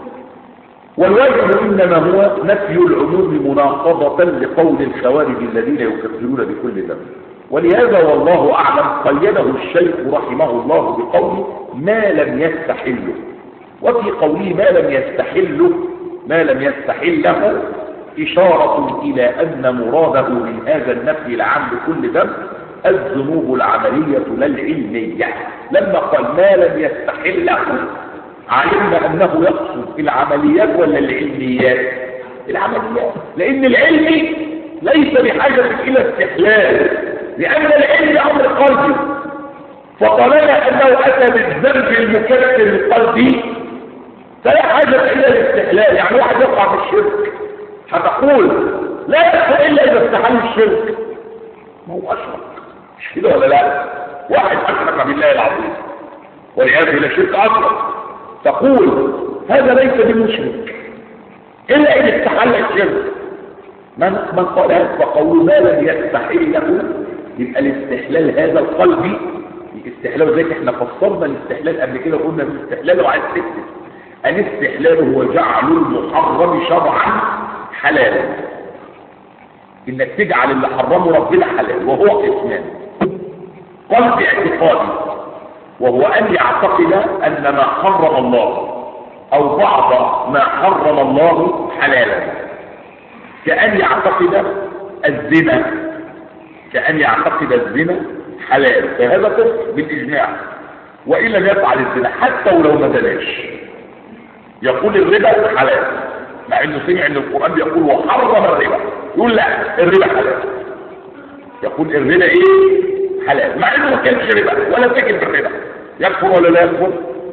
والواجب إنما هو نفي العموم مناقضة لقول الخوارج الذين يكفرون بكل ذنب. ولهذا والله أعلم قيده الشيخ رحمه الله بقول ما لم يستحله، وفي قوله ما لم يستحله إشارة إلى أن مراده من هذا النفي العام بكل ذنب الذنوب العملية لا العلمية. لما قال ما لم يستحله علمنا أنه يقصد العمليات ولا العلميات؟ العمليات، لأن العلم ليس بحاجة إلى استحلال، لأن العلم أمر قلبي، فطالما أنه أتى بالذنب المكفر القلبي فلا حاجة إلى الاستحلال. يعني واحد يقع في الشرك هتقول لا يدخل إلا إذا استحل الشرك، ما هو أشرك، مش كده ولا لا؟ واحد أشرك بالله العظيم والعياذ بالله شرك أكبر، تقول هذا ليس بمشرك إلا إذا استحل الشرك. من قال هذا فقول ما لم يستحله، يبقى الاستحلال هذا القلبي. الاستحلال زي احنا فسرنا الاستحلال قبل كده، قلنا الاستحلال وعايز تكتب الاستحلال هو جعل المحرم شرعا حلالا، انك تجعل اللي حرمه ربنا حلال، وهو قسمان: قلب اعتقادي وهو ان يعتقد ان ما حرم الله او بعض ما حرم الله حلالا، كأن يعتقد الزنا، كأن يعتقد الزنا حلال، فهذا كفر بالإجماع. وإن لم يفعل الزنا حتى ولو ما زناش يقول الربا حلال، مع انه سمع ان القرآن بيقول وحرم الربا، يقول لا الربا حلال، يقول الربا ايه؟ حلال، مع انه ما كانش ربا ولا سكن بالربا. يكفر ولا لا يكفر؟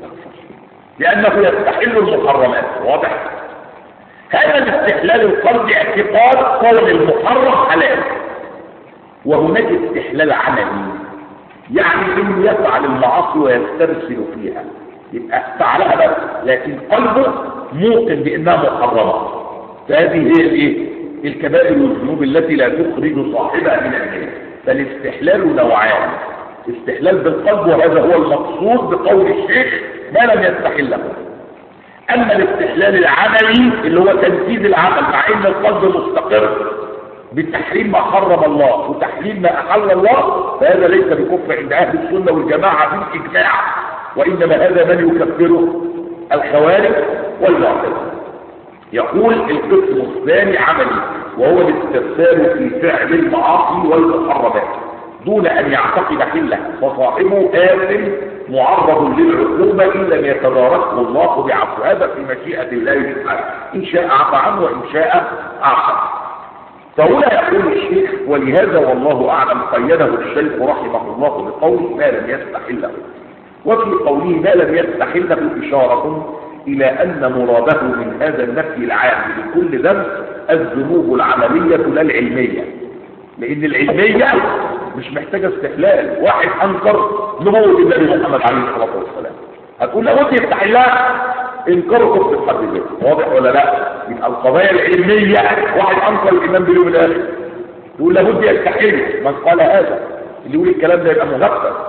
لأنه يستحل المحرمات. واضح؟ هذا الاستحلال القلبي اعتقاد قول المحرم حلال، وهناك استحلال عملي، يعني انه يفعل المعاصي ويسترسل فيها، يبقى فعلها بس لكن قلبه موقن بانها محرمه. فهذه هي الايه؟ الكبائر والذنوب التي لا تخرج صاحبها من الدين. فالاستحلال نوعان: استحلال بالقلب وهذا هو المقصود بقول الشيخ ما لم يستحله. اما الاستحلال العملي اللي هو تنفيذ العمل، مع ان القلب مستقر بتحريم ما حرم الله وتحليل ما احل الله، فهذا ليس بكفر عند اهل السنه والجماعه بالاجماع، وانما هذا من يكفره الخوارج والمعتزله. يقول القسم الثاني عملي، وهو الاسترسال في فعل المعاصي والمحرمات دون ان يعتقد حله، فصاحبه آثم معرض للعقوبة إن لم يتداركه الله بعفو. هذا في مشيئة الله سبحانه، إن شاء عفى عنه وإن شاء عفى. فهنا يقول الشيخ ولهذا والله أعلم قيده الشيخ رحمه الله بقول ما لم يستحله، وفي قوله ما لم يستحله إشارة إلى أن مراده من هذا النفي العام لكل ذنب الذنوب العملية لا العلمية، لأن العلمية مش محتاجة استحلال. واحد أنكر نبوة النبي محمد عليه الصلاة والسلام، هتقول له وانت يستحلها؟ انكره كفر في حد ذاته. واضح ولا لا؟ يبقى القضايا العلمية، واحد أنكر الإيمان باليوم الآخر تقول له ودي يستحل. من قال هذا اللي يقول الكلام ده يبقى مغفل،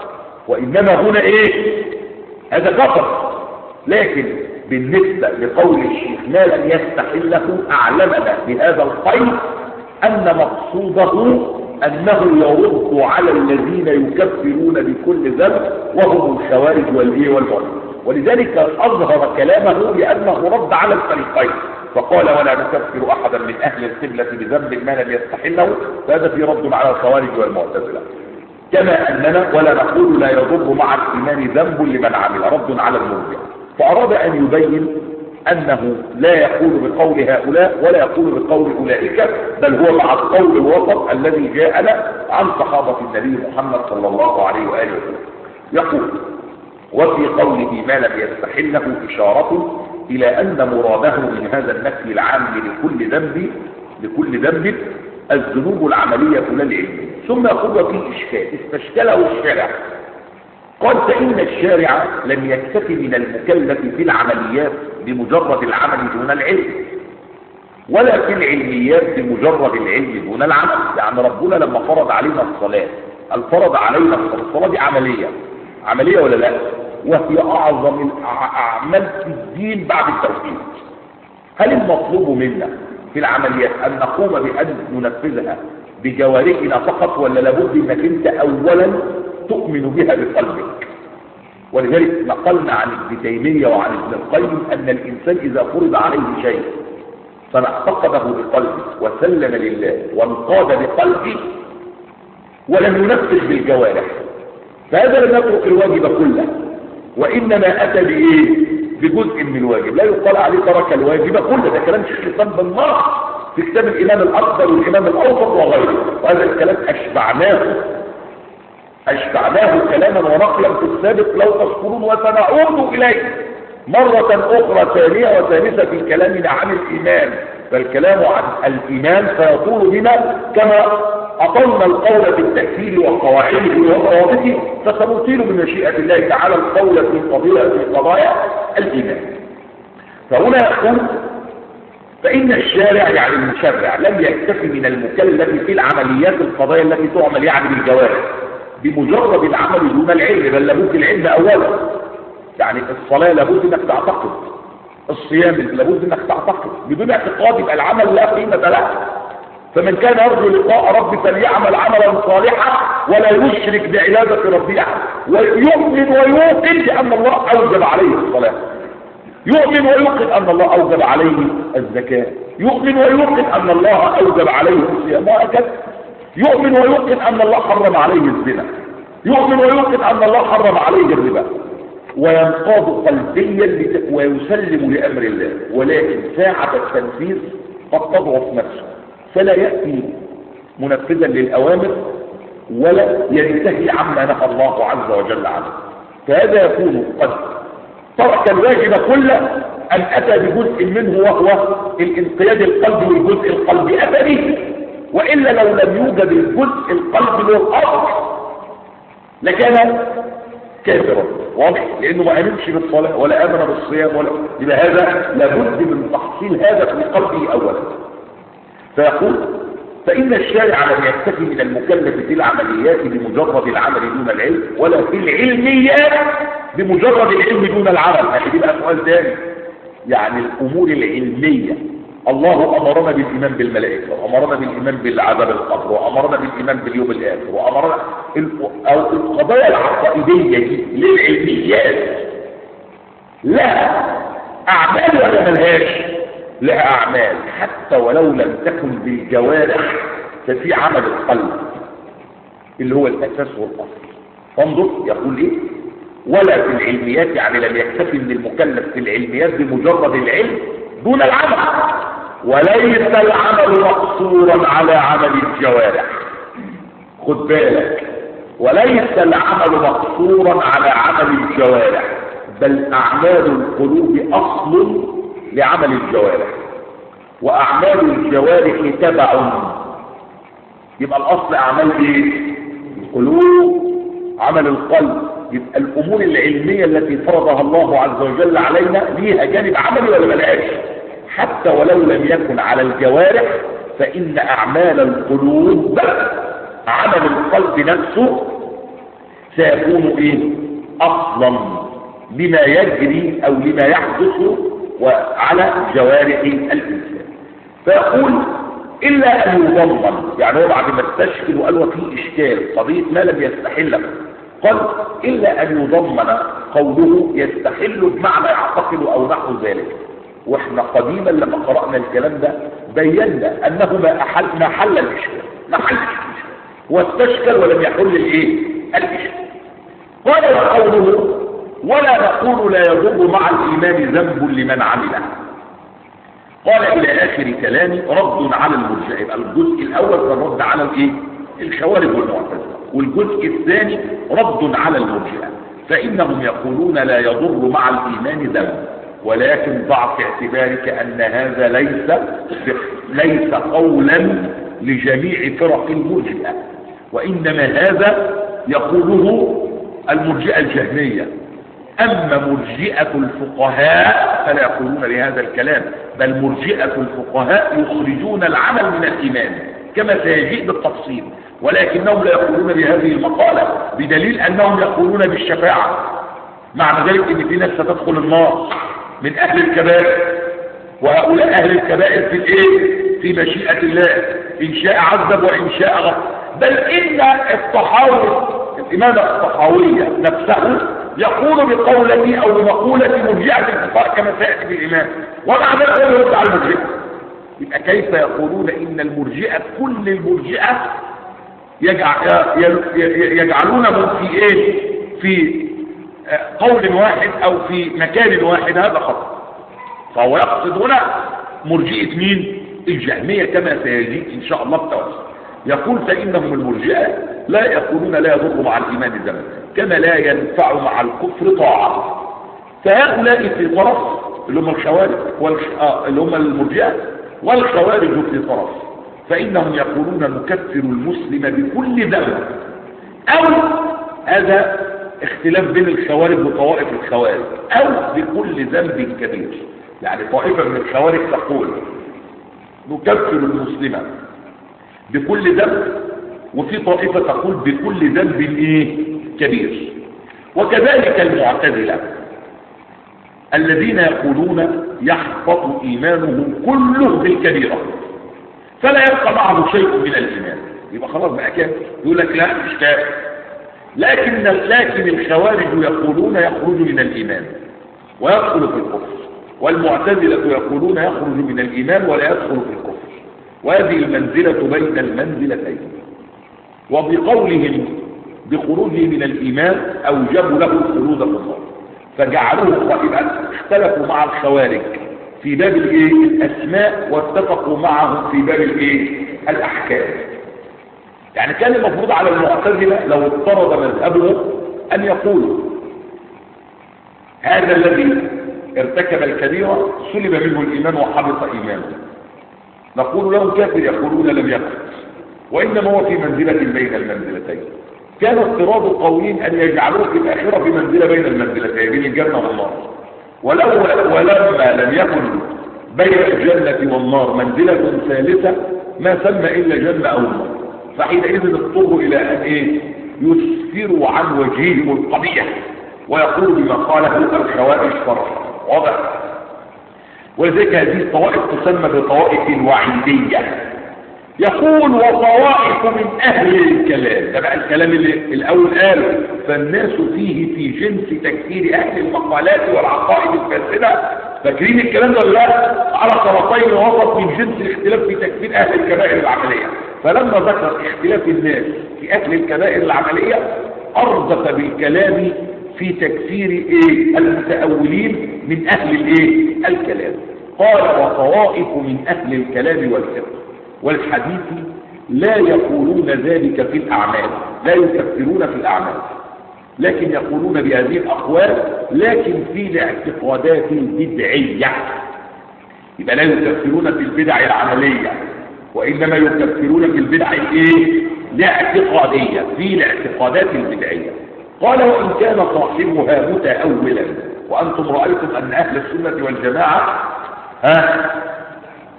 وإنما هنا إيه؟ هذا كفر. لكن بالنسبة لقول الشيخ ما لم يستحله أعلمنا بهذا القيد أن مقصوده أنه يرد على الذين يكفرون بكل ذنب وهم الخوارج والمعتزلة، ولذلك أظهر كلامه لأنه رد على الفريقين، فقال ولا نكفر أحدا من أهل القبلة بذنب ما لم يستحله، فهذا في رد على الخوارج والمعتزلة. كما أننا ولا نقول لا يضر مع الإيمان ذنب لمن عمل، رد على المرجئة. فأراد أن يبين أنه لا يقول بقول هؤلاء ولا يقول بقول أولئك، بل هو مع القول الوسط الذي جاءنا عن صحابة النبي محمد صلى الله عليه وآله وسلم. يقول وفي قوله ما لم يستحله إشارة إلى أن مراده من هذا النفي العام لكل ذنب الذنوب العملية لا العلمية. ثم يقول وفي إشكال استشكله الشارع، قال فإن الشارع لم يكتفي من المكلف في العمليات بمجرد العمل دون العلم، ولا في العلميات بمجرد العلم دون العمل. يعني ربنا لما فرض علينا الصلاة، الفرض علينا الصلاة دي عملية ولا لا؟ وهي أعظم الأعمال في الدين بعد التوحيد. هل المطلوب منا في العمليات أن نقوم بأن ننفذها بجوارحنا فقط، ولا لابد أنك أنت أولا تؤمن بها بقلبك؟ ولذلك نقلنا عن ابن تيمية وعن ابن القيم أن الإنسان إذا فرض عليه شيء فاعتقده بقلبه وسلم لله وانقاد بقلبه ولم ينفذ بالجوارح، فهذا لم يترك الواجب كله، وإنما أتى بإيه؟ بجزء من الواجب. لا يقال عليه ترك الواجب كله، ده كلام شيخ الإسلام بن ناصر في كتاب الإمام الأكبر والإمام الأوسط وغيره، وهذا الكلام أشبعناه كلاما ونقلا في السابق لو تذكرون، وسنعود إليه مرة أخرى ثانية وثالثة في كلامنا عن الإيمان، فالكلام عن الإيمان سيطول بنا كما أطلنا القول في التكفير وقواعده وضوابطه، فسنطيل بمشيئة الله تعالى القول في قضايا الإيمان. فهنا يقول فإن الشارع يعني المشرع لم يكتفي من المكلف في العمليات القضايا التي تعمل يعني بالجوارح بمجرد العمل دون العلم، بل لابد العلم أولا. يعني الصلاة لابد انك تعتقد، الصيام لابد انك تعتقد، بدون اعتقاد يبقى العمل لا قيمة له. فمن كان يرجو لقاء ربه فليعمل عملا صالحا ولا يشرك بعبادة ربه احد، ويؤمن ويوقن بأن الله أوجب عليه الصلاة، يؤمن ويوقن أن الله أوجب عليه الزكاة، يؤمن ويوقن أن الله أوجب عليه الصيام، وهكذا يؤمن ويوقن أن الله حرم عليه الزنا، يؤمن ويوقن أن الله حرم عليه الربا، وينقاد قلبيا ويسلم لأمر الله. ولكن ساعة التنفيذ قد تضعف نفسه فلا يأتي منفذا للأوامر ولا ينتهي عما نهى الله عز وجل عنه، فهذا يكون قد ترك الواجب كله أن أتى بجزء منه وهو الانقياد القلبي، والجزء القلبي أتى به، وإلا لو لم يوجد الجزء القلبي للأرض لكان كافرا، واضح، لأنه ما آمنش بالصلاة ولا آمن بالصيام ولا، يبقى هذا لابد من تحصيل هذا في قلبه أولا. فيقول فإن الشارع لم يكتفي من المكلف في العمليات بمجرد العمل دون العلم، ولا في العلميات بمجرد العلم دون العمل. هذه بقى سؤال ثاني، يعني الأمور العلمية الله أمرنا بالإيمان بالملائكة، وأمرنا بالإيمان بالعذاب القبر، وأمرنا بالإيمان باليوم الآخر، وأمرنا أو القضايا العقائدية دي للعلميات لها أعمال ولا ملهاش؟ لها أعمال، حتى ولو لم تكن بالجوارح ففي عمل القلب اللي هو الأساس والأصل. انظر يقول إيه؟ ولا في العلميات، يعني لم يكتفي من المكلف في العلميات بمجرد العلم دون العمل، وليس العمل مقصورا على عمل الجوارح. خد بالك، وليس العمل مقصورا على عمل الجوارح، بل أعمال القلوب أصل لعمل الجوارح، وأعمال الجوارح تبع. يبقى الأصل أعمال إيه؟ القلوب، عمل القلب. يبقى الأمور العلمية التي فرضها الله عز وجل علينا ليها جانب عملي ولا ملهاش؟ حتى ولو لم يكن على الجوارح، فإن أعمال القلوب، عمل القلب نفسه، سيكون ايه اصلا لما يجري او لما يحدث وعلى جوارح الانسان. فيقول الا ان يضمن، يعني هو بعد ما استشكل وقال وفي اشكال قضيه ما لم يستحل، قال الا ان يضمن قوله يستحل بمعنى يعتقد او نحو ذلك. واحنا قديما لما قرانا الكلام ده بينا انه ما حل الاشكال، ما حل الاشكال، واستشكل ولم يحل الايه الاشكال. قال وقوله ولا نقول لا يضر مع الايمان ذنب لمن عمله. قال الى اخر كلامي رد على المرجئه. يبقى الجزء الاول كان رد على الايه الخوارج والمعتزله، والجزء الثاني رد على المرجئه. فانهم يقولون لا يضر مع الايمان ذنب، ولكن ضع في اعتبارك ان هذا ليس قولا لجميع فرق المرجئه، وانما هذا يقوله المرجئه الجهميه. اما مرجئه الفقهاء فلا يقولون بهذا الكلام، بل مرجئه الفقهاء يخرجون العمل من الايمان كما سيجيء بالتفصيل، ولكنهم لا يقولون بهذه المقاله بدليل انهم يقولون بالشفاعه. معنى ذلك ان في ناس ستدخل النار من اهل الكبائر، وهؤلاء اهل الكبائر في الايه في مشيئه الله، ان شاء عذب وان شاء غفر. بل ان الطحاوي الامام الطحاويه نفسه يقول بقولته او بمقوله مرجئه الفقهاء كما سياتي بالامام، ومع ذلك هو يرد على المرجئه. يبقى كيف يقولون ان المرجئه كل المرجئه يجعلونهم في ايه في قول واحد او في مكان واحد؟ هذا خطأ. فهو يقصد هنا مرجئة مين؟ الجهمية كما سيجيء ان شاء الله التوسع. يقول فانهم المرجئة لا يقولون لا يضر مع الايمان ذنب كما لا ينفع مع الكفر طاعة. فهؤلاء في طرف اللي هم الخوارج اللي هم المرجئة، والخوارج في طرف، فانهم يقولون نكفر المسلم بكل ذنب، او هذا اختلاف بين الخوارج وطوائف الخوارج، او بكل ذنب كبير. يعني طائفة من الخوارج تقول نكفر المسلم بكل ذنب، وفي طائفة تقول بكل ذنب ايه كبير. وكذلك المعتزلة الذين يقولون يحبط ايمانهم كله بالكبيرة فلا يبقى معه شيء من الايمان، يبقى خلاص بقى كافر. يقول لك لا مش كافر. لكن الخوارج يقولون يخرج من الايمان ويدخل في الكفر، والمعتزلة يقولون يخرج من الايمان ولا يدخل في الكفر. وهذه المنزلة بين المنزلتين. وبقولهم بخروجه من الايمان اوجبوا له الخلود في النار، فجعلوه قائما. اختلفوا مع الخوارج في باب الايه الاسماء، واتفقوا معهم في باب الايه الاحكام. يعني كان المفروض على المعتزلة لو اضطرد مذهبه ان يقولوا هذا الذي ارتكب الكبيرة سلب منه الايمان وحبط ايمانه، نقول له كافر. يقولون لم يكفر، وانما هو في منزلة بين المنزلتين. كان اضطراد قولين ان يجعلوه في الاخرة في منزلة بين المنزلتين بين الجنة والنار، ولما لم يكن بين الجنة والنار منزلة ثالثة ما سمى الا جنة او نار، فحينئذ اضطروا الى ان ايه يسفروا عن وجههم القبيح ويقولوا بما قاله الخوارج فرح. واضح؟ ولذلك هذه الطوائف تسمى بطوائف الوعيدية. يقول وطوائف من اهل الكلام. ده بقى الكلام اللي الاول قاله. فالناس فيه في جنس تكفير اهل المقالات والعقائد الفاسده. فاكرين الكلام ده ولا لا؟ على طرفين وسط من جنس الاختلاف في تكفير اهل الكبائر العمليه. فلما ذكر اختلاف الناس في اهل الكبائر العمليه ارجف بالكلام في تكفير ايه المتأولين من اهل الايه الكلام. قال وطوائف من اهل الكلام والفقه والحديث لا يقولون ذلك في الاعمال، لا يكفرون في الاعمال، لكن يقولون بهذه الاقوال لكن في الاعتقادات البدعيه. يبقى لا يكفرون في البدع العمليه، وانما يكفرون في البدع الايه الاعتقاديه، في الاعتقادات البدعيه. قال وان كان صاحبها متأولا، وانتم رايتم ان اهل السنه والجماعه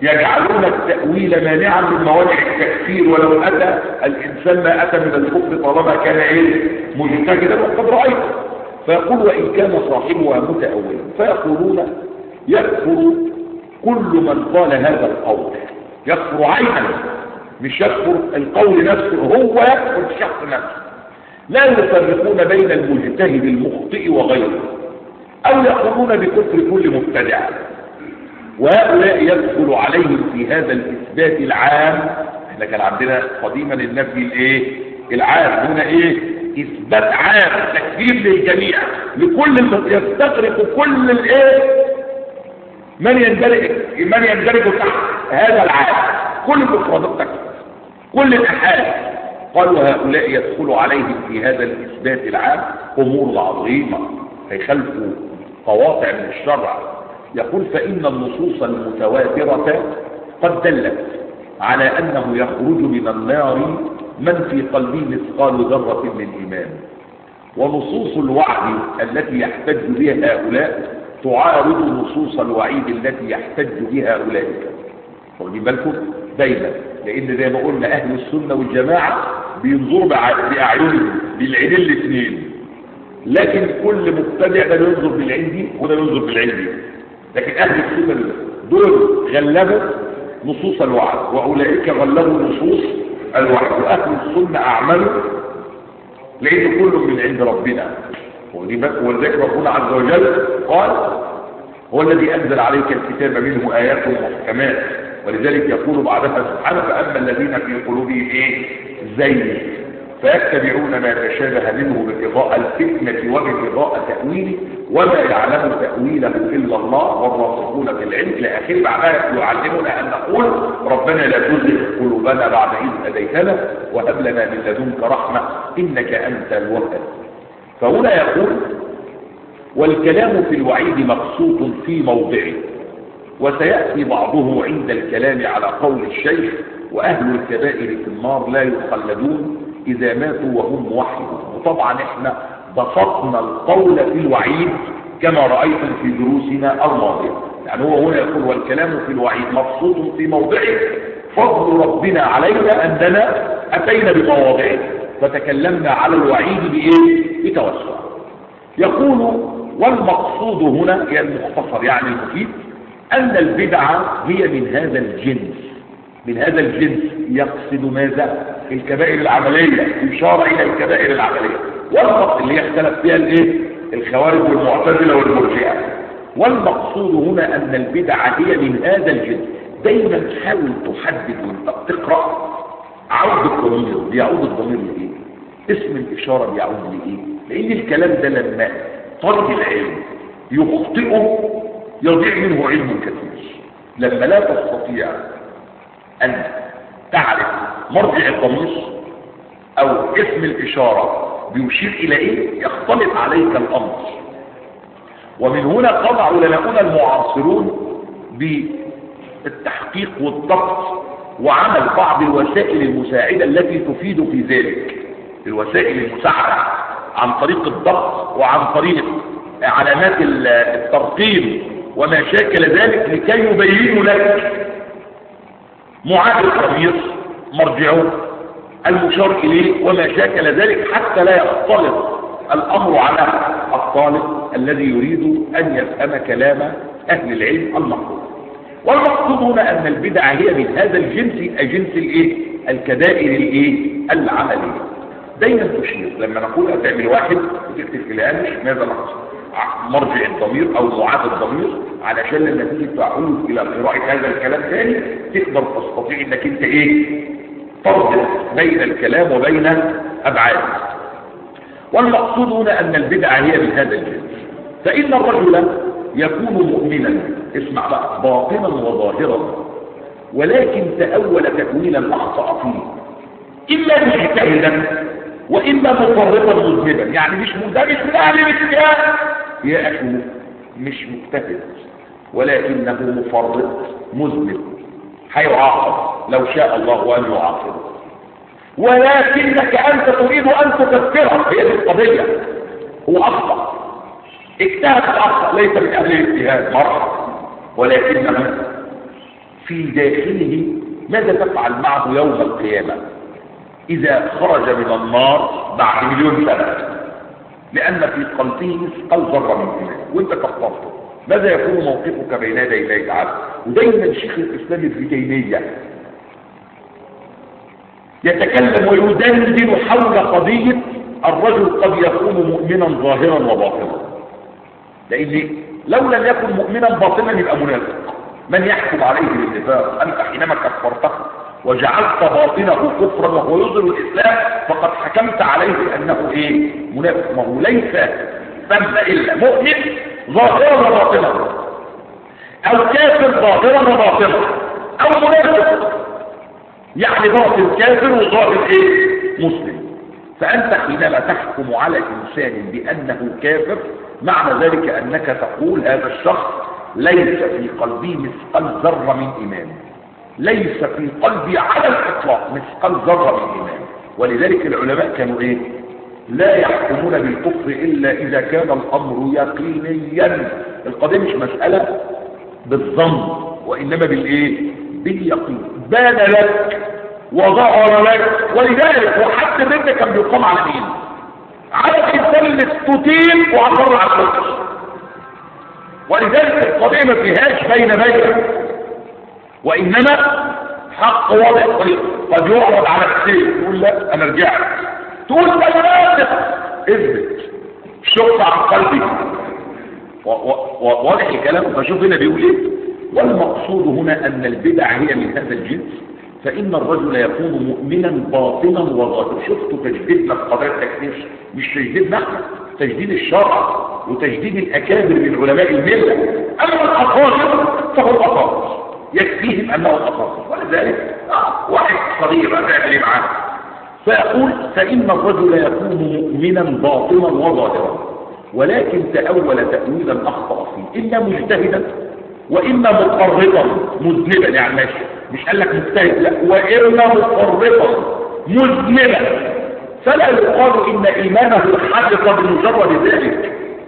يجعلون التأويل مانعا من موانع التكفير، ولو أتى الإنسان ما أتى من الكفر طالما كان مجتهدا وقد رأيت. فيقول وإن كان صاحبها متأولا، فيقولون يكفر كل من قال هذا القول، يكفر عينا، مش يكفر القول نفسه، هو يكفر الشخص نفسه. لا يفرقون بين المجتهد المخطئ وغيره، أو يقولون بكفر كل مبتدع. وهؤلاء يدخل عليهم في هذا الإثبات العام. احنا كان عندنا قديما النفي العام، هنا إثبات عام، تكفير للجميع، لكل يستغرق كل من يندرج تحت هذا العام، كل المفردات تكفر، كل الأحاد. قالوا هؤلاء يدخل عليهم في هذا الإثبات العام أمور عظيمة هيخلفوا قواطع من الشرع. يقول فإن النصوص المتواترة قد دلت على أنه يخرج من النار من في قلبه مثقال ذرة من إيمان، ونصوص الوعد التي يحتج بها هؤلاء تعارض نصوص الوعيد التي يحتج بها أولئك. واخدين بالكم دايما، لأن زي ما قلنا أهل السنة والجماعة بينظروا بأعينهم بالعين الاثنين، لكن كل مبتدع ده ينظر بالعين دي وده ينظر بالعين دي. لكن أهل السنة دول غلبوا نصوص الوعد، وأولئك غلبوا نصوص الوعد. وأهل السنة أعملوا لأن كل من عند ربنا. ولذلك ربنا عز وجل قال هو الذي أنزل عليك الكتاب منه آيات محكمات، ولذلك يقول بعدها سبحانه فأما الذين في قلوبهم زيغ فيتبعون ما تشابه منه ابتغاء الفتنة وابتغاء تأويله وما يعلم تأويله إلا الله والراسخون في العلم إلى آخره. بعدها يعلمنا أن نقول ربنا لا تزغ قلوبنا بعد إذ هديتنا وهب لنا من لدنك رحمة إنك أنت الوهاب. فهنا يقول والكلام في الوعيد مبسوط في موضعه، وسيأتي بعضه عند الكلام على قول الشيخ وأهل الكبائر في النار لا يخلدون إذا ماتوا وهم موحدون. وطبعا احنا بسطنا القول في الوعيد كما رأيتم في دروسنا الماضية. يعني هو هنا يقول والكلام في الوعيد مبسوط في موضعه، فضل ربنا علينا أننا أتينا بمواضعه فتكلمنا على الوعيد بتوسع. يقول والمقصود هنا يعني المختصر يعني المفيد أن البدعة هي من هذا الجنس. يقصد ماذا؟ الكبائر العملية، إشارة إلى الكبائر العملية والمقصود اللي يختلف فيها الخوارج والمعتزلة والمرجئة. والمقصود هنا أن البدعة هي من هذا الجنس. دايما حاول تحدد وانت بتقرأ عود الضمير، بيعود الضمير لإيه؟ اسم الإشارة بيعود لإيه؟ لأن الكلام ده لما طرد العلم يخطئه يضيع منه علم كثير. لما لا تستطيع أن تعرف مرجع الضمير أو اسم الإشارة بيشير إلى إيه يختلط عليك الأمر. ومن هنا قام علماؤنا المعاصرون بالتحقيق والضبط وعمل بعض الوسائل المساعدة التي تفيد في ذلك، الوسائل المساعدة عن طريق الضبط وعن طريق علامات الترقيم وما شاكل ذلك لكي يبينوا لك معاد الضمير مرجعه المشار إليه وما شاكل ذلك حتى لا يختلط الأمر على الطالب الذي يريد أن يفهم كلام أهل العلم المقصود. والمقصود هنا أن البدعة هي من هذا الجنس، جنس الكبائر العملية. دايما تشير لما نقول أتعمل واحد وتكتب في الهامش ماذا نقصد مرجع الضمير أو معاد الضمير، علشان لما تيجي تعود إلى قراءة هذا الكلام ثاني تقدر تستطيع انك انت تربط بين الكلام وبين أبعاده. والمقصود هنا أن البدعة هي من هذا الجنس. فإن الرجل يكون مؤمنا، اسمع بقى، باطنا وظاهرا، ولكن تأول تأويلا أخطأ فيه، إما مجتهدا وإما مفرطا مذنبا. يعني مش من أهل الاجتهاد يا أخي، مش مجتهد ولكنه مفرط مذنب، هيعاقب لو شاء الله أن يعاقبه، ولكنك أنت تريد أن تكفره. هي دي القضية. هو أخطأ، اجتهد أخطأ، ليس من أهل الاجتهاد مرة، ولكنه في داخله ماذا تفعل معه يوم القيامة إذا خرج من النار بعد 1,000,000 سنة؟ لأن في قلبه مثقال ذرة من إيمان وأنت كفرته، ماذا يكون موقفك بين يدي الله تعالى؟ ودايما شيخ الإسلام ابن تيمية يتكلم ويدندن حول قضية الرجل قد يكون مؤمنا ظاهرا وباطنا، لأن لو لم يكن مؤمنا باطنا يبقى منافق. من يحكم عليه بالنفاق؟ أنت حينما كفرته وجعلت باطنه كفرا وهو يظهر الإسلام فقد حكمت عليه أنه إيه؟ منافق. ما هو ليس ثم إلا مؤمن ظاهرا وباطنا، أو كافر ظاهرا وباطنا، أو منافق يعني باطن كافر وظاهر إيه؟ مسلم. فأنت حينما تحكم على إنسان بأنه كافر معنى ذلك أنك تقول هذا الشخص ليس في قلبي مثقال ذرة من إيمان، ليس في قلبي على الإطلاق مثقال ذرة من إيمان. ولذلك العلماء كانوا إيه؟ لا يحكمون بالكفر إلا إذا كان الأمر يقينيا. القضية مش مسألة بالظن وإنما بالإيه؟ باليقين. بان لك وظهر لك. ولذلك وحتى الرد كان بيقام على مين؟ على الإنسان المستطيل وعبر على الكفر. ولذلك القضية ما فيهاش بين وإنما حق واضح. قد يعرض على السيف تقول لا أنا رجعت، تقول لا اثبت شق عن قلبي. واضح الكلام. فشوف هنا بيقول ايه؟ والمقصود هنا أن البدع هي من هذا الجنس، فإن الرجل يكون مؤمنا باطنا وظاهرا. شفتوا تجديد لك قضايا التكفير؟ مش تجديد نحن، تجديد الشرع وتجديد الأكابر من علماء الملة. أما الأقارب فهو الأقارب يكفيهم أنه الأقارب. ولذلك واحد صغير تعمل ايه معاه؟ فيقول فإن الرجل يكون مؤمنا باطنا وظاهرا، ولكن تأول تأويلا أخطأ فيه، إما مجتهدا وإما مقربا مذنبا. يعني ماشي مش قال لك مجتهد، لا، وإما مقربا مذنبا، فلا يقال إن إيمانه حدث بمجرد ذلك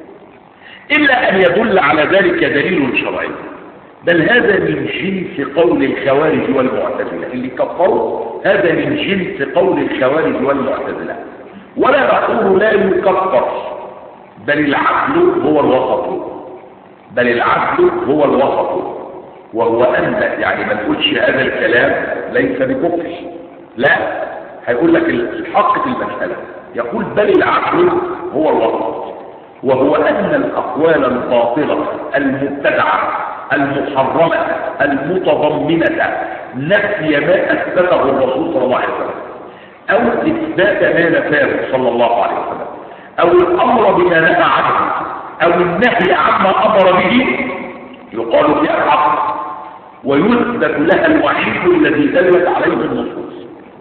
إلا أن يدل على ذلك دليل شرعي. بل هذا من جنس قول الخوارج والمعتزلة. اللي كفروا هذا من جنس قول الخوارج والمعتزلة. ولا نقول لا يكفر، بل العدل هو الوسط، بل العدل هو الوسط، وهو أن يعني ما نقولش هذا الكلام ليس بكفر، لا، هيقول لك الحق في المسألة. يقول بل العدل هو الوسط، وهو أن الأقوال الباطلة المبتدعة المحرمة المتضمنة نفي ما أثبته الرسول صلى الله عليه وسلم، أو إثبات ما نفاه صلى الله عليه وسلم، أو الأمر بما نهى عنه، أو النهي عما أمر به، يقال فيها الحق ويثبت لها الوعيد الذي دلت عليه النصوص،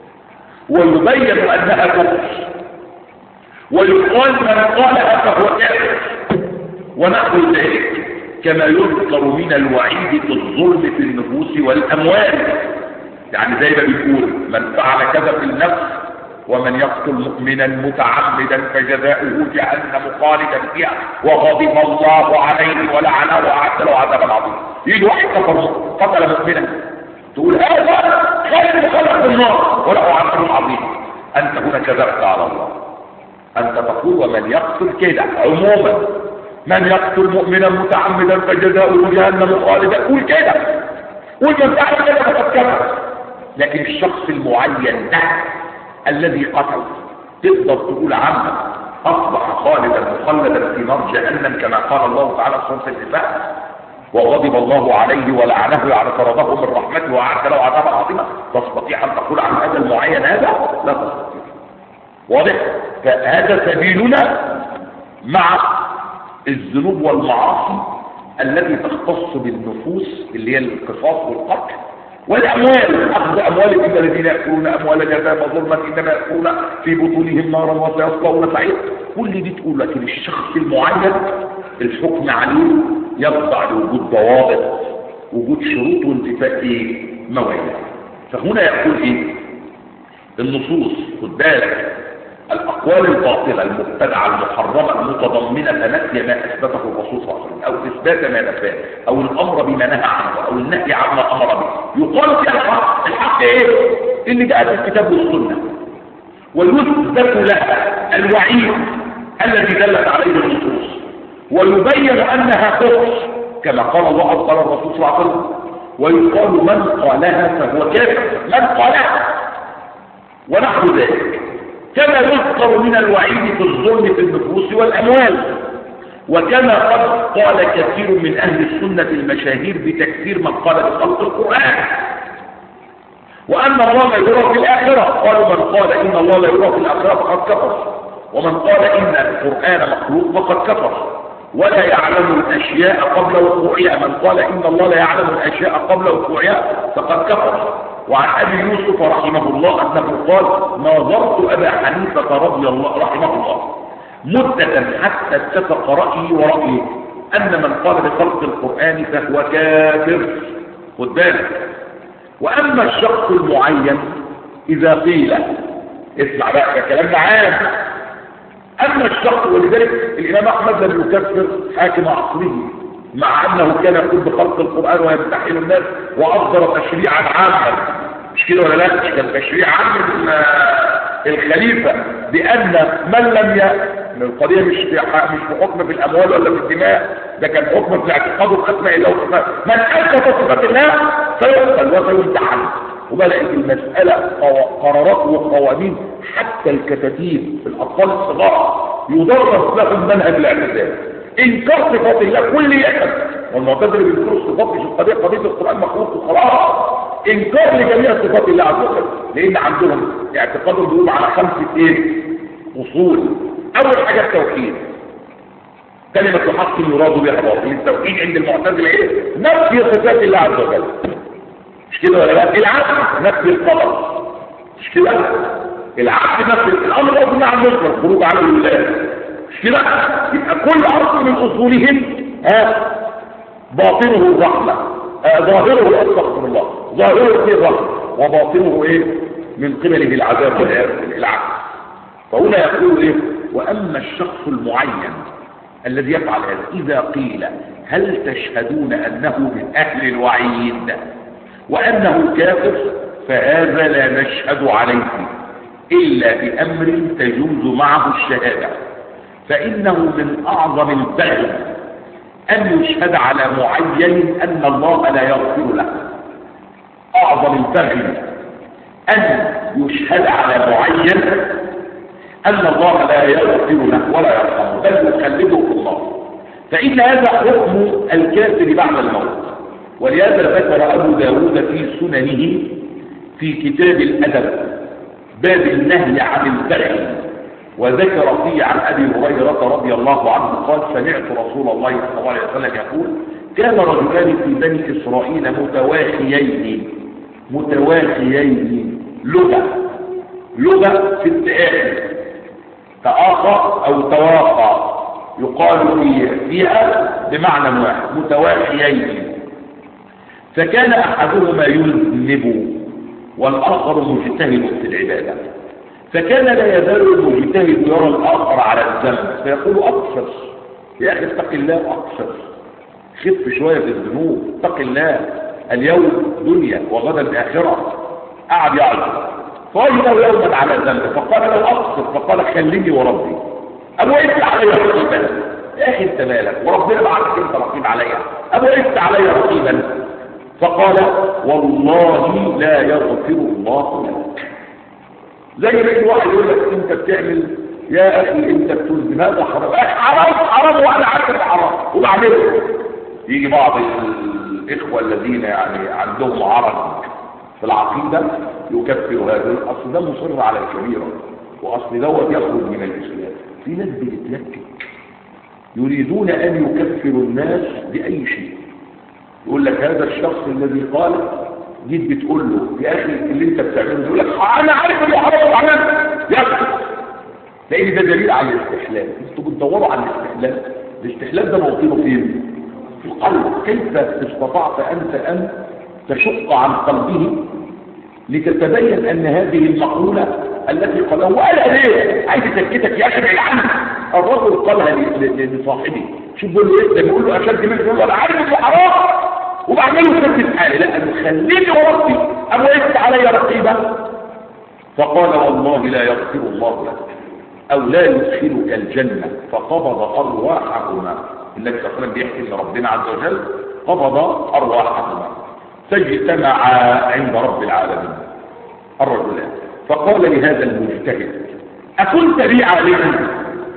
ويبين أنها كفر، ويقال من قالها فهو كافر ونحو ذلك، كما يذكر من الوعيد في الظلم في النفوس والأموال. يعني زي ما بيقول من فعل كذا في النفس ومن يقتل مؤمنا متعمدا فجزاؤه جهنم خالدا فيها وغضب الله عليه ولعنه وأعد له عذابا عظيما. يجي واحد قتل مؤمنا تقول هذا خالد مخلد في النار وله عذاب عظيم. أنت هنا كذبت على الله. أنت تقول ومن يقتل كده عموما، من يقتل مؤمنا متعمدا فجزاؤه جهنم خالدا، قول كده، قول من فعل كده فقد كفر. لكن الشخص المعين ده الذي قتل تقدر تقول عنه اصبح خالدا مخلدا في نار جهنم كما قال الله تعالى في سورة النساء وغضب الله عليه ولعنه يعني طرده من رحمته واعد له عذابا عظيما. تستطيع ان تقول عن هذا المعين هذا؟ لا تستطيع. واضح؟ فهذا سبيلنا مع الذنوب والمعاصي التي تختص بالنفوس اللي هي القصاص والقتل والأموال، أخذ أموال الذين يأكلون أموال اليتامى ظلما إنما يأكلون في بطونهم نارا وسيصلون سعيرا. كل دي تقول لكن الشخص المعين الحكم عليه يخضع لوجود ضوابط، وجود شروط وانتفاء موانع. فهنا يقول ايه؟ النصوص خد بالك الأقوال الباطلة المبتدعة المحرمة المتضمنة نفي ما أثبته الرسول صلى الله عليه وسلم أو إثبات ما نفاه أو الأمر بما نهى عنه أو والنهي عما امر به. يقال فيها الحق. الحق ايه؟ اللي جاء في الكتاب والسنه، ويثبت لها الوعيد الذي دلت عليه النصوص، ويبين انها كفر كما قال الله وقال الرسول صلى الله عليه وسلم، ويقال من قالها فهو كافر، من قالها ونحو ذلك، كما يذكر من الوعيد في الظلم في النفوس والاموال. وكما قد قال كثير من اهل السنه المشاهير بتكفير من قال بخلق القران وان الله لا يرى في الاخره، قالوا من قال ان الله لا يرى في الاخره فقد كفر، ومن قال ان القران مخلوق فقد كفر، ولا يعلم الاشياء قبل وقوعها، من قال ان الله لا يعلم الاشياء قبل وقوعها فقد كفر. وعن ابي يوسف رحمه الله انه قال ناظرت ابا حنيفه رضي الله رحمه الله مدة حتى اتفق رأيي ورأيه أن من قال بخلق القرآن فهو كافر. خد بالك. وأما الشخص المعين إذا قيل، اسمع بقى كلامنا عام، أما الشخص، ولذلك الإمام أحمد لم يكفر حاكم عصره مع أنه كان يقول بخلق القرآن ويمتحن الناس وأصدر تشريعا عاما، مش كده ولا لا؟ كان تشريع عام الخليفة بأن من لم القضية مش في حكم في الأموال ولا في الدماء، ده كان حكم في الاعتقاد والأسماء الله وصفات، من أثبت صفات الله سيقتل وسيمتحن. وبدأت المسألة قرارات وقوانين، حتى الكتاتيب في الأطفال الصغار يدرس لهم منهج الاعتزال، إنكار صفات الله كلية، والمعتزلة بيذكروا الصفات مش قضية القرآن مخلوق وخلاص، إنكار لجميع صفات الله عز وجل، لأن عندهم اعتقادهم بيقول على 5 أصول. أول حاجة التوحيد، كلمة الحق يراد بها باطل. التوحيد عند المعتزلة ايه؟ نفي صفات الله عز وجل، مش كده ولا لا؟ العدل نفي القدر، مش كده؟ العدل نفي الامر ربنا مع المنكر، الخروج على الله، مش كده؟ يبقى كل اصل من اصولهم باطنه الرحمه، ظاهره استغفر الله، ظاهره الرحمه وباطنه ايه؟ من قبله العذاب والعكس. فهنا يقول ايه؟ واما الشخص المعين الذي يفعل هذا إذا قيل هل تشهدون أنه من أهل الوعيد وأنه كافر، فهذا لا نشهد عليه إلا بأمر تجوز معه الشهادة، فإنه من أعظم البغي أن يشهد على معين أن الله لا يغفر له. أعظم البغي أن يشهد على معين أن الله لا يغفر له ولا يرحمه بل يخلده في الله، فإن هذا حكم الكافر بعد الموت. ولهذا ذكر أبو داود في سننه في كتاب الأدب باب النهي عن البغي، وذكر فيه عن أبي هريرة رضي الله عنه قال سمعت رسول الله صلى الله عليه وسلم يقول كان رجلان في بني إسرائيل متواخيين لغة في التآخي، تآخى أو تواخى يقال فيها بمعنى واحد، متواخيين، فكان أحدهما يذنب والآخر مجتهد في العبادة، فكان لا يزال المجتهد يرى الآخر على الذنب فيقول أقصر يا أخي اتق الله، أقصر خف شوية في الذنوب، اتق الله، اليوم دنيا وغدا آخرة. قعد يعظم فوجده يوما على ذنب فقال له أقصر، فقال خليني وربي، أبو إنت علي رقيبا، يا أخي انت مالك وربنا بعدك انت رقيب عليا، أبو إنت علي رقيبا، فقال والله لا يغفر الله لك. زي ما يجي واحد يقول لك انت بتعمل يا اخي انت بتذنب هذا حرام، حرام وانا عارف حرام وبعمله. يجي بعض الاخوه الذين يعني عندهم عرض في العقيده يكفر هذا، اصل ده مصر على الكبيره واصل دوت يخرج من الاسلام. في ناس بتتلكك يريدون ان يكفروا الناس باي شيء. يقول لك هذا الشخص الذي قال جيت بتقول له يا اخي اللي انت بتعمله، يقول لك انا عارف انه حرام وعمل يكفر، لان ده دليل على الاستحلال. انتوا بتدوروا على الاستحلال، الاستحلال ده موطنه فين؟ في القلب. كيف استطعت انت ان تشق عن قلبه لتتبين ان هذه المقوله التي قالها وقالها ليه؟ عايز يسكتك يا اخي بعيد عنك. الرجل قالها لصاحبه، شوف بيقول له ايه؟ ده بيقول له اشد منه، يقول له انا عارف انه حرام وبعمله سد حالي، لا أنا خليني وربي أم وقفت علي رقيبا. فقال والله لا يغفر الله لك أو لا يدخلك الجنة. فقبض أرواحهما. النبي صلى الله عليه وسلم بيحكي ان ربنا عز وجل قبض أرواحهما فاجتمعا عند رب العالمين الرجلان. فقال لهذا المجتهد أكنت بي عالما؟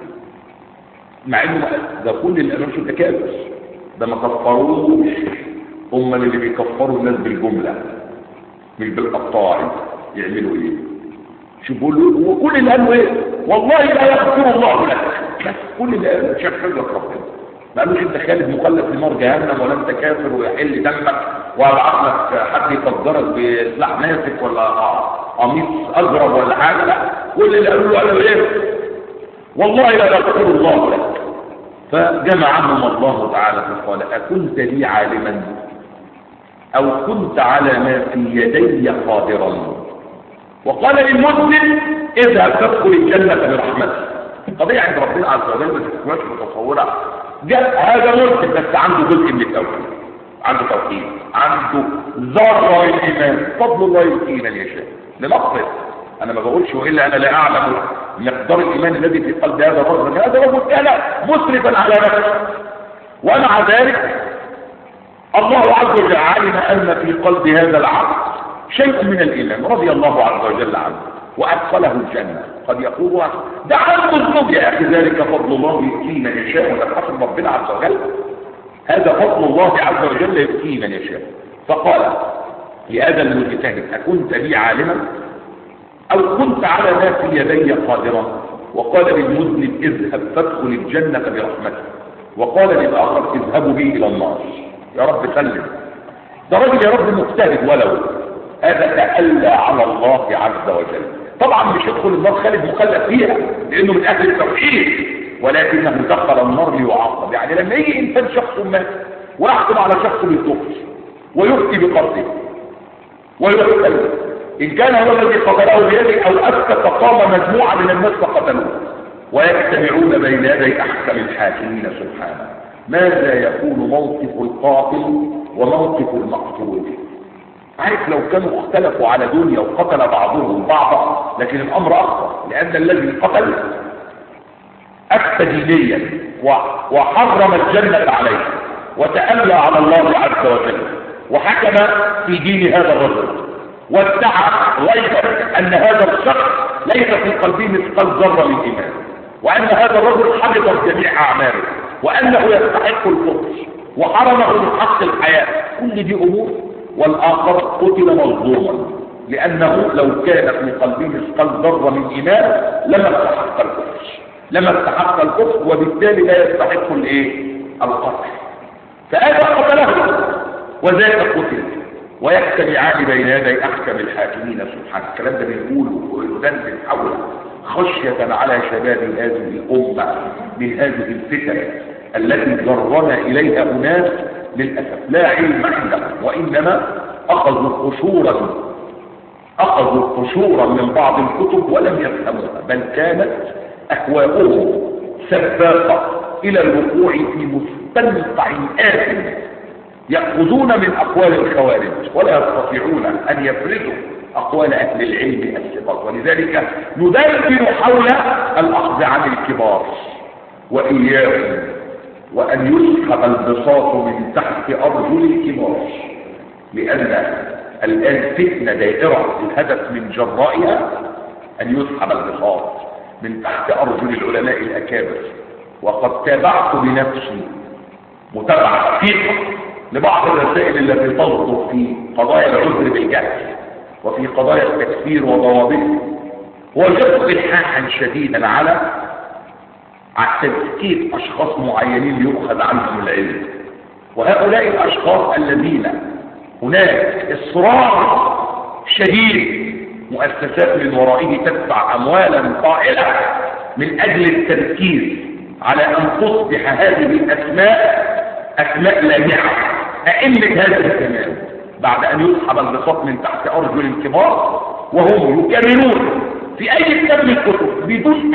مع انه ده كل الامام شو تكابر، ده ما كفروش، هم اللي بيكفروا الناس بالجمله مش بالقطاع. يعملوا ايه؟ شوفوا له وكل اللي قالوا ايه؟ والله لا يغفر الله لك. بس كل اللي قالوا شاف حجه ربنا، ما قالوش انت خالد مخلد في نار جهنم ولا انت كافر ويحل دمك وابعت لك حد يقدرك بسلاح ناسك ولا قميص اجرب ولا حاجه. لا، كل اللي قالوا له قالوا ايه؟ والله لا يغفر الله لك. فجمعهم الله تعالى فقال أكنت لي عالما أو كنت على ما في يدي قادرا. وقال للمسلم اذهب تدخل الجنة برحمته. قضية عند ربنا عز وجل ما تكونش متصورة. جاء هذا مسلم بس عنده جزء من التوحيد، عنده توحيد، عنده ذرة من الإيمان. فضل الله يؤتيه من يشاء. لنقصد أنا ما بقولش وإلا أنا لا أعلم مقدار الإيمان الذي في قلب هذا الرجل. هذا رجل كان مسرفا على نفسه، ومع ذلك الله عز وجل علم أن في قلب هذا العبد شيء من الإيمان رضي الله عز وجل عنه وأدخله الجنة. قد يقول ده عنده الذنوب يا أخي، ذلك فضل الله يؤتيه من يشاء. وده فضل ربنا عز وجل، هذا فضل الله عز وجل يؤتيه من يشاء. فقال لهذا المجتهد أكنت لي عالما أو كنت على ما في يدي قادرا. وقال للمذنب اذهب فادخل الجنة برحمته. وقال للآخر اذهبوا به إلى النار. يا رب سلم، ده راجل يا رب مجتهد، ولو هذا تألى على الله عز وجل. طبعا مش يدخل النار خالد مخلد فيها لأنه من أهل التوحيد، ولكنه دخل النار ليعاقب. يعني لما يجي إنسان شخص ما ويحكم على شخص بالكفر ويفتي بقتله ويقتل، إن كان هو الذي قتله بيده أو أسكت فقام مجموعة من الناس فقتلوه ويجتمعون بين يدي أحكم الحاكمين سبحانه، ماذا يكون موقف القاتل وموقف المقتول؟ عارف لو كانوا اختلفوا على دنيا وقتل بعضهم بعضا لكن الأمر أخطر، لأن الذي قتل أفتى دينيا وحرم الجنة عليه وتألى على الله عز وجل وحكم في دين هذا الرجل، وادعى غير أن هذا الشخص ليس في قلبه مثقال ذرة من إيمان، وأن هذا الرجل حبط جميع أعماله، وأنه يستحق الكفر وحرمه من حق الحياة. كل دي أمور. والآخر قتل مظلوما لأنه لو كان في قلبه مثقال ذرة من إيمان لما استحق الكفر وبالتالي لا يستحق القتل. فهذا قتله وذاك قتل ويجتمعان بين يدي أحكم الحاكمين سبحانه. الكلام ده بنقوله ويدندن حوله خشية على شباب هذه الأمة من هذه الفتن التي جرنا إليها أناس للأسف لا علم عندهم، وإنما أخذوا قشورا من بعض الكتب ولم يفهموها، بل كانت أهواؤهم سباقة إلى الوقوع في مستنقع آثم يأخذون من أقوال الخوارج ولا يستطيعون أن يفرزوا أقوال أهل العلم الثقات. ولذلك ندندن حول الأخذ عن الكبار وإياهم وأن يسحب البساط من تحت أرجل الكبار، لأن الآن فتنة دائرة الهدف من جرائها أن يسحب البساط من تحت أرجل العلماء الأكابر. وقد تابعت بنفسي متابعة دقيقة لبعض الرسائل التي تصدر في قضايا العذر بالجهل وفي قضايا التكفير وضوابطه، وجدت إلحاحا شديدا على تزكية أشخاص معينين ليؤخذ عنهم العلم. وهؤلاء الأشخاص الذين هناك إصرار شديد مؤسسات من ورائه تدفع أموالا طائلة من أجل التركيز على أن تصبح هذه الأسماء أسماء لامعة أئمة هذا الزمان بعد أن يسحب البساط من تحت أرجل الكبار وهم يكملون في أي كتاب من الكتب بدون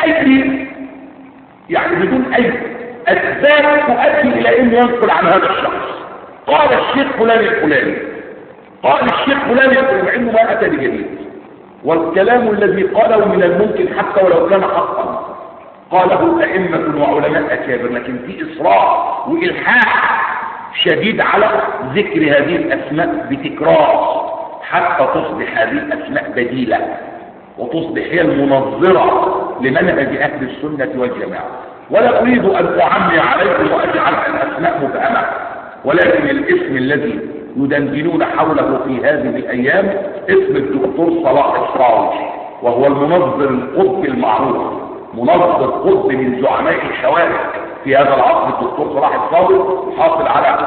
أي أسباب تؤدي إلى أن ينقل عن هذا الشخص. قال الشيخ فلان الفلاني، قال الشيخ فلان الفلاني، مع انه ما اتى بجديد، والكلام الذي قاله من الممكن حتى ولو كان حقا قاله ائمه وعلماء اكابر، لكن في اصرار والحاح شديد على ذكر هذه الاسماء بتكرار حتى تصبح هذه الاسماء بديله وتصبح هي المنظره لمنهج اهل السنه والجماعه. ولا اريد ان اعمي عليكم واجعل الاسماء مبهمه، ولكن الاسم الذي يدندنون حوله في هذه الايام اسم الدكتور صلاح الصراوي، وهو المنظر القطبي المعروف، منظر قطب من زعماء الخوارج في هذا العصر. الدكتور صلاح الصراوي حاصل على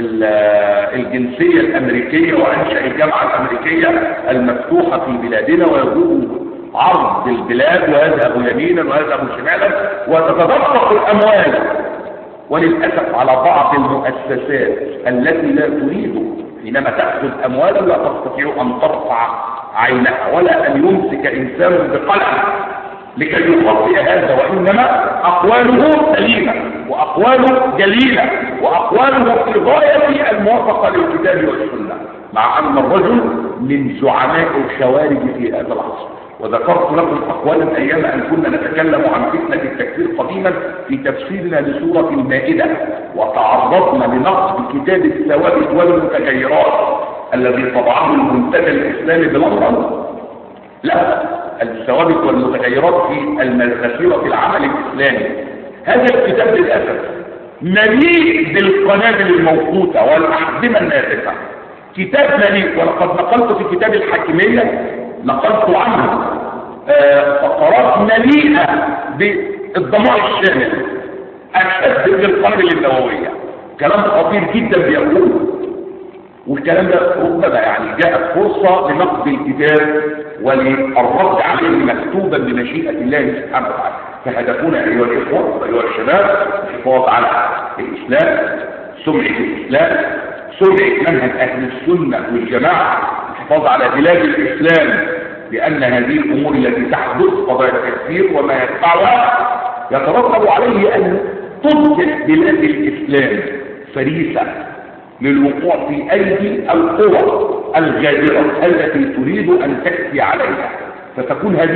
الجنسيه الامريكيه وانشا الجامعه الامريكيه المفتوحه في بلادنا، ويجوب عرض البلاد ويذهب يمينا ويذهب شمالا وتتدفق الاموال. وللاسف على بعض المؤسسات التي لا تريد حينما تاخذ اموالا لا تستطيع ان ترفع عينها ولا ان يمسك انسان بقلم لكي يخطئ هذا، وانما اقواله سليمه واقواله جليله واقواله في غايه الموافقه للكتاب والسنه، مع ان الرجل من زعماء الخوارج في هذا العصر. وذكرت لكم اقوالا ايام ان كنا نتكلم عن فتنه التكفير قديما في تفسيرنا لسوره المائده، وتعرضنا لنقد كتاب الثوابت والمتغيرات الذي طبعه المنتدى الاسلامي بلندن. لا، الثوابت والمتغيرات في المسيره العمل الاسلامي. هذا الكتاب للاسف مليء بالقنابل الموقوته والاحزمه النازفه، كتاب مليء. ولقد نقلت في كتاب الحاكميه نقلت عنه فقرات مليئه بالدمار الشامل اشد من القنابل النوويه. كلام خطير جدا بيقول، والكلام ده ربما يعني جاءت فرصه لنقد الكتاب وللرد عليه مكتوبا بمشيئه الله سبحانه وتعالى. فهدفنا ايها الاخوه وايها الشباب الحفاظ على الاسلام، سمعه الاسلام، سمعه منهج اهل السنه والجماعه، الحفاظ على بلاد الاسلام، لان هذه الامور التي تحدث قضايا التكفير وما يتبعها يترتب عليه ان تصبح بلاد الاسلام فريسه للوقوع في ايدي القوى الغادره التي تريد ان تكفي عليها. فتكون هذه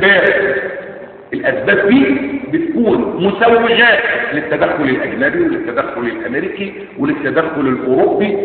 الاسباب دي بتكون مسوجات للتدخل الاجنبي وللتدخل الامريكي وللتدخل الاوروبي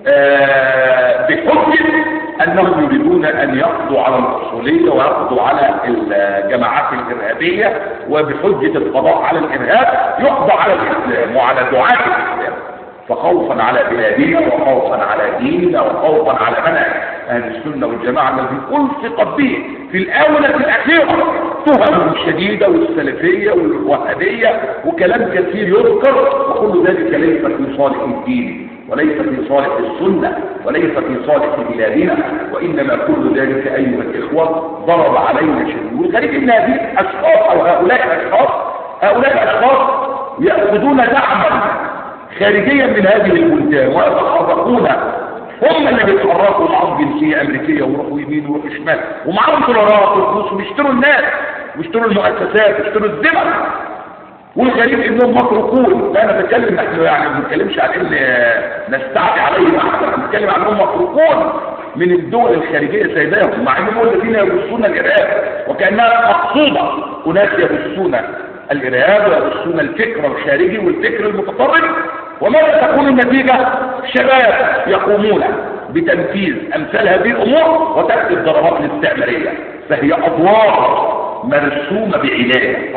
بحجه انهم يريدون ان يقضوا على الاصوليه ويقضوا على الجماعات الارهابيه، وبحجه القضاء على الارهاب يقضى على الاسلام وعلى دعاة الاسلام. فخوفا على بلادنا وخوفا على ديننا وخوفا على منهج اهل السنه والجماعه الذي الصقت به في الاونه الاخيره تهم شديده والسلفيه والوهابيه وكلام كثير يذكر، وكل ذلك ليس في صالح الدين وليس في صالح السنه وليس في صالح بلادنا، وانما كل ذلك ايها الاخوه ضرب علينا شديد. والغريب ان هذه الاشخاص او هؤلاء الاشخاص ياخذون دعما خارجيا من هذه البلدان ويتحركون، هم اللي بيتحركوا معهم جنسيه امريكيه ويروحوا يمين ويروحوا شمال ومعهم دولارات وفلوس ويشتروا الناس ويشتروا المؤسسات ويشتروا الذمم. والغريب انهم متروكون. لا نتكلم نحن يعني ما بنتكلمش عن ان نستعدي عليهم احسن، بنتكلم عن انهم متروكون من الدول الخارجيه سيداهم، مع انهم الذين يبثون الارهاب وكانها مقصوده. اناس يبثون الارهاب ويبثون الفكر الخارجي والفكر المتطرف، وماذا تكون النتيجه؟ شباب يقومون بتنفيذ امثال هذه الامور وتاتي الضربات الاستعماريه. فهي ادوار مرسومه بعنايه،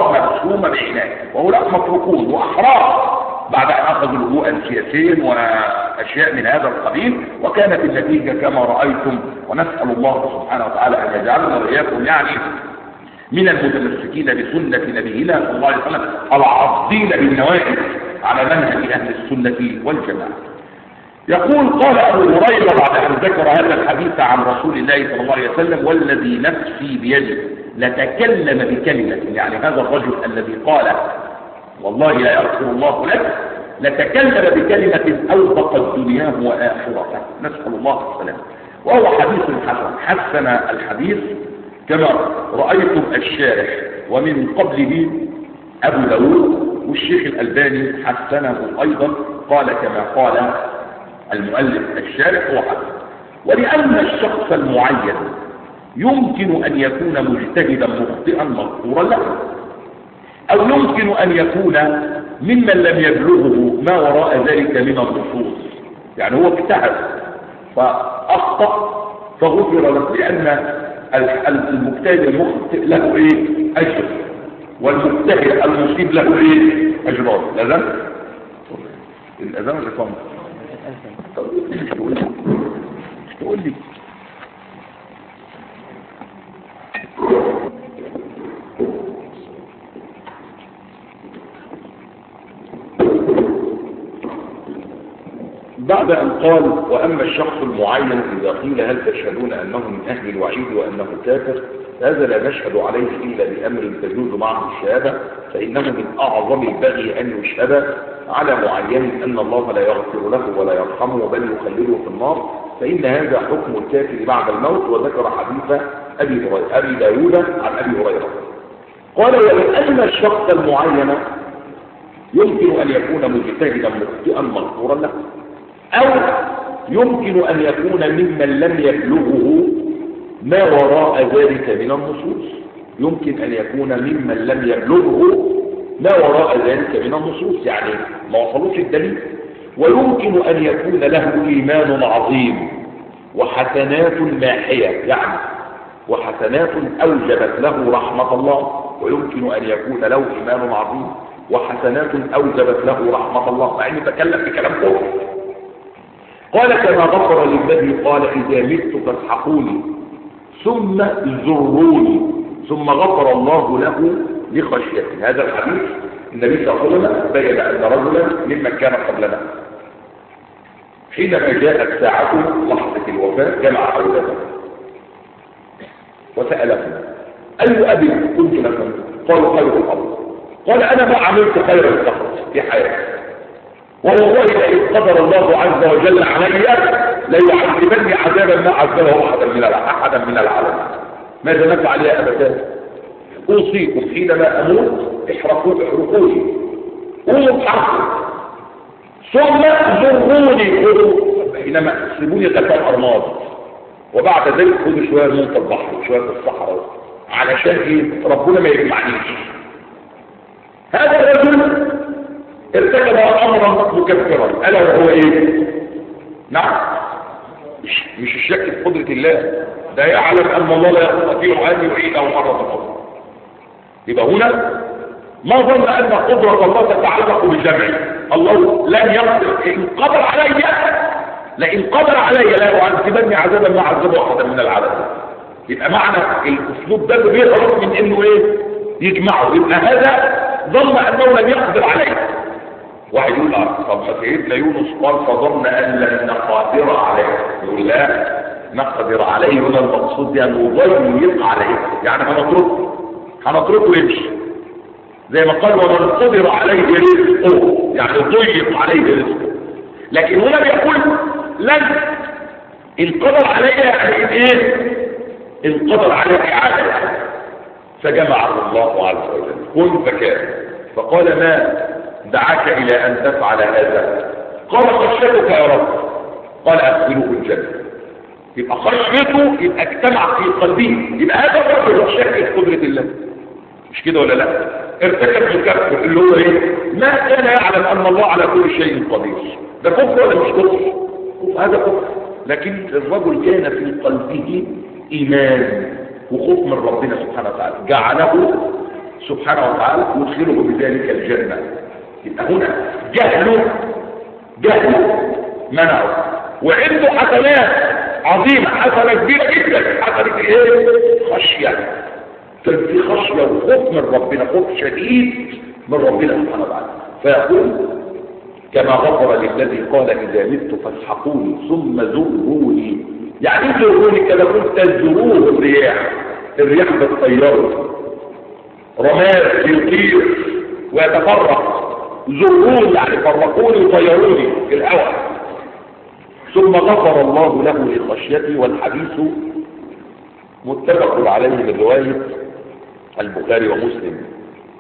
وهؤلاء متروكون واحرار بعد ان اخذوا لجوءا سياسيا واشياء من هذا القبيل، وكانت النتيجه كما رايتم. ونسال الله سبحانه وتعالى ان يجعلنا واياكم يعني من المتمسكين بسنه نبينا صلى الله عليه وسلم العاضين بالنواجذ على منهج اهل السنه والجماعه. يقول قال ابو هريره بعد ان ذكر هذا الحديث عن رسول الله صلى الله عليه وسلم: والذي نفسي بيده لتكلم بكلمه، يعني هذا الرجل الذي قال والله لا يغفر الله لك، لتكلم بكلمه اوبقت دنياه واخرته، نسال الله السلامه. وهو حديث حسن الحديث كما رايتم الشارح ومن قبله ابو داود والشيخ الالباني حسنه ايضا، قال كما قال المؤلف الشارح هو حسن. ولأن الشخص المعين يمكن أن يكون مجتهدا مخطئا مغفورا له، أو يمكن أن يكون ممن لم يبلغه ما وراء ذلك من النصوص، يعني هو اجتهد فأخطأ فغفر له، لأن المجتهد المخطئ له ايه؟ أجر، والمجتهد المصيب له ايه؟ أجران. الأذان والإقامة. تقول لي بعد أن قال وأما الشخص المعين إذا قيل هل تشهدون أنه من أهل الوعيد وأنه كافر، هذا لا نشهد عليه إلا بأمر تجوز معه الشهادة، فإنه من أعظم البغي أن يشهد على معين أن الله لا يغفر له ولا يرحمه بل يخلده في النار، فإن هذا حكم الكافر بعد الموت. وذكر حديث أبي داود عن أبي هريرة قال ولأن الشخص المعين يمكن أن يكون مجتهدا مخطئا مغفورا له، أو يمكن أن يكون ممن لم يبلغه ما وراء ذلك من النصوص، يمكن أن يكون ممن لم يبلغه ما وراء ذلك من النصوص، يعني ما وصلوش الدليل. ويمكن أن يكون له إيمان عظيم وحسنات ماحية، يعني وحسنات أوجبت له رحمة الله، ويمكن أن يكون له إيمان عظيم وحسنات أوجبت له رحمة الله، مع أنه تكلم بكلام كفر. قال كما غفر للذي قال إذا مت فاسحقوني ثم زروني، ثم غفر الله له لخشيته. هذا الحديث النبي صلى الله عليه وسلم بين أن رجلا ممن كان قبلنا حينما جاءت ساعته لحظة الوفاة جمع أولاده وسألهم أي أبي كنت لكم؟ قالوا خير الأرض. قال أنا ما عملت خير الأرض في حياتي، والله لئن قدر الله عز وجل علي ليعذبني عذابا ما عذبه أحدا من العالمين. ماذا نفعل يا أبتاه؟ أوصيكم حينما أموت احرقوني قولوا احرقوا ثم زروني حينما سيبوني غفى الأرماض، وبعد ذلك خذوا شوية من البحر وشوية في الصحراء علشان ايه؟ ربنا ما يجمعنيش. هذا الرجل ارتكب امرا مكفرا الا وهو ايه؟ نعم، مش الشك في قدرة الله، ده يعلم ان الله لا يستطيع ان يعيده مرة اخرى. يبقى هنا ما ظن ان قدرة الله تتعلق بجمعه. الله لن يقدر، ان قدر علي لئن قدر علي لا يعذبني عذابا ما عذبه احدا من العالمين. يبقى معنى الاسلوب ده اللي بيخرج من انه ايه؟ يجمعه. يبقى هذا ظن انه لم يقدر عليه. واحد يقول طب سيدنا يونس قال فظن ان لن نقدر عليه، يقول لا نقدر عليه، هنا المقصود يعني نضيق عليه، يعني هنتركه يمشي زي ما قال ومن قدر عليه رزقه، يعني ضيق عليه رزقه. لكن هنا بيقول لن، ان قدر عليه يعني ايه؟ ان قدر عليه اعاده، فجمعه الله عز وجل كن فكان. فقال ما دعاك الى ان تفعل هذا؟ قال خشيتك يا رب. قال ادخلوه الجنه. يبقى خشيته يبقى اجتمع في قلبه، يبقى هذا الرجل شك في قدره الله، مش كده ولا لا؟ ارتكب الكفر اللي هو ايه؟ ما كان يعلم ان الله على كل شيء قدير. ده كفر ولا مش كفر؟ هذا كفر. لكن الرجل كان في قلبه ايمان وخوف من ربنا سبحانه وتعالى، جعله سبحانه وتعالى يدخله بذلك الجنة. يبقى هنا جهله منعه، وعنده حسنات عظيمة، حسنة كبيرة جدا، حسنة ايه؟ خشية. كان في خشية وخوف من ربنا، خوف شديد من ربنا سبحانه وتعالى. فيقول كما غفر للذي قال إذا مت فاسحقوني ثم زروني. يعني زروني كما قلت تزروه الرياح بتطيره، رماد يطير ويتفرق. زروني يعني فرقوني وطيروني في الهواء. ثم غفر الله له لخشيته. والحديث متفق عليه من رواية البخاري ومسلم.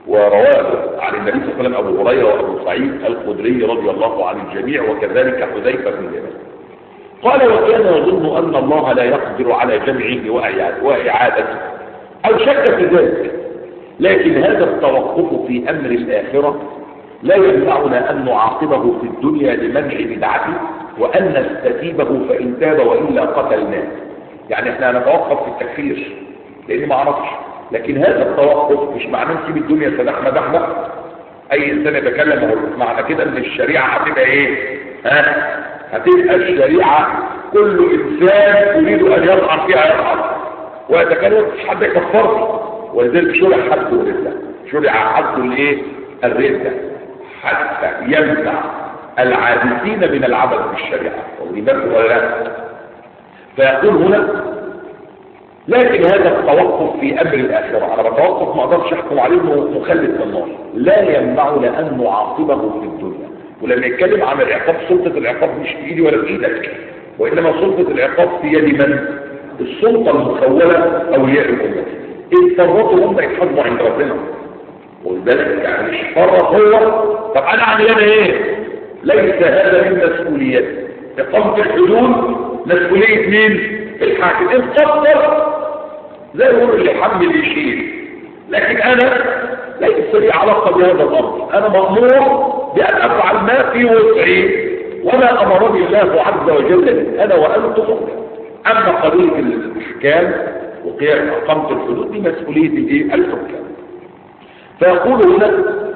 ورواه عن النبي صلى الله عليه وسلم أبو هريرة وأبو سعيد الخدري رضي الله عن الجميع، وكذلك حذيفة بن اليمان. قال: وكان يظن أن الله لا يقدر على جمعه وإعادته، أو شك في ذلك، لكن هذا التوقف في أمر الآخرة لا يمنعنا أن نعاقبه في الدنيا لمنع بدعته، وأن نستتيبه فإن تاب وإلا قتلناه. يعني احنا هنتوقف في التكفير لأني ما أعرفش، لكن هذا التوقف مش معناه نسيب الدنيا سدحنا دحنا. أي إنسان يتكلم معنى كده إن الشريعة هتبقى إيه؟ هتبقى الشريعة كل إنسان يريد أن يطعن فيها يطعن، ويتكلم مش حد يكفرني، ولذلك شرع حد الردة، شرع حد الإيه؟ الردة، حتى يمنع العابثين من العبث بالشريعة. ولذلك ولا لا؟ فيقول هنا: لكن هذا التوقف في أمر الآخرة، أنا بتوقف ما أقدرش أحكم عليه إنه مخلد في النار، لا يمنعنا أن نعاقبه في الدنيا. ولما يتكلم عن العقاب، سلطة العقاب مش في إيدي ولا في إيدك، وإنما سلطة العقاب في يد من؟ السلطة المخولة أولياء الأمة. إن فرطوا هم يتحاسبوا عند ربنا، ولذلك يعني مش فرط هو. طب أنا أعمل أنا إيه؟ ليس هذا من مسؤوليتي. إقامة الحدود مسؤولية مين؟ الحاكم. إن قدر زي يقول اللي حمل يشيل، لكن أنا ليس لي علاقة بهذا الأمر. أنا مأمور بأن أفعل ما في وسعي وما أمرني الله عز وجل أنا وأنتم. أما قضية الإحكام وقيام إقامة الحدود دي مسؤولية الإيه؟ الحكام. فيقول هنا: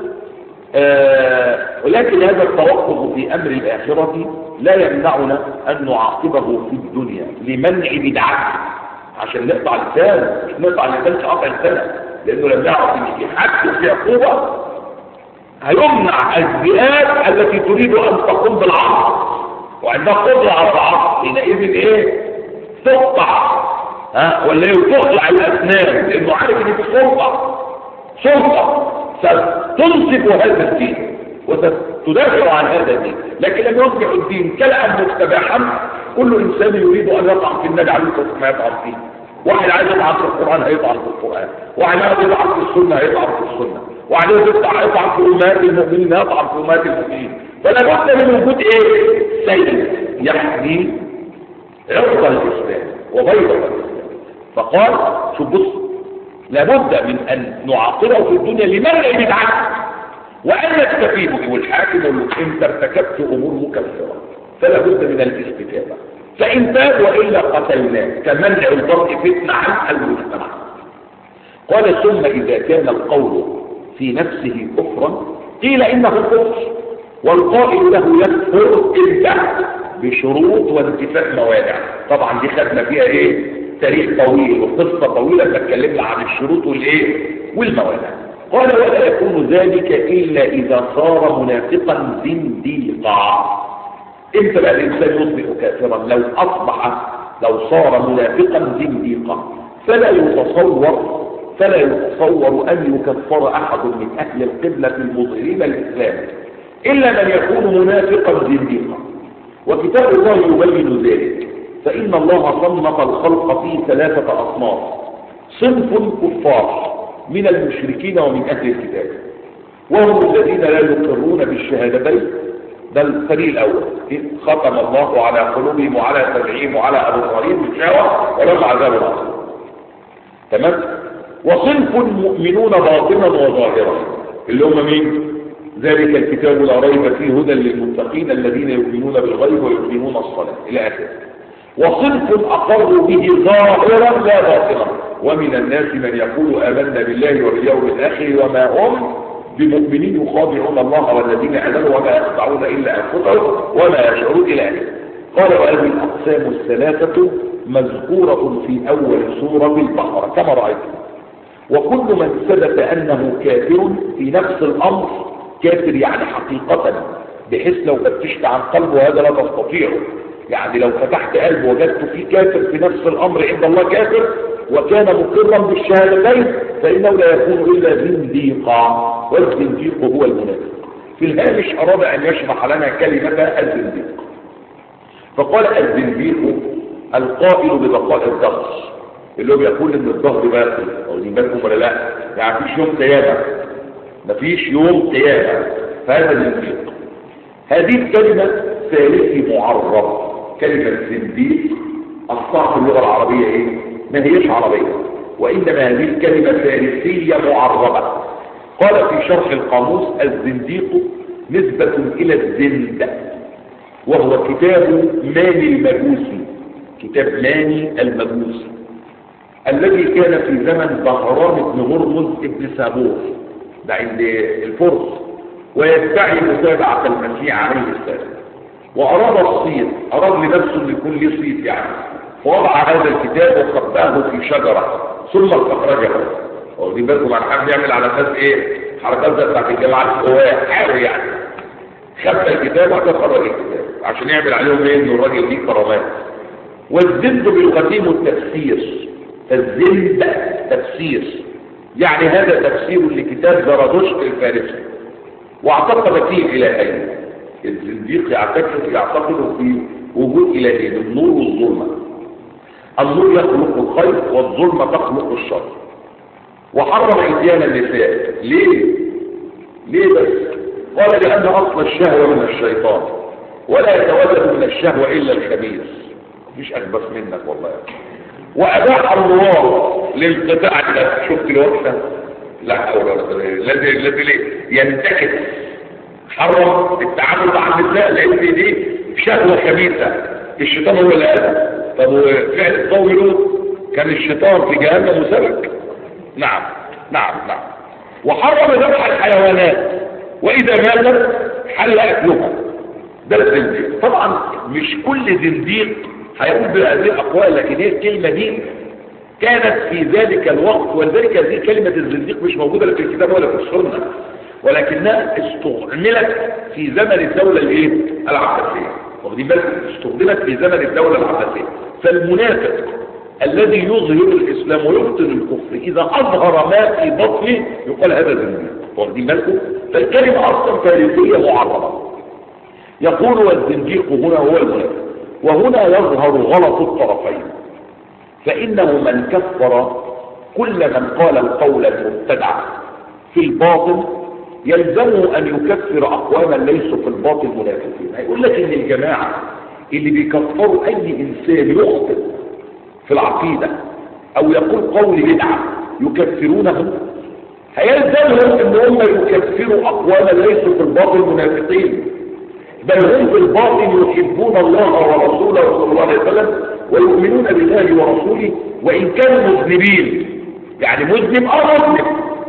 ولكن هذا التوقف في أمر الآخرة لا يمنعنا أن نعاقبه في الدنيا لمنع بدعته، عشان نقطع لسان، مش نقطع لسان كقطع لسان، لأنه لم يعرف ان في حد في عقوبة هيمنع الذئاب التي تريد أن تقوم بالعصر، وعندها قدرة على العصر حينئذ إيه؟ تقطع ولا تقطع الأسنان، لأنه عارف إن في سلطة ستنصف هذا الدين وستدافع عن هذا الدين. لكن لم يصبح الدين كلأ مستباحا كل إنسان يريد أن يطعن في النبي عليه الصلاة والسلام يطعن فيه. واحد عايز يطعن في القرآن هيطعن في القرآن، واحد عايز يطعن في السنة هيطعن في السنة، واحد عايز يطعن في أمهات المؤمنين هيطعن في أمهات المؤمنين. فلا بد من وجود إيه؟ سيد يحمي عرض الإسلام وبيض الإسلام. فقال: شوف بص، لابد من أن نعاقبه في الدنيا لمنع بدعته وأن نستفيد. والحاكم يقول له: أنت ارتكبت أمور مكفرة فلا بد من الاستتابة، فإن تاب وإلا قتلناه، كمنع الضرب فتنة عن المجتمع. قال: ثم إذا كان القول في نفسه كفرا قيل إنه كفر، والقائل له يكفر إلا بشروط وانتفاء موانع. طبعا دي خدنا فيها إيه؟ تاريخ طويل وقصة طويلة تتكلمنا عن الشروط والإيه؟ والموانع. قال: ولا يكون ذلك إلا إذا صار منافقا زنديقا. امتى بقى الإنسان يصبح كافرا؟ لو صار منافقا زنديقا، فلا يتصور أن يكفر أحد من أهل القبلة المظهرين الإسلام إلا من يكون منافقا زنديقا. وكتاب الله يبين ذلك، فإن الله صنف الخلق في 3 أصناف: صنف كفار من المشركين ومن أهل الكتاب، وهم الذين لا يقرون بالشهادتين، ده الفريق الأول، ختم الله على قلوبهم وعلى سمعهم وعلى أبصارهم غشاوة ولهم عذاب عظيم. تمام؟ وصنف مؤمنون باطنا وظاهرا، اللي هم مين؟ ذلك الكتاب لا ريب فيه هدى للمتقين الذين يؤمنون بالغيب ويقيمون الصلاة إلى آخره. وصنف أقروا به ظاهرا لا باطنا، ومن الناس من يقول آمنا بالله واليوم الآخر وما هم بمؤمنين يخادعون الله والذين آمنوا وما يخدعون إلا أنفسهم وما يشعرون إلى آخره. قال: وهذه الأقسام الثلاثة مذكورة في أول سورة البقرة كما رأيتم. وكل من ثبت أنه كافر في نفس الأمر، كافر يعني حقيقة، بحيث لو فتشت عن قلبه هذا لا تستطيعه، يعني لو فتحت قلبه وجدت فيه كافر في نفس الأمر عند الله كافر وكان مقرا بالشهادتين، فإنه لا يكون إلا زنديقا، والزنديق هو المنافق. في الهامش أراد أن يشرح لنا كلمة الزنديق، فقال: الزنديق القائل ببقاء الدهر، اللي هو بيقول ان الدهر باقي، او بالكم ولا لا؟ يعني مفيش يوم قيامه، مفيش يوم قيامة، فهذا زنديق. هذه الكلمة ثالثي معرب. كلمة زنديق أصلها في اللغة العربية إيه؟ ما هيش عربية، وإنما هذه الكلمة ثالثية معربة. قال في شرح القاموس: الزنديق نسبة إلى الزند، وهو كتاب ماني المجوسي، كتاب ماني المجوسي الذي كان في زمن بهرام بن هرمز بن سابور، ده عند الفرس، ويدعي متابعة المسيح عليه السلام. وأراد الصيد، أراد لنفسه أن يكون له صيد يعني، فوضع هذا الكتاب وخبأه في شجرة ثم استخرجه. ودي بالكم عن حد يعمل على اساس ايه؟ حركات زي بتاعت الجماعه القواه، حاول يعني خبأ الكتاب وخرج الكتاب عشان يعمل عليهم ايه؟ انه الراجل ليه كرامات. والزند بلغتهم التفسير، الزند تفسير، يعني هذا تفسير لكتاب زرادشت الفارسي، واعتقد فيه الهين. الزنديق يعتقد في وجود الهين، النور والظلمه. النور يخلق الخير والظلمه تخلق الشر. وحرم اتيان النساء. ليه بس؟ قال لأن أصل الشهوة من الشيطان، ولا يتولد من الشهوة إلا الخبيث. مفيش أخبث منك والله. وأباح النوار للقطاع ده. شفت الوقفة؟ لا حول ولا قوة. الذي ينتكس. حرم التعامل مع النساء لأن دي شهوة خبيثة، الشيطان هو اللي قال. طب وفعل القوم له كان الشيطان في جهنم مسبك. نعم. وحرم ذبح الحيوانات، وإذا ماتت حل أكلها. ده الزنديق. طبعا مش كل زنديق هيقول بهذه الأقوال، لكن هي الكلمة دي كانت في ذلك الوقت، ولذلك هذه كلمة الزنديق مش موجودة لا في الكتاب ولا في السنة، ولكنها استعملت في زمن الدولة العباسية. واخدين بالك؟ استخدمت في زمن الدولة العباسية. فالمنافق الذي يظهر الإسلام ويبطن الكفر إذا أظهر ما في بطنه يقال هذا زنديق. واخدين بالكم؟ فالكلمة أصلا فارسية معربة. يقول: والزنديق هنا هو المنافق. وهنا يظهر غلط الطرفين، فإنه من كفر كل من قال القول المبتدع في الباطل يلزمه أن يكفر أقواما ليسوا في الباطل منافقين. هيقول لك إن الجماعة اللي بيكفروا أي إنسان يخطئ في العقيدة أو يقول قول بدعة يكفرونه، هيلزمهم ان هم يكفروا اقواما ليسوا في الباطل منافقين، بل هم في الباطن يحبون الله ورسوله صلى الله عليه وسلم ويؤمنون بالله ورسوله وان كانوا مذنبين. يعني مذنب مذنب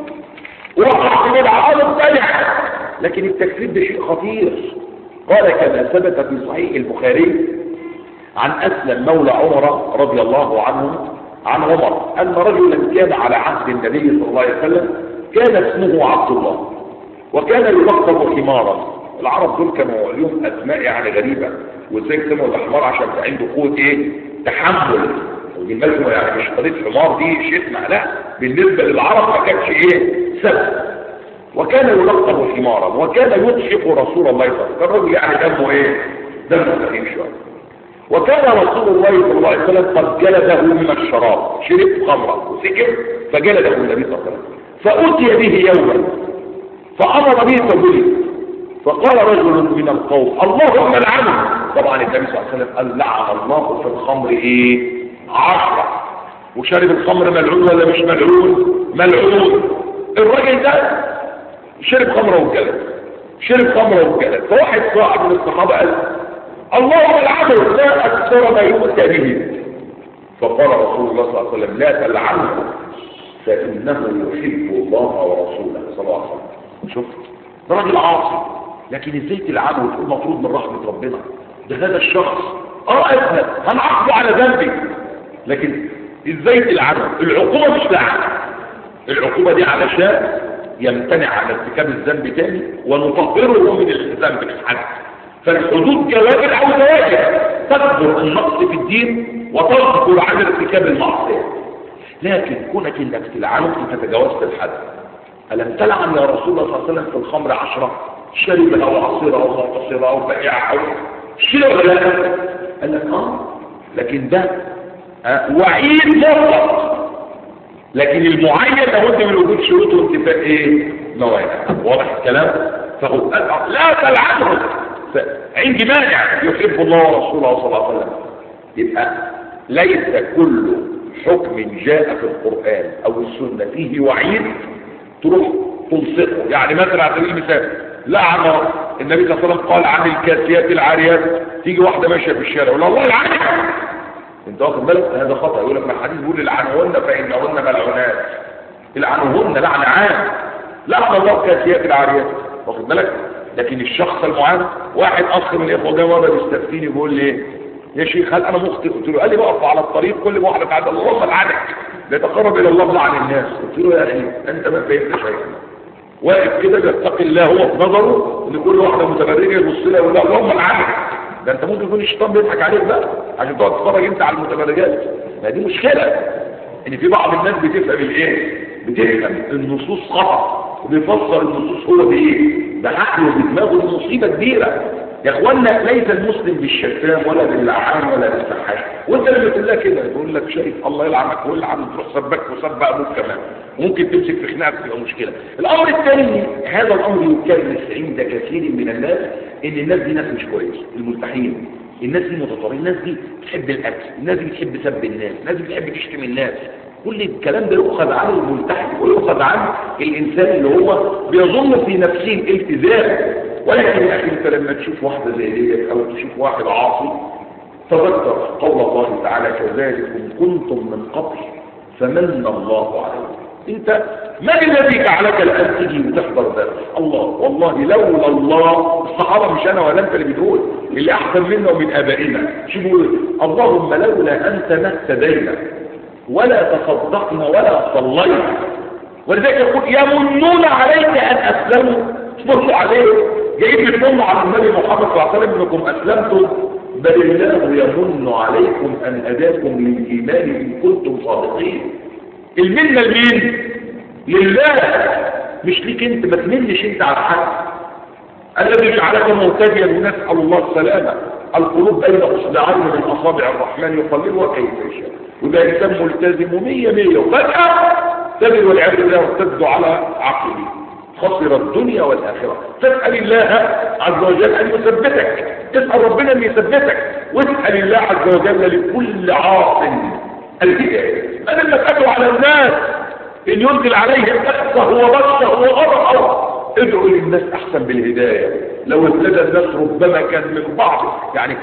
وقع في بدعه مبتدع، لكن التكفير ده شيء خطير. قال كما ثبت في صحيح البخاري عن أسلم مولى عمر رضي الله عنه عن عمر أن رجلا كان على عهد النبي صلى الله عليه وسلم كان اسمه عبد الله، وكان يلقب حمارا. العرب دول كانوا لهم اسماء يعني غريبه، وازاي سموا الحمار عشان عنده قوه ايه؟ تحمل. وبالنسبه يعني مش قضيه حمار دي شتمه، لا، بالنسبه للعرب ما كانش ايه؟ سبب. وكان يلقب حمارا، وكان يضحك رسول الله صلى الله عليه وسلم. كان الرجل يعني دمه ايه؟ دمه خفيف شويه. وكان رسول الله صلى الله عليه وسلم قد جلده من الشراب، شرب خمرا وسكر فجلده النبي صلى الله عليه وسلم. فأتي به يوما فأمر به فجلد، فقال رجل من القوم: اللهم لعنه. طبعا النبي صلى الله عليه وسلم قال: لعن الله في الخمر ايه؟ 10. وشرب الخمر ملعون ولا مش ملعون؟ ملعون. الراجل ده شرب خمره وجلد، شرب خمره وجلد. فواحد صاحب من الصحابه قال: اللهم لعنه، لا اكثر ما يؤتى به. فقال رسول الله صلى الله عليه وسلم: لا تلعنه فإنه يحب الله ورسوله صلى الله عليه وسلم. شفت؟ ده راجل عاصي، لكن ازاي تلعنه وتقول مطرود من رحمة ربنا؟ ده هذا الشخص اذنب، هنعاقبه على ذنبه، لكن ازاي تلعنه؟ العقوبة مش لعنة، العقوبة دي علشان يمتنع عن ارتكاب الذنب تاني ونطهره من الالتزام بالحد. فالحدود كواجب او زواجب، تكبر النقص في الدين وتذكر عن ارتكاب المعصية. لكن كونك انك تلعنه انت تجاوزت الحد. ألم تلعن يا رسول الله صلى الله عليه وسلم في الخمر 10؟ شربها وعصيرها ومعتصرها وبائعها شرب ولا لا؟ قال لك لكن ده وعيد مطلق، لكن المعين لابد من وجود شروط وانتفاء ايه؟ موانع. واضح الكلام؟ فهو لا تلعنه، عندي مانع يحب الله ورسوله صلى الله عليه وسلم. يبقى ليس كل حكم جاء في القرآن او السنة فيه وعيد تروح تلصقه. يعني مثلا على سبيل المثال لعن النبي صلى الله عليه وسلم قال عن الكاسيات العاريات، تيجي واحدة ماشية في الشارع ولا الله يلعنها، انت واخد بالك؟ هذا خطأ. يقول لك ما الحديث بيقول العنهن فإنهن ملعونات، العنهن لعن عام، لعن الله كاسيات العاريات، واخد بالك؟ لكن الشخص المعان، واحد اخ من الاخوه جه مره بيستفتيني بيقول لي يا شيخ هل انا مخطئ؟ قلت له، قال لي بقف على الطريق كل ما واحده تعدى الله لعنك بيتقرب الى الله لعن الناس. قلت له يا اخي انت ما فهمت شيئا، واقف كده بيتقي الله هو في نظره ان كل واحده متبرجه يبص لها يقول لها اللهم لعنك. ده انت ممكن يكون الشيطان بيضحك عليك بقى عشان تقعد تتفرج انت على المتبرجات. ما دي مشكله ان في بعض الناس بتفهم الايه؟ بتفهم النصوص خطأ وبيفسر النصوص هو بايه؟ بعقله وبدماغه. دي مصيبه كبيره يا اخوانا. ليس المسلم بالشتام ولا باللعان ولا بالسحاش. وانت لما تقول لها كده يقول لك شايف الله يلعنك ويلعن، تروح سبك وسب ابوك كمان، ممكن تمسك في خناقك تبقى مشكله. الامر الثاني، هذا الامر يكرس عند كثير من الناس ان الناس دي ناس مش كويسه، الملتحين، الناس دي متطرفين، الناس دي بتحب الاكل، الناس دي بتحب سب الناس، الناس دي بتحب تشتم الناس. كل الكلام ده يؤخذ عن الملتحي ويؤخذ عن الانسان اللي هو بيظن في نفسه الالتزام. ولكن يا اخي انت لما تشوف واحده زي ديت او تشوف واحد عاصي تذكر قول الله تعالى كذلكم كنتم من قبل فمن الله عليكم. انت من الذي جعلك الان تجي وتحضر درس؟ الله. والله لولا الله، الصحابه مش انا ولا انت اللي بتقول، اللي احسن منا ومن ابائنا شو بيقول؟ اللهم لولا انت ما اهتدينا ولا تصدقنا ولا صلينا. ولذلك يقول يمنون عليك ان اسلموا، اصبروا عليه، جايين بتمنوا على النبي محمد صلى الله عليه وسلم انكم اسلمتم، بل الله يمن عليكم ان هداكم للايمان ان كنتم صادقين. المنه لمين؟ لله، مش ليك انت. ما تمنش انت على حد. الذي جعلك مهتديا ونسال الله السلامه. القلوب بين اصبعين من اصابع الرحمن يقلبها كيف يشاء. وده انسان ملتزم 100 وفجاه تجد والعياذ بالله ارتد على عقله، خسر الدنيا والاخره. تسال الله عز وجل ان يثبتك، تسال ربنا ان يثبتك، واسال الله عز وجل لكل عاص الهدايه. انا لما ادعو على الناس ان ينزل عليهم بأسه وبطشه وغضبه، ادعوا للناس احسن بالهدايه. لو ابتدى الناس ربما كان من بعض يعني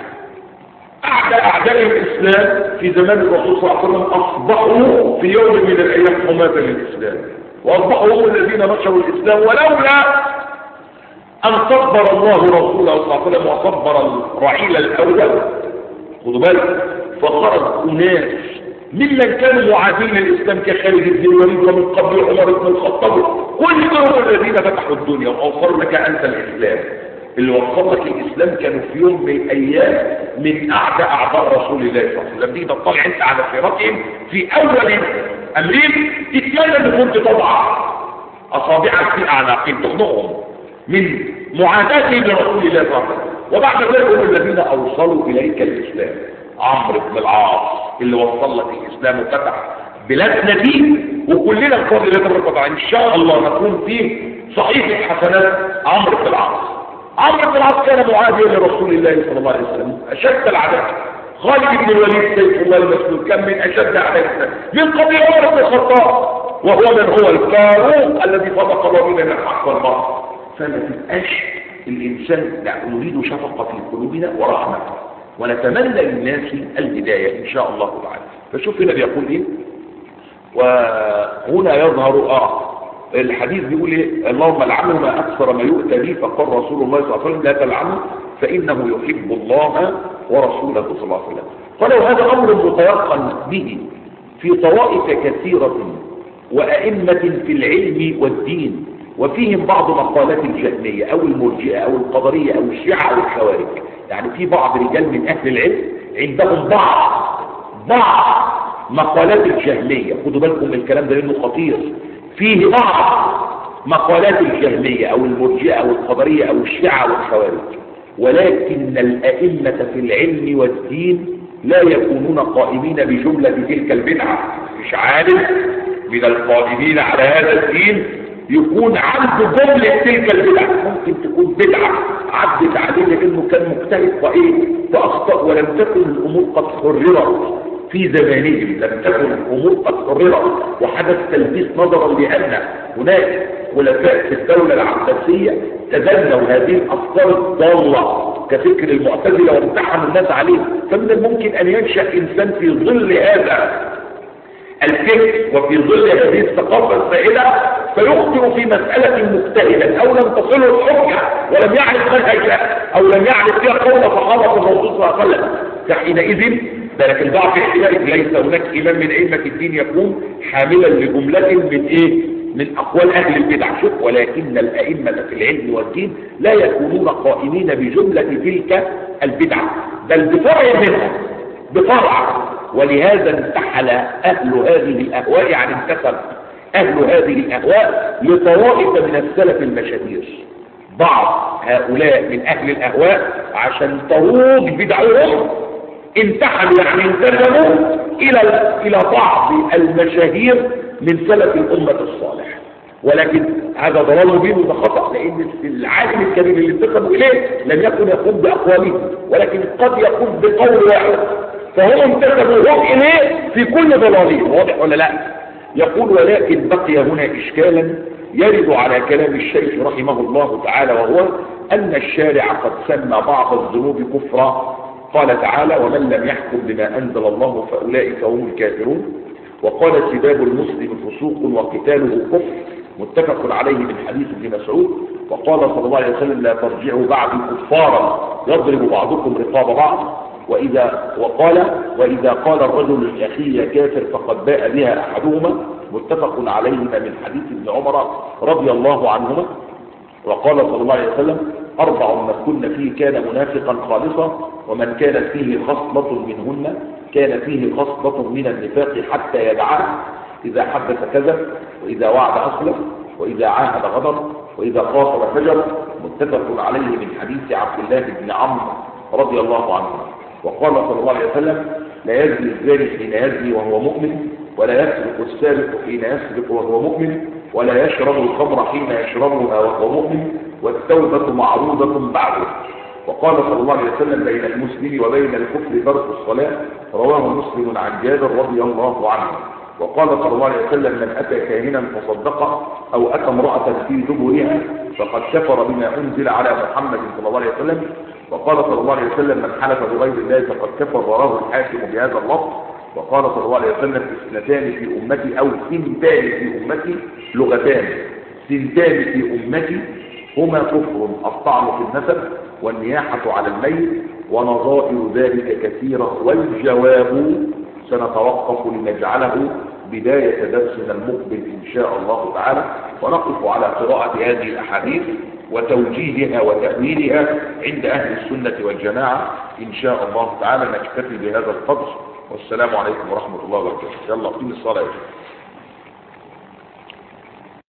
أعداء الإسلام في زمان الرسول صلى الله عليه وسلم أصبحوا في يوم من الأيام حماة للإسلام، وأصبحوا هم الذين نشروا الإسلام. ولولا أن صبر الله رسوله صلى الله عليه وسلم وصبر الرعيل الأول، خذوا بالك، فخرج أناس ممن كانوا معادين للإسلام كخالد بن الوليد ومن قبل عمر بن الخطاب، كل دول الذين فتحوا الدنيا وأوصلوا لك أنت الإسلام. اللي وصل لك الاسلام كانوا في يوم من الايام من اعداء رسول الله صلى الله عليه وسلم. دي تطلع انت على سيرتهم في اول امرهم، تتمنى ان كنت تضع اصابعك في اعناقهم تخنقهم من معاداتهم لرسول الله صلى الله عليه وسلم. وبعد ذلك هم الذين اوصلوا اليك الاسلام. عمرو بن العاص اللي وصل لك الاسلام وفتح بلادنا دي، وكلنا القاضي لا تبقى ان شاء الله نكون فيه صحيفه حسنات عمرو بن العاص. عمرو بن العاص كان معاديا لرسول الله صلى الله عليه وسلم اشد العداء. خالد بن الوليد سيف الله المسلول كان من اشد اعداء الاسلام من قبل عمر بن الخطاب، وهو من هو الفاروق الذي صدق الله بنا الحق والباطل. فما تبقاش الانسان لا، نريد شفقه في قلوبنا ورحمه، ونتمنى للناس الهدايه ان شاء الله تعالى. فشوف هنا بيقول ايه، وهنا يظهر الحديث بيقول ايه؟ اللهم لعنه ما اكثر ما يؤتى به، فقال رسول الله صلى الله عليه وسلم لا تلعنه فانه يحب الله ورسوله صلى الله عليه وسلم. قالوا هذا امر متيقن به في طوائف كثيره وائمه في العلم والدين، وفيهم بعض مقالات الجهميه او المرجئه او القدريه او الشيعه او الخوارج. يعني في بعض رجال من اهل العلم عندهم بعض مقالات الجهميه. خدوا بالكم من الكلام ده لانه خطير. فيه بعض مقالات الجهمية او المرجئة او القدرية او الشيعة والخوارج، ولكن الائمة في العلم والدين لا يكونون قائمين بجملة تلك البدعة. مش عارف من القائمين على هذا الدين يكون عنده جملة تلك البدع. ممكن تكون بدعة عدت عليه لانه كان مجتهد فاخطأ، ولم تكن الامور قد حررت في زمانهم، لم تكن الامور قد حررت وحدث تلبيس نظرا لان هناك خلفاء في الدولة العباسية تبنوا هذه الافكار الضالة كفكر المعتزلة وامتحنوا الناس عليه. فمن الممكن ان ينشأ انسان في ظل هذا الفكر وفي ظل هذه الثقافة السائدة فيخطئ في مسألة مجتهدا او لم تصله الحجة ولم يعرف منهجها او لم يعرف فيها قول صحابة الرسول صلى الله عليه وسلم. فحينئذ ذلك البعض احتمال ليس هناك امام من ائمة الدين يكون حاملا لجملة من اقوال اهل البدع. شوف، ولكن الائمة في العلم والدين لا يكونون قائمين بجملة تلك البدع بل بفرع منها، بفرع. ولهذا انتحل اهل هذه الاهواء، يعني انتسب اهل هذه الاهواء لطوائف من السلف المشاهير. بعض هؤلاء من اهل الاهواء عشان تروج بدعهم انتحلوا، يعني انتسبوا الى بعض المشاهير من سلف الامة الصالح. ولكن هذا ضلال مبين وده خطأ، لان العالم الكبير اللي انتسبوا اليه لم يكن يقوم باقوالهم، ولكن قد يقوم بقول واحد، فهم انتسبوا هم اليه في كل ضلالهم. واضح ولا لا؟ يقول ولكن بقي هنا اشكالا يرد على كلام الشيخ رحمه الله تعالى، وهو ان الشارع قد سمى بعض الذنوب كفرا. قال تعالى ومن لم يحكم بما انزل الله فاولئك هم الكافرون. وقال سباب المسلم فسوق وقتاله كفر، متفق عليه من حديث ابن مسعود. وقال صلى الله عليه وسلم لا ترجعوا بعدي كفارا يضرب بعضكم رقاب بعض. وإذا قال الرجل لأخيه يا كافر فقد باء بها أحدهما، متفق عليهما من حديث ابن عمر رضي الله عنهما. وقال صلى الله عليه وسلم أربع من كن فيه كان منافقا خالصا، ومن كانت فيه خصلة منهن كان فيه خصلة من النفاق حتى يدعها، إذا حدث كذب، وإذا وعد أخلف، وإذا عاهد غدر، وإذا خاصم فجر. متفق عليه من حديث عبد الله بن عمرو رضي الله عنه. وقال صلى الله عليه وسلم لا يزني الزاني حين يزني وهو مؤمن، ولا يسرق السارق حين يسرق وهو مؤمن، ولا يشرب الخمر حين يشربها وهو مؤمن، والتوبة معروضة بعده. وقال صلى الله عليه وسلم بين المسلم وبين الكفر ترك الصلاة، رواه مسلم عن جابر رضي الله عنه. وقال صلى الله عليه وسلم من أتى كاهنا فصدقه أو أتى امرأة في دبرها فقد كفر بما أنزل على محمد صلى الله عليه وسلم. وقال صلى الله عليه وسلم من حلف بغير الله فقد كفر، رواه الحاكم بهذا اللفظ. وقال صلى الله عليه وسلم اثنتان في أمتي أو ثنتان في أمتي، لغتان، ثنتان في أمتي هما كفر الطعن في النسب والنياحة على الميت ونظائر ذلك كثيرة. والجواب سنتوقف لنجعله بداية درسنا المقبل إن شاء الله تعالى، ونقف على قراءة هذه الأحاديث وتوجيهها وتأويلها عند أهل السنة والجماعة إن شاء الله تعالى. نكتفي بهذا القدر، والسلام عليكم ورحمة الله وبركاته. يلا قيم الصلاة.